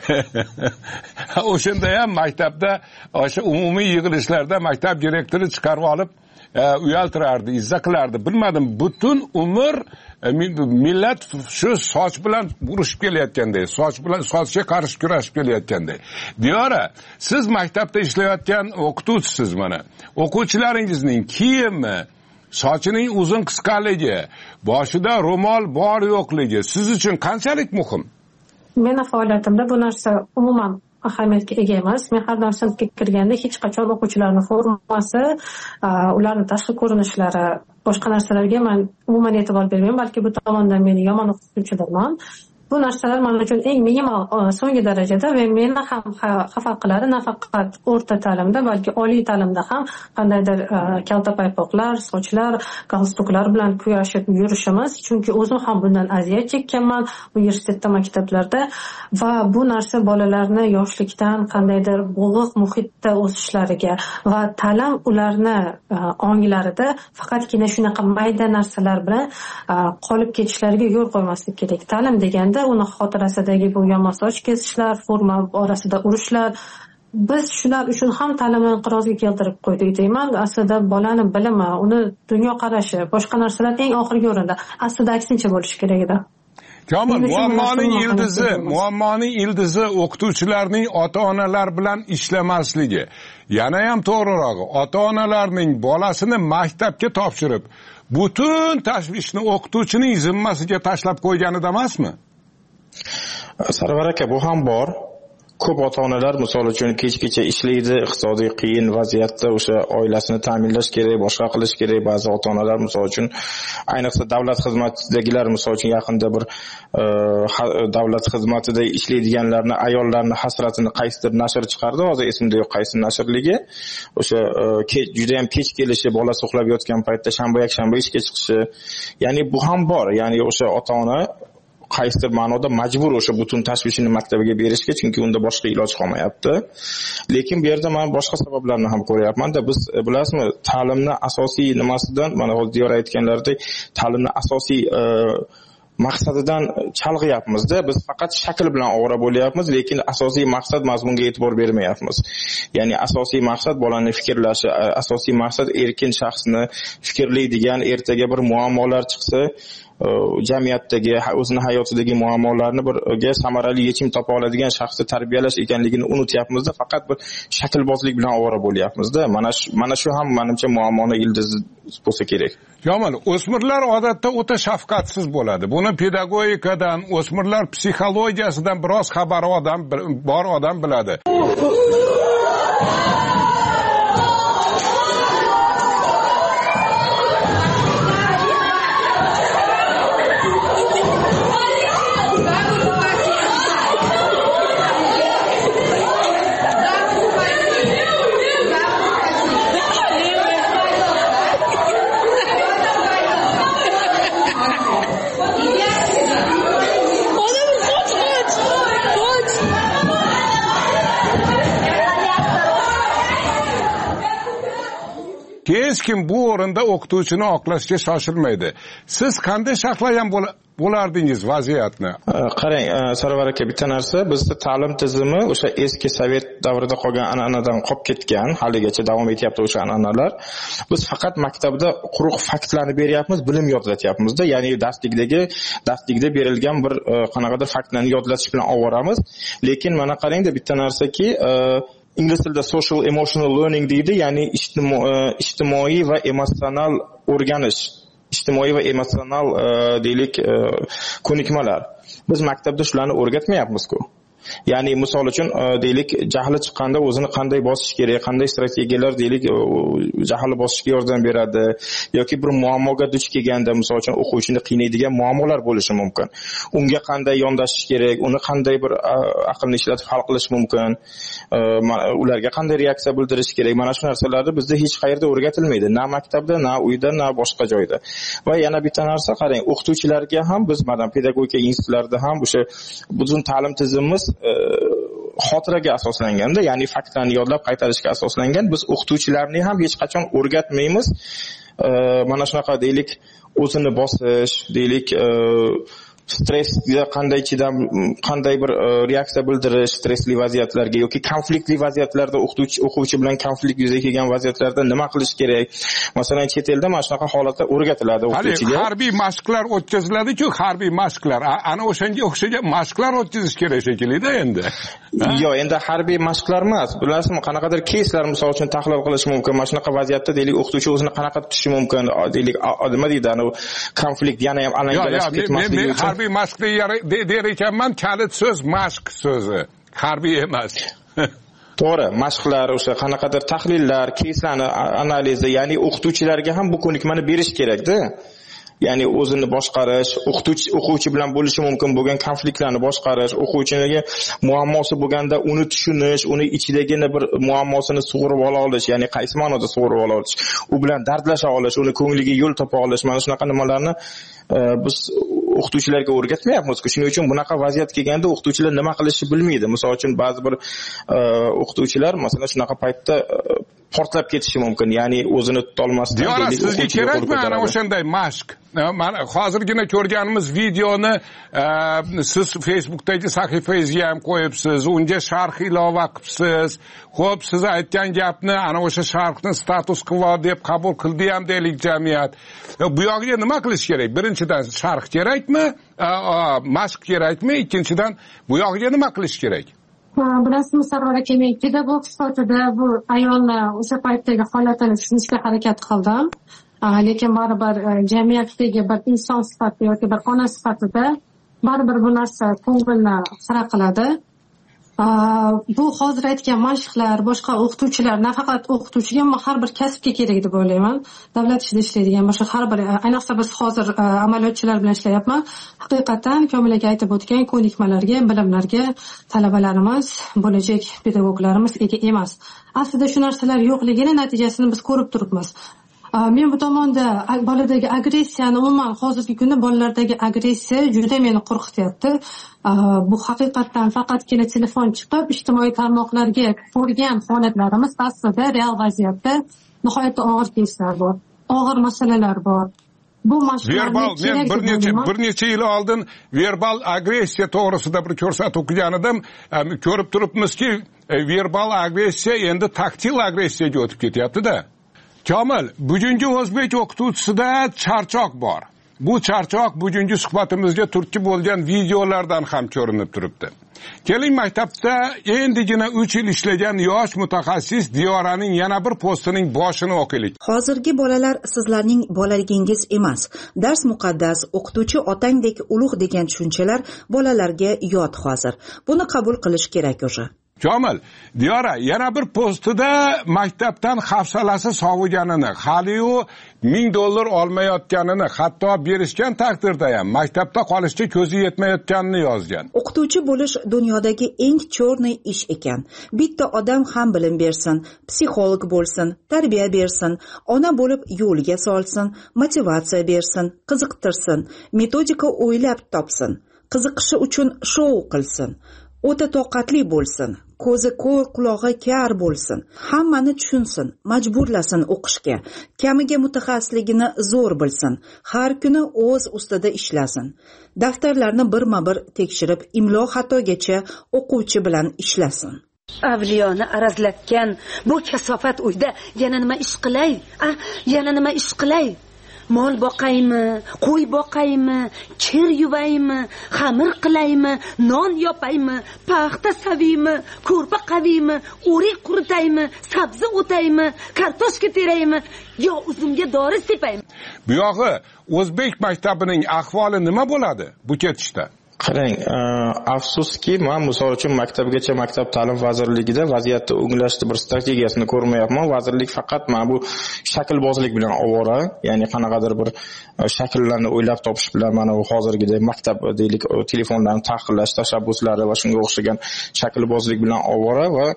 O'shanda ham maktabda, o'sha umumiy yig'ilishlarda maktab direktori chiqarib olib uyaltirardi, izza qilardi. Bilmadim, butun umr millat shu soch bilan urushib kelayotganday, sochga qarshi kurashib kelayotganday. Diyora, siz maktabda ishlayotgan o'qituvchisiz mana. O'quvchilaringizning kiyimi, sochining uzun qisqaligi, boshida ro'mol bor yo'qligi siz uchun qanchalik muhim? Meni faoliyatimda bu narsa umuman ahamiyatga ega emas. Men har doim sinfga kirganda hech qachon o'quvchilarning formasi, ularning tashqi ko'rinishlari, boshqa narsalarga men umuman e'tibor bermayman, balki bu tomondan meni yomon o'qituvchidirman. Bu narsalar men uchun eng minimal so'nggi darajada va meni ham xafa qiladi, nafaqat o'rta ta'limda, balki oliy ta'limda ham qandaydir kalta paypoqlar, sochlar, galstuklar bilan kurashib yurishimiz, chunki o'zim ham bundan aziyat chekkanman universitetda, maktablarda va bu narsa bolalarni yoshlikdan qandaydir bo'g'iq muhitda o'sishlariga va ta'lim ularni onglarida faqatgina shunaqa mayda narsalar bilan qolib ketishlariga yo'l qo'ymaslik kerak. Ta'lim deganda uni xotirasidagi bu yomon soch kesishlar, forma orasida urushlar, biz shular uchun ham ta'limni inqirozga keltirib qo'ydik deyman. Aslida bolani bilimi, uni dunyoqarashi, boshqa narsalar eng oxirgi o'rinda. Aslida aksincha bo'lishi kerak edi. Komil, muammoning ildizi o'qituvchilarning ota-onalar bilan ishlamasligi. Yana ham to'g'rirog'i, ota-onalarning bolasini maktabga topshirib, butun tashvishni o'qituvchining zimmasiga tashlab qo'yganida emasmi? Sarvar aka, bu ham bor. ko'p ota-onalar misol uchun kechgacha ishlaydi, iqtisodiy qiyin vaziyatda o'sha oilasini ta'minlash kerak, boshqa qilish kerak. Ba'zi ota-onalar misol uchun ayniqsa davlat xizmatidagilar misol uchun yaqinda bir davlat xizmatida ishlaydiganlarni, ayollarni hasratini qaysidir nashr chiqardi, hozir esimda yo'q qaysi nashrligi. O'sha juda ham kech kelishi, bolasi uxlab yotgan paytda shanba yakshanba ishga chiqishi. Ya'ni bu ham bor. Ya'ni o'sha ota-ona qaysidir ma'noda majbur o'sha butun tashvishini maktabiga berishga, chunki unda boshqa iloj qolmayapti. Lekin bu yerda men boshqa sabablarni ham ko'ryapman-da. Biz bilasizmi, ta'limni asosiy nimasidan, mana hozir Diyor aytganlaridek, ta'limni asosiy maqsadidan chalg'iyapmiz-da. Biz faqat shakl bilan ovora bo'lyapmiz, lekin asosiy maqsad mazmunga e'tibor bermayapmiz. Ya'ni asosiy maqsad bolaning fikrlashi, asosiy maqsad erkin shaxsni fikrlaydigan, ertaga bir muammolar chiqsa jamiyatdagi, o'zini hayotidagi muammolarni birga samarali yechim topa oladigan shaxsni tarbiyalash ekanligini unutyapmiz-da, faqat bir shaklbozlik bilan ovora bo'lyapmiz-da. Mana shu ham menimcha muammoni ildizi bo'lsa kerak. Yomon, o'smirlar odatda o'ta shafqatsiz bo'ladi. Buni pedagogikadan, o'smirlar psixologiyasidan biroz xabari bor odam biladi. Hech kim bu o'rinda o'qituvchini oqlashga shoshilmaydi. Siz qanday saqlagan bo'lardingiz vaziyatni? Qarang, Sarvar aka, bitta narsa, bizda ta'lim tizimi o'sha eski sovet davrida qolgan an'anadan qolib ketgan, haligacha davom etyapti o'sha an'analar. Biz faqat maktabda quruq faktlarni beryapmiz, bilim yodlatyapmiz-da. Ya'ni darslikda berilgan bir qanaqadir faktlarni yodlatish bilan ovoramiz. Lekin mana qarangda, bitta narsaki, ingliz tilida social emotional learning deydi, ya'ni ijtimoiy va emotsional o'rganish, ijtimoiy va emotsional deylik ko'nikmalar. Biz maktabda shularni o'rgatmayapmiz-ku. Ya'ni misol uchun deylik jahli chiqqanda o'zini qanday bosish kerak, qanday strategiyalar deylik jahli bosishga yordam beradi yoki bir muammoga duch kelganda misol uchun o'quvchini qiynaydigan muammolar bo'lishi mumkin. Unga qanday yondashish kerak, uni qanday bir aqlni ishlatib hal qilish mumkin, ularga qanday reaksiya bildirish kerak. Mana shu narsalarni bizda hech qayerda o'rgatilmaydi, na maktabda, na uyda, na boshqa joyda. Va yana bitta narsa qarang, o'qituvchilarga ham biz mana pedagogika institutlarida ham o'sha butun ta'lim tizimimiz xotiraga asoslanganda, ya'ni faktlarni yodlab qaytarishga asoslangan. Biz o'qituvchilarni ham hech qachon o'rgatmaymiz. Mana shunaqa deylik o'zini bosish, deylik stressga qanday bir reaksiya bildirish stressli vaziyatlarga yoki konfliktli vaziyatlarda o'quvchi bilan konflikt yuzaga kelgan vaziyatlarda nima qilish kerak. Masalan, chet elda mana shunaqa holatlar o'rgatiladi o'quvchiga. Harbiy mashqlar o'tkaziladi-ku, harbiy mashqlar. Ana o'shanga o'xshagan mashqlar o'tkazish kerak shekilli-da endi. Yo'q, endi harbiy mashqlar emas. Bilasizmi, qanaqadir keyslar misol uchun tahlil qilish mumkin. Mana shunaqa vaziyatda deylik o'qituvchi o'zini qanaqa tutishi mumkin, deylik nima deydi, ana konflikt yana ham alangalashib ketmasligi uchun. Harbiy mashq der ekanman, kalit so'z mashq so'zi, harbiy emas. To'g'ri, mashqlar, o'sha qanaqadir tahlillar, keyslarni analizi, ya'ni o'qituvchilarga ham bu ko'nikmani berish kerak-da. Ya'ni o'zini boshqarish, o'quvchi bilan bo'lishi mumkin bo'lgan konfliktlarni boshqarish, o'quvchiga muammosi bo'lganda uni tushunish, uni ichidagi bir muammosini sug'urib ola olish, ya'ni qaysi ma'noda sug'urib ola olish, u bilan dardlasha olish, uni ko'ngliga yo'l topa olish, mana shunaqa nimalarni biz o'qituvchilarga o'rgatmayapmiz-ku. Shuning uchun bunaqa vaziyat kelganda o'qituvchilar nima qilishni bilmaydi. Misol uchun ba'zi bir o'qituvchilar masalan shunaqa paytda portlab ketishi mumkin, ya'ni o'zini tutolmasdan. Diyor, sizga kerakmi ana o'shanday mashq? Mana hozirgina ko'rganimiz videoni siz Facebookdagi sahifangizga ham qo'yibsiz, unga sharh ilova qilibsiz. Xo'p, siz aytgan gapni ana o'sha sharhni status quo deb qabul qildi ham deylik jamiyat. Bu yoqqa nima qilish kerak? Birinchidan sharh kerakmi? Mashq kerakmi? Ikkinchidan bu yoqqa nima qilish kerak? Bilasizmi, Sarvar aka, men pedagog sifatida bu ayolni o'sha paytdagi holatini tushunishga harakat qildim. Lekin baribir jamiyatdagi bir inson sifatida yoki bir ona sifatida baribir bu narsa ko'ngilni xira qiladi. bu hozir aytgan mashqlar boshqa o'qituvchilar nafaqat o'qituvchiga ammo har bir kasbga kerak deb o'ylayman. Davlat ishida ishlaydigan boshqa har bir, ayniqsa biz hozir amaliyotchilar bilan ishlayapman. Haqiqatan Komil aka aytib o'tgan ko'nikmalarga, bilimlarga talabalarimiz, bo'lajak pedagoglarimiz ega emas. Aslida shu narsalar yo'qligini natijasini biz ko'rib turibmiz. Men bu tomonda boladagi agressiyani umuman hozirgi kunda bolalardagi agressiya juda meni qo'rqityapti. Bu haqiqatdan faqatgina telefon chiqib ijtimoiy tarmoqlarga ko'rgan holatlarimiz aslida real vaziyatda nihoyatda og'ir keyslar bor. Og'ir masalalar bor. Bu bir necha yil oldin verbal agressiya to'g'risida bir ko'rsatib o'qigan edim. Ko'rib turibmizki, verbal agressiya endi taktil agressiyaga o'tib ketyapti-da. Komil, bugungi o'zbek o'qituvchisida charchoq bor. Bu charchoq bugungi suhbatimizga turtki bo'lgan videolardan ham ko'rinib turibdi. Keling, maktabda endigina 3 yil ishlagan yosh mutaxassis Diyoraning yana bir postining boshini o'qiylik. Hozirgi bolalar sizlarning bolaligingiz emas. Dars muqaddas, o'qituvchi otangdek ulug' degan tushunchalar bolalarga yot hozir. Buni qabul qilish kerak o'sha. Komil, Diyora yana bir postida maktabdan hafsalasi soviganini, hali-yu $1000 olmayotganini, hatto berishgan taqdirda ham maktabda qolishga ko'zi yetmayotganini yozgan. O'qituvchi bo'lish dunyodagi eng cho'rniy ish ekan. Bitta odam ham bilim bersin, psixolog bo'lsin, tarbiya bersin, ona bo'lib yo'lga solsin, motivatsiya bersin, qiziqtirsin, metodika o'ylab topsin, qiziqishi uchun shou qilsin, o'ta toqatli bo'lsin, ko'zi ko'r, qulog'i kar bo'lsin, hammani tushunsin, majburlasin o'qishga, kamiga mutaxassisligini zo'r bilsin, har kuni o'z ustida ishlasin, daftarlarni birma-bir tekshirib, imlo xatogacha o'quvchi bilan ishlasin. Avliyoni arazlatgan bu kasofat uyda yana nima ish qilay? Yana nima ish qilay? Mol boqaymi, qo'y boqaymi, kir yuvaymi, xamir qilaymi, non yopaymi, paxta savaymi, ko'rpa qavaymi, o'rik quritaymi, sabzi o'taymi, kartoshka teraymi, yo uzumga dori sepaymi? Bu yog'i o'zbek maktabining ahvoli nima bo'ladi bu ketishda? Qarang, afsuski, men misol uchun maktabgacha maktab ta'lim vazirligida vaziyatni o'nglashni bir strategiyasini ko'rmayapman. Vazirlik faqat mana bu shaklbozlik bilan ovora, ya'ni qanaqadir bir shakllarni o'ylab topish bilan mana bu hozirgidek maktab deylik telefonlarni tahqirlash tashabbuslari va shunga o'xshagan shaklbozlik bilan ovora va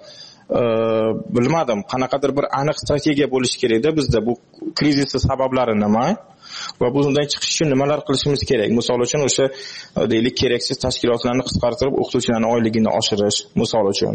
bilmadim, qanaqadir bir aniq strategiya bo'lishi kerak-da bizda. Bu krizisning sabablari nima? Va bundan chiqish uchun nimalar qilishimiz kerak? Misol uchun o'sha deylik keraksiz tashkilotlarni qisqartirib o'qituvchilarning oyligini oshirish, misol uchun.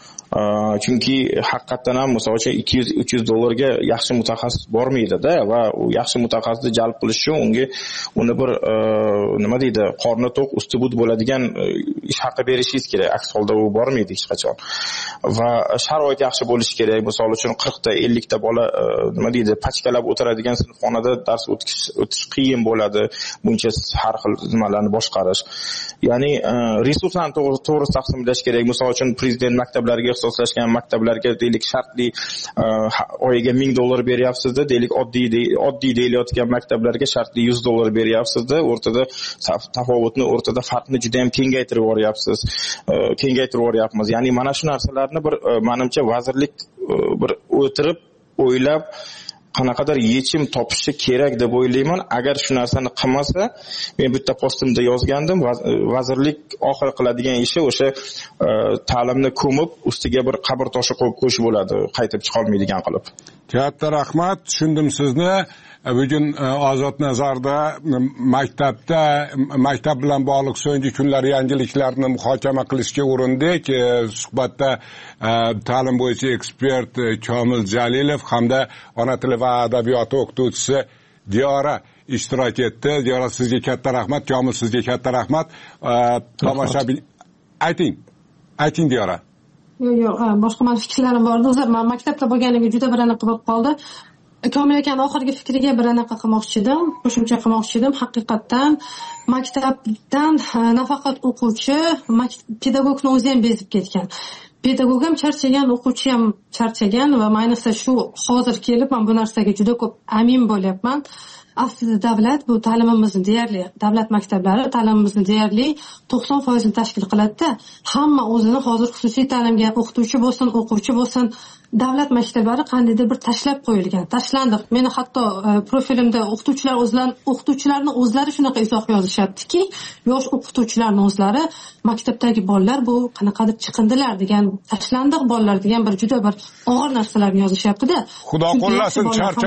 Chunki haqiqatan ham misol uchun $200-300 yaxshi mutaxassis bormaydi-da va u yaxshi mutaxassisni jalb qilish uchun unga uni bir nima deydi, qorni to'q, usti bud bo'ladigan ish haqi berishingiz kerak. Aks holda u bormaydi hech qachon. Va sharoit yaxshi bo'lishi kerak. Misol uchun 40 ta 50 ta bola nima deydi, pachkalab o'tiradigan sinfxonada dars o'tish qiyin bo'ladi. Buncha har xil nimalarni boshqarish. Ya'ni resurslarni to'g'ri taqsimlash kerak. Misol uchun prezident maktablariga ixtisoslashgan maktablarga deylik shartli oyiga $1000 beryapsiz-da, deylik oddiy deyilayotgan maktablarga shartli $100 beryapsiz-da, o'rtada tafovutni, o'rtada farqni juda ham kengaytirib yuboryapmiz. Ya'ni mana shu narsalarni bir menimcha vazirlik bir o'tirib, o'ylab qanaqadir yechim topishi kerak deb o'ylayman. Agar shu narsani qilmasa, men bitta postimda yozgandim, vazirlik oxiri qiladigan ishi o'sha ta'limni ko'mib, ustiga bir qabr toshi qo'yib qo'yish bo'ladi, qaytib chiqa olmaydigan qilib. Katta rahmat, tushundim sizni. Bugun Ozod nazarda maktab bilan bog'liq so'nggi kunlar yangiliklarni muhokama qilishga urindik. Suhbatda ta'lim bo'yicha ekspert Komil Jalilov hamda ona tili va adabiyoti o'qituvchisi Diyora ishtirok etdi. Diyora, sizga katta rahmat, Komil sizga katta rahmat. Tomoshabin ayting Diyora. Yo'q, boshqa mana fikrlarim bor. Hozir men maktabda bo'lganimga juda bir aniq bo'lib qoldi. Komil akani oxirgi fikriga bir anaqa qilmoqchi edim, qo'shimcha qilmoqchi edim. Haqiqatdan maktabdan nafaqat o'quvchi, pedagogni o'zi ham bezib ketgan. Pedagog ham charchagan, o'quvchi ham charchagan va ayniqsa shu hozir kelib men bu narsaga juda ko'p amin bo'lyapman. aslida davlat bu ta'limimizni deyarli davlat maktablari ta'limimizni deyarli 90% tashkil qiladida, hamma o'zini hozir xususiy ta'limga o'qituvchi bo'lsin, o'quvchi bo'lsin, davlat maktablari qandaydir bir tashlab qo'yilgan. Tashlandiq. Meni hatto profilimda o'qituvchilarni o'zlari shunaqa izoh yozishyaptiki, yosh o'qituvchilarni o'zlari maktabdagi bolalar bu qanaqadir chiqindilar degan, tashlandiq bolalar degan bir juda bir og'ir narsalarni yozishyapti-da. Xudo qo'llasin,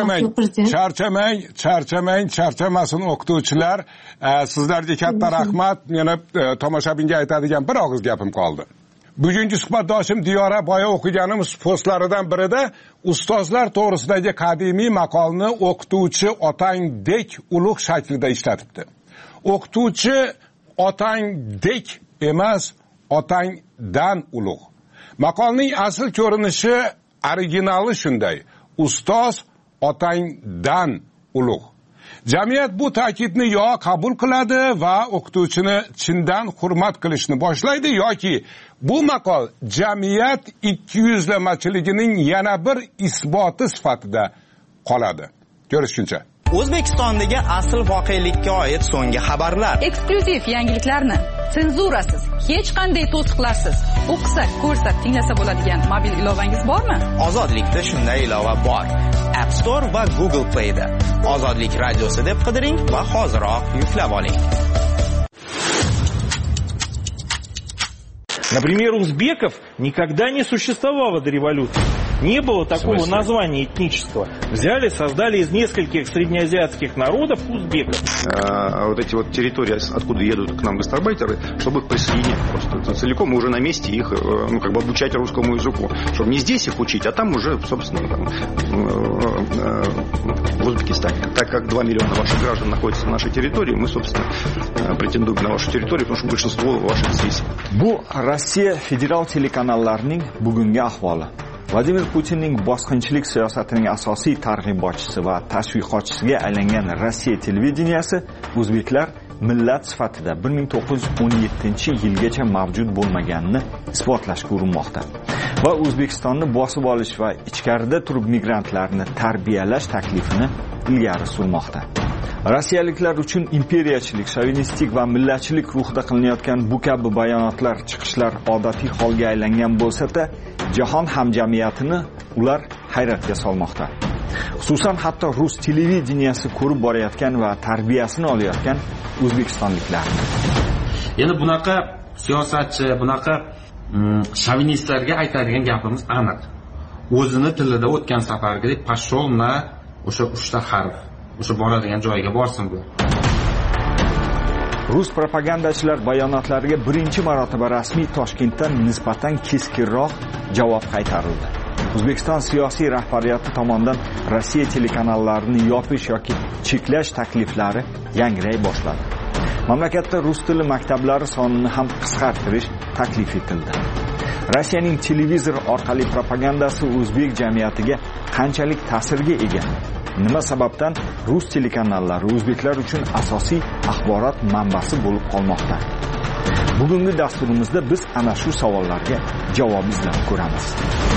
charchamasin o'qituvchilar. Sizlarga katta rahmat. Yana tomoshabinga aytadigan bir og'iz gapim qoldi. Bugungi suhbatdoshim Diyora boya o'qiganimiz postlaridan birida ustozlar to'g'risidagi qadimiy maqolni o'qituvchi otangdek ulug' shaklida ishlatibdi. O'qituvchi otangdek emas, otangdan ulug'. Maqolning asl ko'rinishi, originali shunday: ustoz otangdan ulug'. Jamiyat bu ta'kidni yo qabul qiladi va o'qituvchini chindan hurmat qilishni boshlaydi, yoki bu maqol jamiyat ikkiyuzlamachiligining yana bir isboti sifatida qoladi. Ko'rishguncha. O'zbekistondagi asl voqelikka oid so'nggi xabarlar. Eksklyuziv yangiliklarni senzurasiz, hech qanday to'siqlarsiz o'qisak, ko'rsak, tinglasa bo'ladigan mobil ilovangiz bormi? Ozodlikda shunday ilova bor. App Store va Google Play'da. Ozodlik radiosi deb qidiring va hoziroq yuklab oling. Например, узбеков никогда не существовало до революции. Не было такого названия этничества. Взяли, создали из нескольких среднеазиатских народов узбеков. Вот эти вот территории, откуда едут к нам гастарбайтеры, чтобы их присоединить просто целиком, и уже на месте их, обучать русскому языку. Чтобы не здесь их учить, а там уже, собственно, в Узбекистане. Так как 2 миллиона ваших граждан находятся на нашей территории, мы, собственно, претендуем на вашу территорию, потому что большинство ваших здесь. Bu Rossiya federal telekanallarining bugungi ahvoli. Vladimir Putinning bosqinchilik siyosatining asosiy targ'ibotchisi va tashviqotchisiga aylangan Rossiya televideniyasi o'zbeklar millat sifatida 1917-yilgacha mavjud bo'lmaganini isbotlashga urinmoqda. Va O'zbekistonni bosib olish va ichkarida turib migrantlarni tarbiyalash taklifini ilgari surmoqda. Rossiyaliklar uchun imperiyachilik, shovinistik va millatchilik ruhida qilinayotgan bu kabi bayonotlar, chiqishlar odatiy holga aylangan bo'lsa-da, jahon hamjamiyatini ular hayratga solmoqda. Xususan hatto rus televideniyasi ko'rib borayotgan va tarbiyasini olayotgan o'zbekistonliklarni. Yana bunaqa siyosatchi, bunaqa shovinistlarga aytadigan gapimiz aniq. O'zini tilida o'tgan safargidek pashol na o'sha 3 ta harf, o'sha boradigan joyiga borsin bu. Rus propagandachilar bayonotlariga birinchi marotaba rasmiy Toshkentdan nisbatan keskinroq javob qaytarildi. O'zbekiston siyosiy rahbariyati tomonidan Rossiya telekanallarini yopish yoki cheklash takliflari yangray boshladi. Mamlakatda rus tili maktablari sonini ham qisqartirish taklif etildi. Rossiyaning televizor orqali propagandasi o'zbek jamiyatiga qanchalik ta'sirga ega? Nima sababdan rus telekanallari o'zbeklar uchun asosiy axborot manbasi bo'lib qolmoqda? Bugungi dasturimizda biz ana shu savollarga javob izlab ko'ramiz.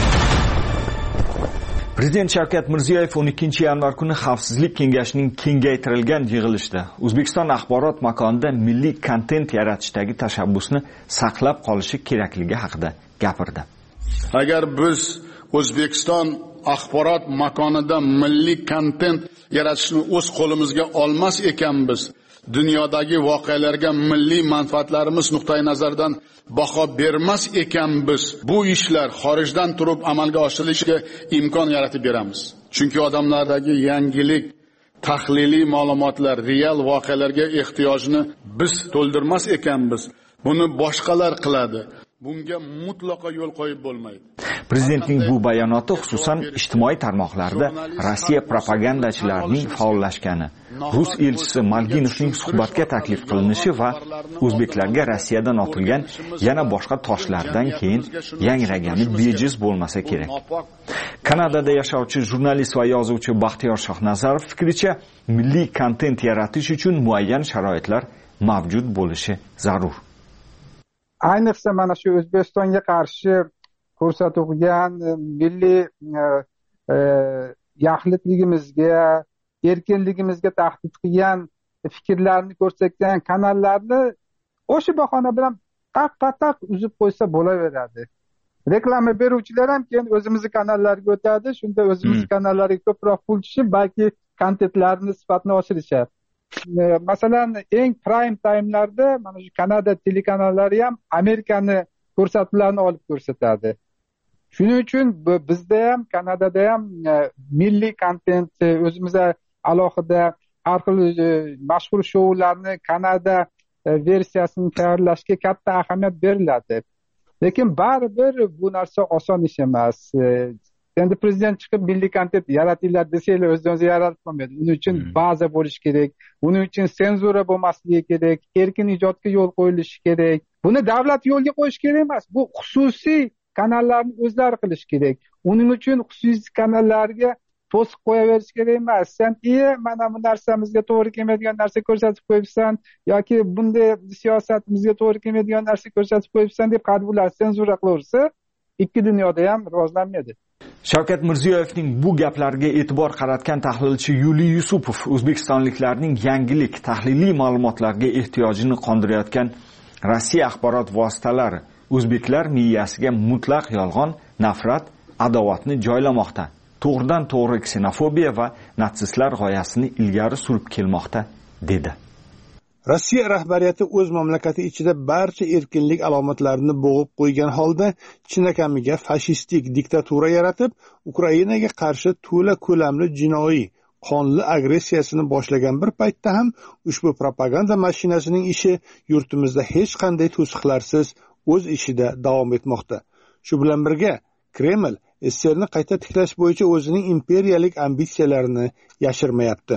Prezident Shavkat Mirziyoyev 12-yanvar kuni Xavfsizlik kengashining kengaytirilgan yig'ilishida O'zbekiston axborot makonida milliy kontent yaratishdagi tashabbusni saqlab qolishi kerakligi haqida gapirdi. Agar biz O'zbekiston axborot makonida milliy kontent yaratishni o'z qo'limizga olmas ekanmiz, dunyodagi voqealarga milliy manfaatlarimiz nuqtai nazaridan baho bermas ekanmiz, bu ishlar xorijdan turib amalga oshirilishiga imkon yaratib beramiz. Chunki odamlardagi yangilik, tahliliy ma'lumotlar, real voqealarga ehtiyojni biz to'ldirmas ekanmiz. Buni boshqalar qiladi. Bunga mutlaqo yo'l qo'yib bo'lmaydi. Prezidentning bu bayonoti xususan ijtimoiy tarmoqlarda Rossiya propagandachilarining faollashgani, rus elchisi Malginovning suhbatga taklif qilinishi va o'zbeklarga Rossiyadan otilgan yana boshqa toshlardan keyin yangragani bejiz bo'lmasa kerak. Kanadada yashovchi jurnalist va yozuvchi Baxtiyor Shohnazarov fikricha, milliy kontent yaratish uchun muayyan sharoitlar mavjud bo'lishi zarur. Ayniqsa mana shu O'zbekistonga qarshi ko'rsatilgan milliy yaxlitligimizga, erkinligimizga tahdid qilgan fikrlarni ko'rsatgan kanallarni o'sha bahona bilan taq uzib qo'ysa bo'laveradi. Reklama beruvchilar ham keyin o'zimizni kanallarga o'tadi, shunda o'zimizni kanallarga ko'proq pul tushib, balki kontentlarni sifatini oshirishadi. Masalan, eng prime time'larda mana shu Kanada telekanallari ham Amerikani ko'rsatuvlarni olib ko'rsatadi. Shuning uchun bizda ham Kanadada ham milliy kontent, o'zimizda alohida har xil mashhur shoularni Kanada versiyasini tayyorlashga katta ahamiyat beriladi. Lekin baribir bu narsa oson ish emas. Endi prezident chiqib milliy kontent yaratinglar desanglar o'zingizga yaratib bo'lmaydi. Uning uchun baza bo'lishi kerak. Uning uchun senzura bo'lmasligi kerak. Erkin ijodga yo'l qo'yilishi kerak. Buni davlat yo'lga qo'yish kerak emas. Bu xususiy kanallarni o'zlari qilish kerak. Uning uchun xususiy kanallarga to'siq qo'yaverish kerak emas. Sen mana bu narsamizga to'g'ri kelmaydigan narsa ko'rsatib qo'yibsan yoki bunday siyosatimizga to'g'ri kelmaydigan narsa ko'rsatib qo'yibsan deb qadrlar senzura qilaversa, ikki dunyoda ham rivojlanmaydi. Shavkat Mirziyoyevning bu gaplariga e'tibor qaratgan tahlilchi Yuliy Yusupov o'zbekistonliklarning yangilik, tahliliy ma'lumotlarga ehtiyojini qondirayotgan Rossiya axborot vositalari o'zbeklar miyasiga mutlaq yolg'on, nafrat, adovatni joylamoqda. To'g'ridan to'g'ri ksenofobiya va natsistlar g'oyasini ilgari surib kelmoqda, dedi. Rossiya rahbariyati o'z mamlakati ichida barcha erkinlik alomatlarini bo'g'ib qo'ygan holda chinakamiga fashistik diktatura yaratib, Ukrainaga qarshi to'la ko'lamli jinoiy, qonli agressiyasini boshlagan bir paytda ham ushbu propaganda mashinasining ishi yurtimizda hech qanday to'siqlarsiz o'z ishida davom etmoqda. Shu bilan birga Kreml SSRni qayta tiklash bo'yicha o'zining imperiyalik ambitsiyalarini yashirmayapti.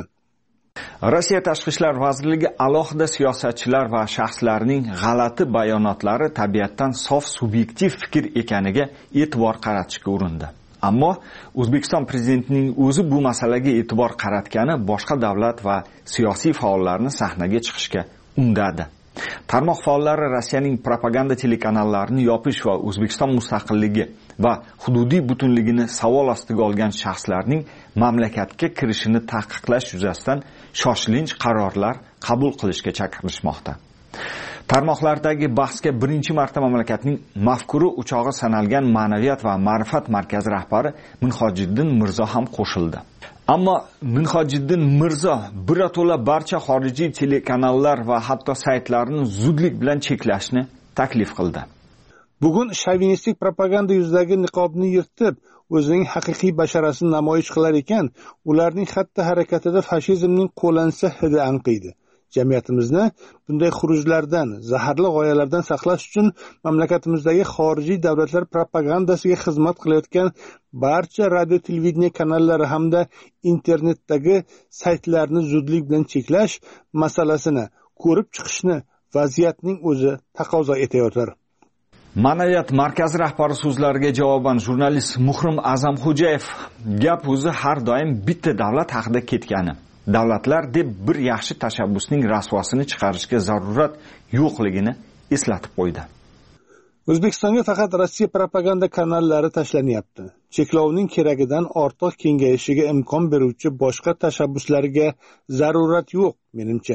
Rossiya Tashqi ishlar vazirligi alohida siyosatchilar va shaxslarning g'alati bayonotlari tabiatdan sof subyektiv fikr ekaniga e'tibor qaratishga urindi. Ammo O'zbekiston prezidentining o'zi bu masalaga e'tibor qaratgani boshqa davlat va siyosiy faollarni sahnaga chiqishga undadi. Tarmoq faollari Rossiyaning propaganda telekanallarini yopish va O'zbekiston mustaqilligi va hududiy butunligini savol ostiga olgan shaxslarning mamlakatga kirishini taqiqlash yuzasidan shoshilinch qarorlar qabul qilishga chaqirishmoqda. Tarmoqlardagi bahsga birinchi marta mamlakatning mafkuri o'chog'i sanalgan Ma'naviyat va ma'rifat markazi rahbari Minhojiddin Mirzo ham qo'shildi. Ammo Minhojiddin Mirzo birato'la barcha xorijiy telekanallar va hatto saytlarni zudlik bilan cheklashni taklif qildi. Bugun shovinistik propaganda yuzidagi niqobni yirtib, o'zining haqiqiy basharasini namoyish qilar ekan, ularning xatti harakatida fashizmning qo'lansa hidi anqiydi. Jamiyatimizni bunday xurujlardan, zaharli g'oyalardan saqlash uchun mamlakatimizdagi xorijiy davlatlar propagandasiga xizmat qilayotgan barcha radio televideniya kanallari hamda internetdagi saytlarni zudlik bilan cheklash masalasini ko'rib chiqishni vaziyatning o'zi taqozo etayotir. Ma'naviyat markazi rahbari so'zlariga javoban jurnalist Muhrim Azamxo'jayev gap o'zi har doim bitta davlat haqida ketgani. Davlatlar deb bir yaxshi tashabbusning rasvosini chiqarishga zarurat yo'qligini eslatib qo'ydi. O'zbekistonga faqat Rossiya propaganda kanallari tashlanyapti. Cheklovning keragidan ortiq kengayishiga imkon beruvchi boshqa tashabbuslarga zarurat yo'q, menimcha.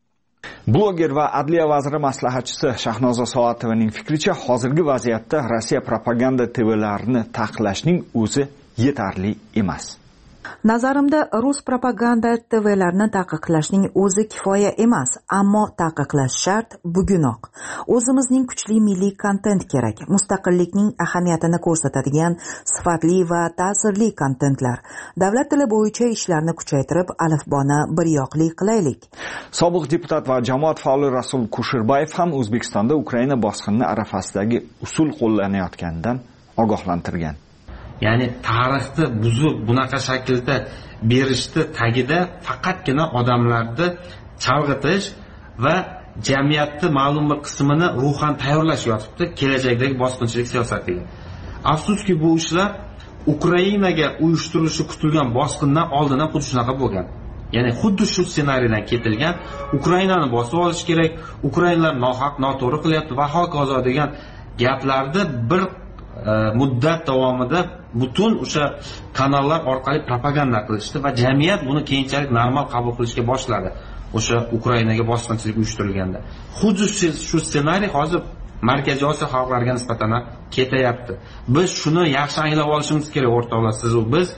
Bloger va Adliya vaziri maslahatchisi Shahnoza Soativaning fikricha, hozirgi vaziyatda Rossiya propaganda TVlarini taqiqlashning o'zi yetarli emas. Nazarimda rus propaganda TVlarini taqiqlashning o'zi kifoya emas, ammo taqiqlash shart bugunoq. O'zimizning kuchli milliy kontent kerak. Mustaqillikning ahamiyatini ko'rsatadigan sifatli va ta'sirli kontentlar. Davlat tili bo'yicha ishlarni kuchaytirib, alifboni biryoqli qilaylik. Sobiq deputat va jamoat faoli Rasul Kushirbayev ham O'zbekistonda Ukraina bosqini arafasidagi usul qo'llanayotganidan ogohlantirgan. Ya'ni tarixni buzib bunaqa shaklda berishni tagida faqatgina odamlarni chalg'itish va jamiyatni ma'lum bir qismini ruhan tayyorlash yotibdi kelajakdagi bosqinchilik siyosatiga. Afsuski bu ishlar Ukrainaga uyushtirilishi kutilgan bosqindan oldin ham xuddi shunaqa bo'lgan. Ya'ni xuddi shu ssenariydan ketilgan, Ukrainani bosib olish kerak, Ukrainalar nohaq, noto'g'ri qilyapti va hokazo degan gaplarni bir muddat davomida butun o'sha kanallar orqali propaganda qilishdi va jamiyat buni keyinchalik normal qabul qilishga boshladi. O'sha Ukrainaga bosqinchilik uyushtirilganda. Xuddi shu ssenariy hozir Markaziy Osiyo xalqlariga nisbatan ketayapti. Biz shuni yaxshi anglab olishimiz kerak o'rtoqlar. Biz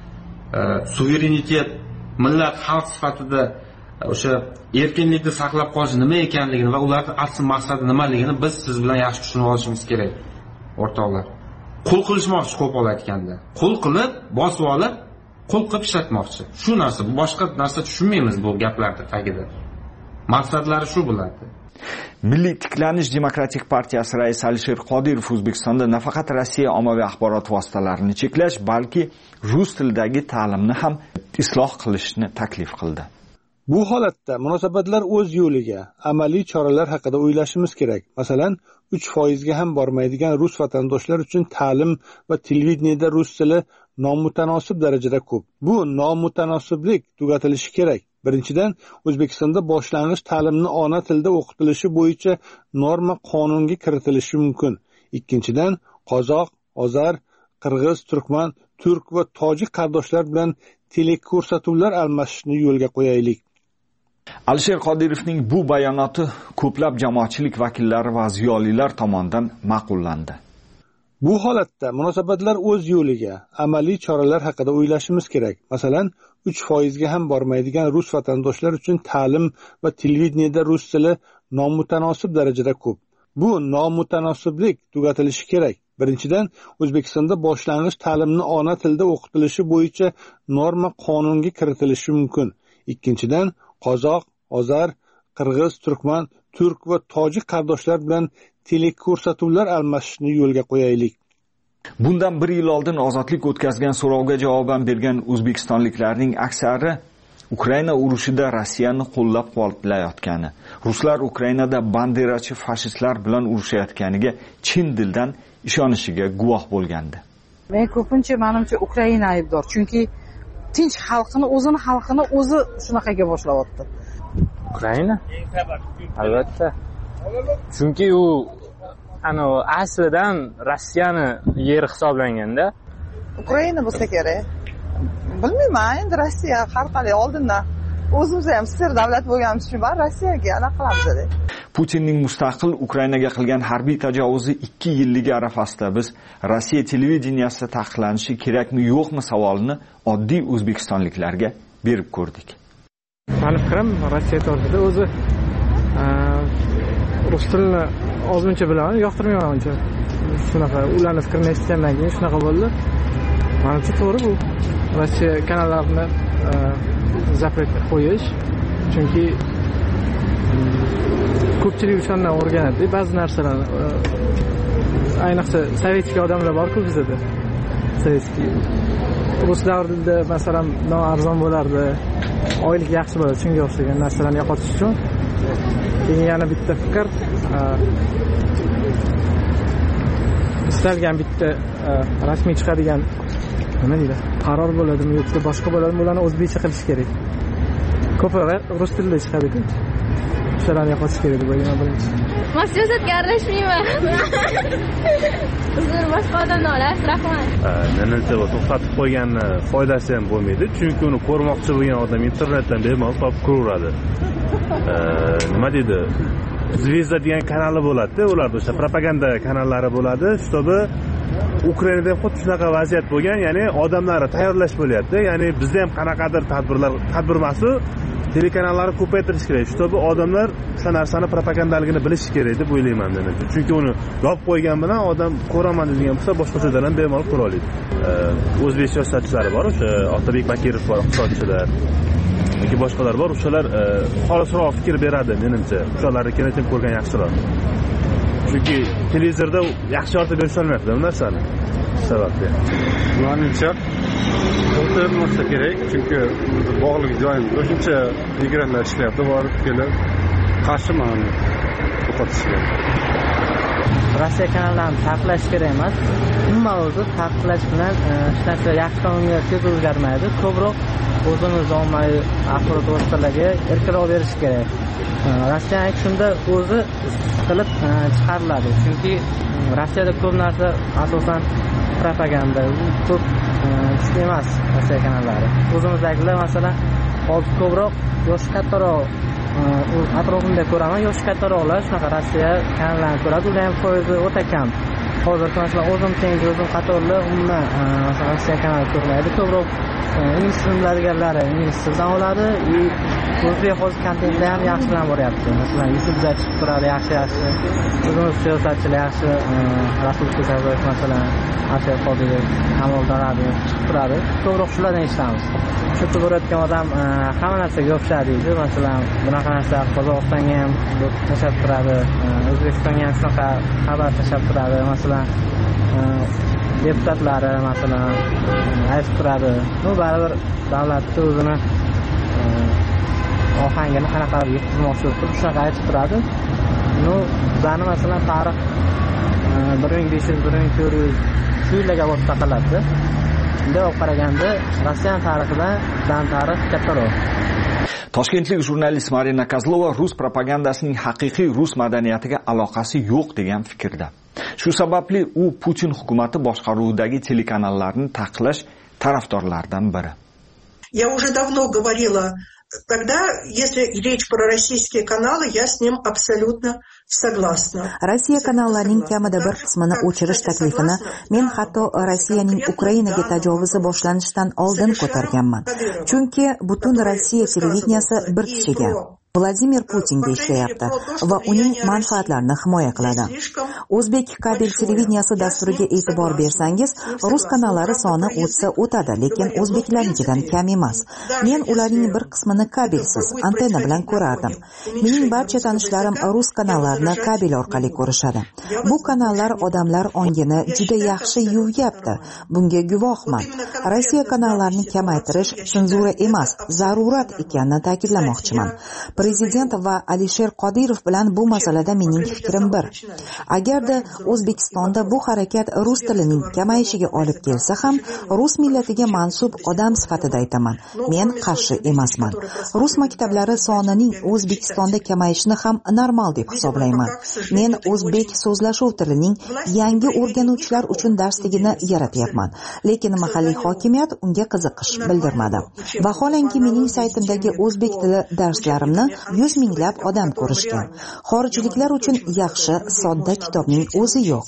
suverenitet, millat, xalq sifatida o'sha erkinlikni saqlab qolish nima ekanligini va ularning asl maqsadi nimaligini biz siz bilan yaxshi tushunib olishimiz kerak o'rtoqlar. Qul qilishmoqchi, qo'pol aytganda. Qul qilib, bosib olib, qul qilib ishlatmoqchi. Shu narsa, boshqa narsa tushunmaymiz bu gaplarda tagida. Maqsadlari shu bo'ladi. Milliy tiklanish demokratik partiyasi raisi Alisher Qodirov O'zbekistonda nafaqat Rossiya ommaviy axborot vositalarini cheklash, balki rus tilidagi ta'limni ham isloh qilishni taklif qildi. Bu holatda munosabatlar o'z yo'liga, amaliy choralar haqida o'ylashimiz kerak. Masalan, 3% ga ham bormaydigan rus vatandoshlar uchun ta'lim va televideniyada rus tili nomutanosib darajada ko'p. Bu nomutanosiblik tugatilishi kerak. Birinchidan, O'zbekistonda boshlang'ich ta'limni ona tilda o'qitilishi bo'yicha norma qonunga kiritilishi mumkin. Ikkinchidan, qozoq, ozar, qirg'iz, turkman, turk va tojik qardoshlar bilan teleko'rsatuvlar almashishni yo'lga qo'yaylik. Alisher Qodirovning bu bayonoti ko'plab jamoatchilik vakillari va ziyolilar tomonidan ma'qullandi. Bu holatda munosabatlar o'z yo'liga, amaliy choralar haqida o'ylashimiz kerak. Masalan, 3% ga ham bormaydigan rus vatandoshlar uchun ta'lim va televideniyada rus tili nomutanosib darajada ko'p. Bu nomutanosiblik tugatilishi kerak. Birinchidan, O'zbekistonda boshlang'ich ta'limni ona tilda o'qitilishi bo'yicha norma qonunga kiritilishi mumkin. Ikkinchidan, qozoq, ozar, qirg'iz, turkman, turk va tojik qardoshlar bilan teleko'rsatuvlar almashishni yo'lga qo'yaylik. Bundan 1 yil oldin ozodlik o'tkazgan so'rovga javoban bergan o'zbekistonliklarning aksari Ukraina urushida Rossiyani qo'llab-quvvatlayotgani, ruslar Ukrainada banderachi fashistlar bilan urushayotganiga chin dildan ishonishiga guvoh bo'lgandi. Men ko'pincha menimcha Ukraina aybdor, chunki tinch xalqini o'zi shunaqaga boshlayapti. Ukraina? Albatta. Chunki u aslidan Rossiyani yeri hisoblanganda Ukraina bo'lsa kerak. Bilmayman, endi Rossiya har qalay oldindan o'zimiz ham sir davlat bo'lganimiz uchun bari Rossiyaga aloqa qilamiz. Putinning mustaqil Ukrainaga qilgan harbiy tajovuzi 2 yilligi arafasida biz Rossiya televideniyasida taqiqlanishi kerakmi yo'qmi savolini oddiy o'zbekistonliklarga berib ko'rdik. Meni fikrim Rossiya to'g'risida o'zi rus tilini ozmuncha bilaman, yoqtirmayman uncha. Shunaqa ularning fikrini eshitgandan keyin shunaqa bo'ldi. Menimcha to'g'ri bu. Rossiya kanallarini zapret qo'yish, chunki ko'pchilik o'shandan o'rganadi. Ba'zi narsalarni ayniqsa sovetskiy odamlar bor-ku bizda. Sovetskiy rus davrida masalan arzon bo'lardi, oylik yaxshi bo'ladi, shunga o'xshagan narsalarni yo'qotish uchun. Keyin yana bitta fikr, istalgan bitta rasmiy chiqadigan nima deydi, qaror bo'ladimi yoki boshqa bo'ladimi, ularni o'zbekcha qilish kerak. Ko'proq rus tilida chiqadi-ku. Shularni yo'qotish kerak deb o'ylayman birinchi. Men siyosatga aralashmayman. Siz boshqa odamni olasiz, rahmat. Menimcha bu to'xtatib qo'yganni foydasi ham bo'lmaydi, chunki uni ko'rmoqchi bo'lgan odam internetdan bemalol topib ko'raveradi. Nima deydi? Zvezda degan kanali bo'ladi-da, ularda o'sha propaganda kanallari bo'ladi, shtobi Ukrainada ham xuddi shunaqa vaziyat bo'lgan, ya'ni odamlarni tayyorlash bo'lyapti. Ya'ni bizda ham qanaqadir tadbir emas-u, telekanallarni ko'paytirish kerak. Shtobi odamlar o'sha narsani propagandaligini bilishi kerak deb o'ylayman men. Chunki uni yopib qo'ygan bilan odam ko'raman degan bo'lsa, boshqa joydan ham bemalol ko'ra oladi. O'zbek siyosatchilari bor, o'sha Otabek Bakirov bor, iqtisodchilar. Yoki boshqalar bor, o'shalar xolisroq fikr beradi menimcha. O'shalarni kerakli ko'rgan yaxshiroq. Chunki televizorda yaxshi yoritib berish olmayapti bu narsani. Sababli. Menimcha o'tirmoqsa kerak, chunki bog'liq joyim o'shuncha migrantlar ishlayapti, borib kelib qarshiman yo'qotishga. Rossiya kanallarini taqiqlash kerak emas. Umuman o'zi taqiqlash bilan hech narsa yaxshi tomonga tez o'zgarmaydi. Ko'proq o'zimiz ommaviy axborot vositalariga erkinroq berish kerak. Rossiya aytishimda o'zi qilib chiqariladi. Chunki Rossiyada ko'p narsa asosan propaganda, ko'p kuchli emas Rossiya kanallari. O'zimizdagilar masalan hozir ko'proq yoshi kattaroq atrofimda ko'raman, yoshi kattaroqlar shunaqa Rossiya kanallarini ko'radi, ular ham foizi o'ta kam. Hozir masalan o'zim tengi o'zim qatorlar umuman masalan Rossiya kanali ko'rmaydi, ko'proq ingliz tilini biladiganlari ingliz tilidan oladi. O'zbek hozir kontentda ham yaxshi bilan boryapti. Masalan YouTube'da chiqib turadi yaxshi. O'zimiz siyosatchilar yaxshi, Rasul Kusherbayev masalan, Asher Qodirov, Kamol Daradi chiqib turadi. Ko'proq shulardan eshitamiz. Shu ko'rayotgan odam hamma narsaga yopishadi deydi. Masalan, bunaqa narsa Qozog'istonga ham tashab turadi, O'zbekistonga ham shunaqa xabar tashab turadi. Masalan, deputatlari masalan aytib turadi. Bu baribir davlatni o'zini ohangini qanaqa yetkazmoqchi bo'lib shunaqa aytib turadi. Bizani masalan tarix 1500-1400 shu yillarga borib taqaladi. Bunday olib qaraganda Rossiya tarixidan bizani tarix kattaroq. Toshkentlik jurnalist Marina Kozlova rus propagandasining haqiqiy rus madaniyatiga aloqasi yo'q degan fikrda. Shu sababli u Putin hukumati boshqaruvidagi telekanallarni taqiqlash tarafdorlaridan biri. Я уже давно говорила, когда, если речь про российские каналы, я с ним абсолютно согласна. Rossiya kanallarining kamida bir qismini o'chirish taklifini men hatto Rossiyaning Ukrainaga tajovuzi boshlanishidan oldin ko'targanman. Chunki butun Rossiya televideniyasi bir kishiga Vladimir Putinga ishlayapti va uning manfaatlarini himoya qiladi. O'zbek kabel televideniyasi dasturiga e'tibor bersangiz, rus kanallari soni o'tsa o'tadi, lekin o'zbeklarnikidan kam emas. Men ularning bir qismini kabelsiz, antenna bilan ko'rardim. Mening barcha tanishlarim rus kanallarini kabel orqali ko'rishadi. Bu kanallar odamlar ongini juda yaxshi yuvyapti. Bunga guvohman. Rossiya kanallarini kamaytirish senzura emas, zarurat ekanini ta'kidlamoqchiman. Prezident va Alisher Qodirov bilan bu masalada mening fikrim bir. Agarda O'zbekistonda bu harakat rus tilining kamayishiga olib kelsa ham, rus millatiga mansub odam sifatida aytaman. Men qarshi emasman. Rus maktablari sonining O'zbekistonda kamayishini ham normal deb hisoblayman. Men o'zbek so'zlashuv tilining yangi o'rganuvchilar uchun darsligini yaratyapman. Lekin mahalliy hokimiyat unga qiziqish bildirmadi. Vaholanki mening saytimdagi o'zbek tili darslarimni 100 minglab odam ko'rishgan. Xorijliklar uchun yaxshi, sodda kitobning o'zi yo'q.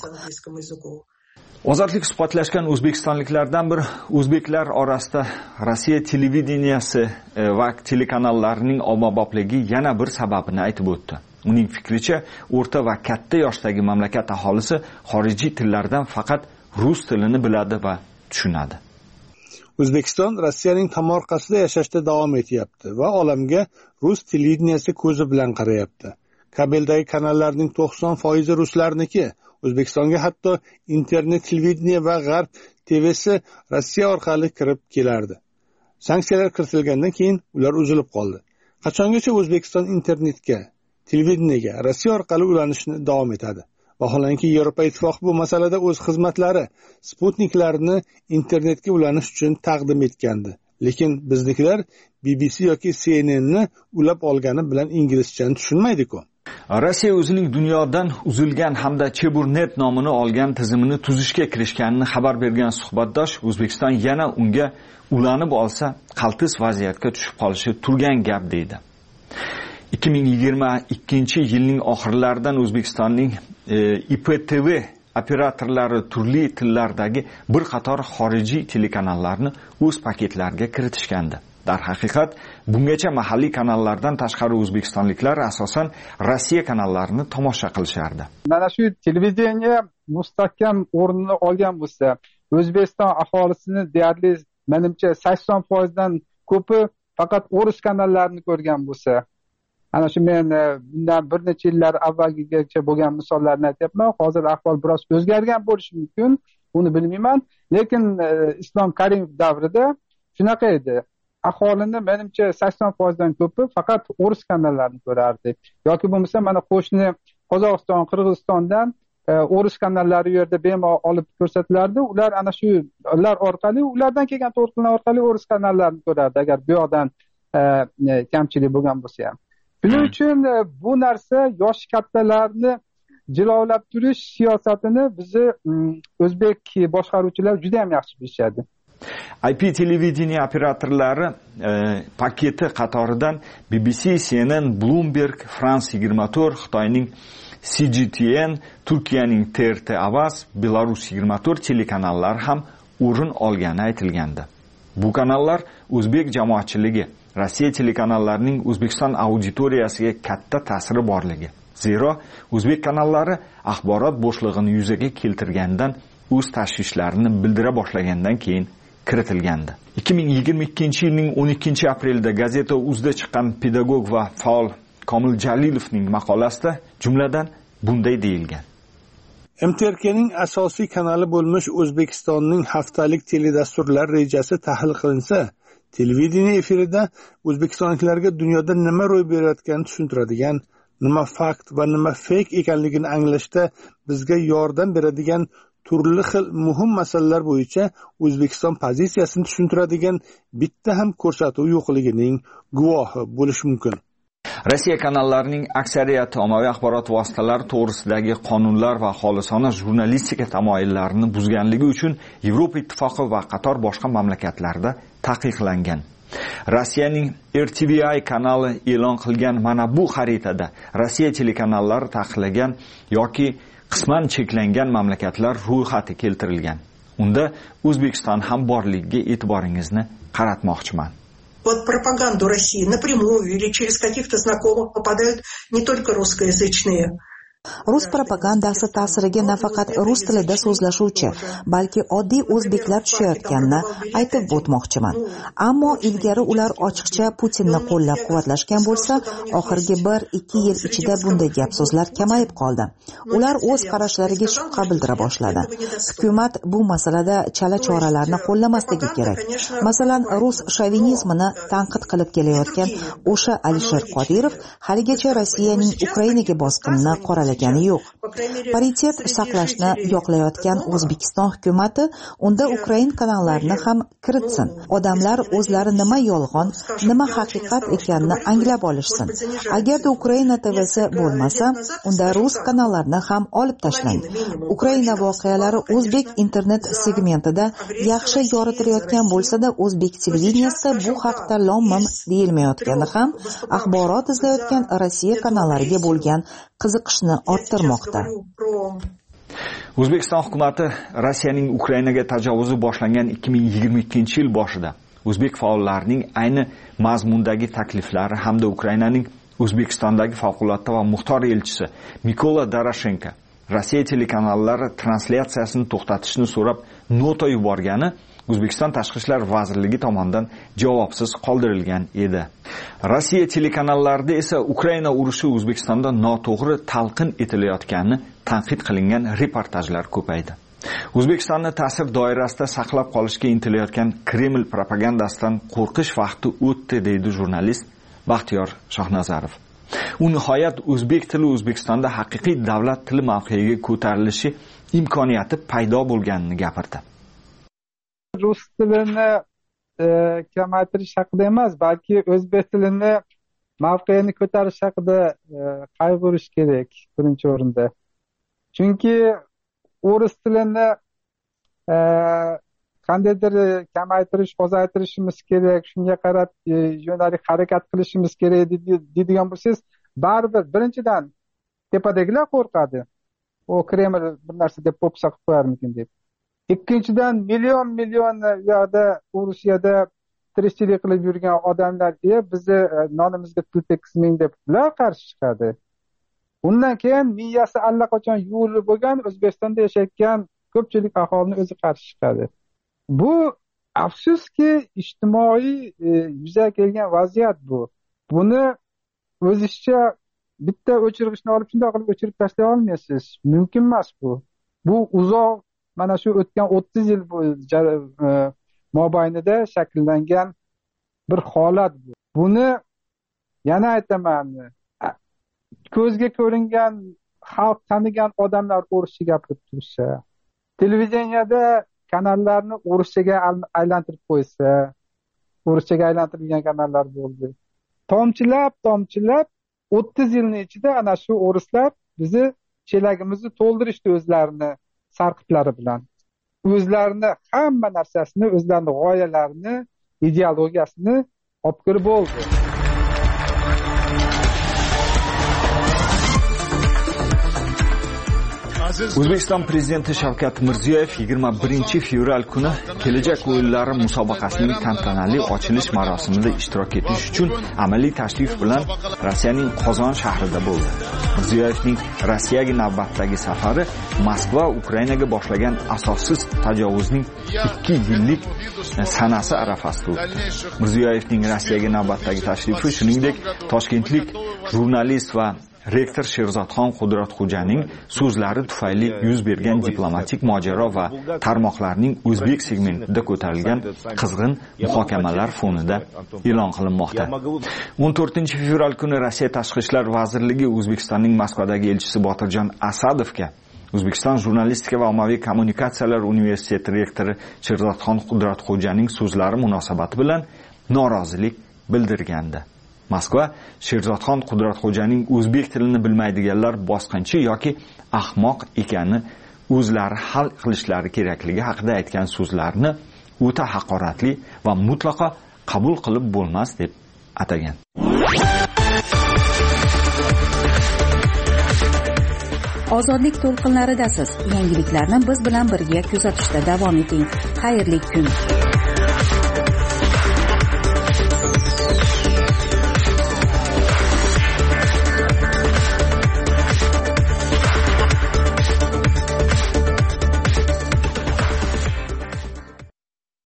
Ozodlik suhbatlashgan o'zbekistonliklardan bir o'zbeklar orasida Rossiya televideniyasi va telekanallarining ommabopligi yana bir sababini aytib o'tdi. Uning fikricha, o'rta va katta yoshdagi mamlakat aholisi xorijiy tillardan faqat rus tilini biladi va tushunadi. O'zbekiston Rossiyaning tomorqasida yashashda davom etyapti va olamga rus televideniyasi ko'zi bilan qarayapti. Kabeldagi kanallarning 90% ruslarniki. O'zbekistonga hatto internet televideniya va G'arb TVsi Rossiya orqali kirib kelardi. Sanksiyalar kiritilgandan keyin ular uzilib qoldi. Qachongacha O'zbekiston internetga, televideniyaga Rossiya orqali ulanishni davom etadi? Vaholanki Yevropa Ittifoqi bu masalada o'z xizmatlari Sputniklarni internetga ulanish uchun taqdim etgandi. Lekin biznikilar BBC yoki CNNni ulab olgani bilan inglizchani tushunmaydi-ku. Rossiya o'zining dunyodan uzilgan hamda Cheburnet nomini olgan tizimini tuzishga kirishganini xabar bergan suhbatdosh O'zbekiston yana unga ulanib olsa, qaltis vaziyatga tushib qolishi turgan gap deydi. 2022-yilning oxirlaridan O'zbekistonning IPTV operatorlari turli tillardagi bir qator xorijiy telekanallarni o'z paketlariga kiritishgandi. Dar haqiqat, bungacha mahalliy kanallardan tashqari o'zbekistonliklar asosan Rossiya kanallarini tomosha qilishardi. Mana shu televideniya mustahkam o'rnini olgan bo'lsa, O'zbekiston aholisini deyarli menimcha 80% dan ko'pi faqat o'ris kanallarini ko'rgan bo'lsa, ana shu men bundan bir necha yillar avvalgigacha bo'lgan misollarni aytyapman. Hozir ahvol biroz o'zgargan bo'lishi mumkin, uni bilmayman, lekin Islom Karimov davrida shunaqa edi. Aholini menimcha 80% dan ko'pi faqat o'ris kanallarini ko'rardi. Yoki bo'lmasa mana qo'shni Qozog'iston, Qirg'izistondan o'ris kanallari u yerda bemalol olib ko'rsatilardi. Ular ana shular orqali, ulardan kelgan to'lqinlar orqali o'ris kanallarini ko'rardi, agar bu yoqdan kamchilik bo'lgan bo'lsa ham. Shuning uchun bu narsa yosh kattalarni jilovlab turish siyosatini bizni o'zbek boshqaruvchilar juda ham yaxshi bilishadi. IP televideniya operatorlari paketi qatoridan BBC, CNN, Bloomberg, France 24, Xitoyning CGTN, Turkiyaning TRT Avaz, Belarus 24 telekanallari ham o'rin olgani aytilgandi. Bu kanallar o'zbek jamoatchiligi, Rossiya telekanallarining O'zbekiston auditoriyasiga katta ta'siri borligi. Zero, o'zbek kanallari axborot bo'shlig'ini yuzaga keltirgandan o'z tashvishlarini bildira boshlagandan keyin kiritilgandi. 2022-yilning 12-aprelida gazeta UZda chiqqan pedagog va faol Komil Jalilovning maqolasida jumladan bunday deyilgan. MTRKning asosiy kanali bo'lmish O'zbekistonning haftalik teledasturlar rejasi tahlil qilinsa, televideniya efirida o'zbekistonliklarga dunyoda nima ro'y berayotganini tushuntiradigan, nima fakt va nima fake ekanligini anglashda bizga yordam beradigan turli xil muhim masalalar bo'yicha O'zbekiston pozitsiyasini tushuntiradigan bitta ham ko'rsatuv yo'qligining guvohi bo'lish mumkin. Rossiya kanallarining aksariyati ommaviy axborot vositalari to'g'risidagi qonunlar va xolisona jurnalistika tamoyillarini buzganligi uchun Yevropa ittifoqi va qator boshqa mamlakatlarda taqiqlangan. Rossiyaning RTVI kanali e'lon qilgan mana bu xaritada Rossiya telekanallari taqiqlagan yoki qisman cheklangan mamlakatlar ro'yxati keltirilgan. Unda O'zbekiston ham borligiga e'tiboringizni qaratmoqchiman. Под пропаганду России напрямую или через каких-то знакомых попадают не только русскоязычные. Rus propagandasi ta'siriga nafaqat rus tilida so'zlashuvchi, balki oddiy o'zbeklar tushayotganini aytib o'tmoqchiman. Ammo ilgari ular ochiqcha Putinni qo'llab-quvvatlashgan bo'lsa, oxirgi 1-2 yil ichida bunday gap so'zlar kamayib qoldi. Ular o'z qarashlariga shubha bildira boshladi. Hukumat bu masalada chala choralarni qo'llamasligi kerak. Masalan, rus shovinizmini tanqid qilib kelayotgan o'sha Alisher Qodirov haligacha Rossiyaning Ukrainaga bosqinini qoralagani yo'q. Paritet saqlashni yoqlayotgan O'zbekiston hukumati unda Ukrain kanallarini ham kiritsin. Odamlar o'zlari nima yolg'on, nima haqiqat ekanini anglab olishsin. Agarda Ukraina TVsi bo'lmasa, unda rus kanallarini ham olib tashlang. Ukraina voqealari o'zbek internet segmentida yaxshi yoritilayotgan bo'lsa-da, o'zbek televideniyasida bu haqda lom-mim deyilmayotgani ham axborot izlayotgan Rossiya kanallariga bo'lgan qiziqishni orttirmoqda. O'zbekiston hukumati Rossiyaning Ukrainaga tajovuzi boshlangan 2022-yil boshida o'zbek faollarining ayni mazmundagi takliflari hamda Ukrainaning O'zbekistondagi favqulodda va muxtor elchisi Mikola Doroshenko Rossiya telekanallari translyatsiyasini to'xtatishni so'rab nota yuborgani O'zbekiston Tashqi ishlar vazirligi tomonidan javobsiz qoldirilgan edi. Rossiya telekanallarida esa Ukraina urushi O'zbekistonda noto'g'ri talqin etilayotgani tanqid qilingan reportajlar ko'paydi. O'zbekistonni ta'sir doirasida saqlab qolishga intilayotgan Kreml propagandasidan qo'rqish vaqti o'tdi, deydi jurnalist Baxtiyor Shohnazarov. U nihoyat o'zbek tili O'zbekistonda haqiqiy davlat tili mavqeyiga ko'tarilishi imkoniyati paydo bo'lganini gapirdi. Rus tilini kamaytirish haqida emas, balki o'zbek tilini mavqeini ko'tarish haqida qayg'urish kerak birinchi o'rinda. Chunki o'ris tilini qandaydir kamaytirish, ozaytirishimiz kerak, shunga qarab yo'nalik harakat qilishimiz kerak deydigan bo'lsangiz, baribir birinchidan tepadagilar qo'rqadi. O Kreml bir narsa deb popsa qilib qo'yarmikin deb. Ikkinchidan million yoqda Rusiyada tirikchilik qilib yurgan odamlar bizni nonimizga til tekizmang deb ular qarshi chiqadi. Undan keyin miyasi allaqachon yuvilib bo'lgan O'zbekistonda yashayotgan ko'pchilik aholini o'zi qarshi chiqadi. Bu afsuski ijtimoiy yuzaga kelgan vaziyat bu. Buni o'zingizcha bitta o'chirgichni olib shunday qilib o'chirib tashlay olmaysiz. Mumkin emas bu. Bu uzoq mana shu o'tgan 30 yil mobaynida shakllangan bir holat bu. Buni yana aytaman, ko'zga ko'ringan xalq tanigan odamlar o'rischa gapirib tursa, televideniyada kanallarni o'rischaga aylantirib qo'ysa, o'rischaga aylantirilgan kanallar bo'ldi. Tomchilab 30 yilning ichida ana shu o'rislar bizni chelagimizni to'ldirishdi o'zlarini sarqitlari bilan. O'zlarini hamma narsasini, o'zlarini g'oyalarini, ideologiyasini olib kirib bo'ldi. O'zbekiston prezidenti Shavkat Mirziyoyev 21 fevral kuni kelajak o'yinlari musobaqasining tantanali ochilish marosimida ishtirok etish uchun amaliy tashrif bilan Rossiyaning Qozon shahrida bo'ldi. Mirziyoyevning Rossiyaga navbatdagi safari Moskva Ukrainaga boshlagan asossiz tajovuzning 2 yillik sanasi arafasida o'tdi. Mirziyoyevning Rossiyaga navbatdagi tashrifi shuningdek Toshkentlik jurnalist va rektor Sherzodxon Qudratxo'janing so'zlari tufayli yuz bergan diplomatik mojaro va tarmoqlarning o'zbek segmentida ko'tarilgan qizg'in muhokamalar fonida e'lon qilinmoqda. 14 fevral kuni Rossiya Tashqi ishlar vazirligi O'zbekistonning Moskvadagi elchisi Botirjon Asadovga O'zbekiston jurnalistika va ommaviy kommunikatsiyalar universiteti rektori Sherzodxon Qudratxo'janing so'zlari munosabati bilan norozilik bildirgandi. Moskva Sherzodxon Qudratxo'janing o'zbek tilini bilmaydiganlar bosqinchi yoki ahmoq ekani o'zlari hal qilishlari kerakligi haqida aytgan so'zlarni o'ta haqoratli va mutlaqo qabul qilib bo'lmas deb atagan. Ozodlik to'lqinlaridasiz. Yangiliklarni biz bilan birga kuzatishda davom eting. Xayrli kun.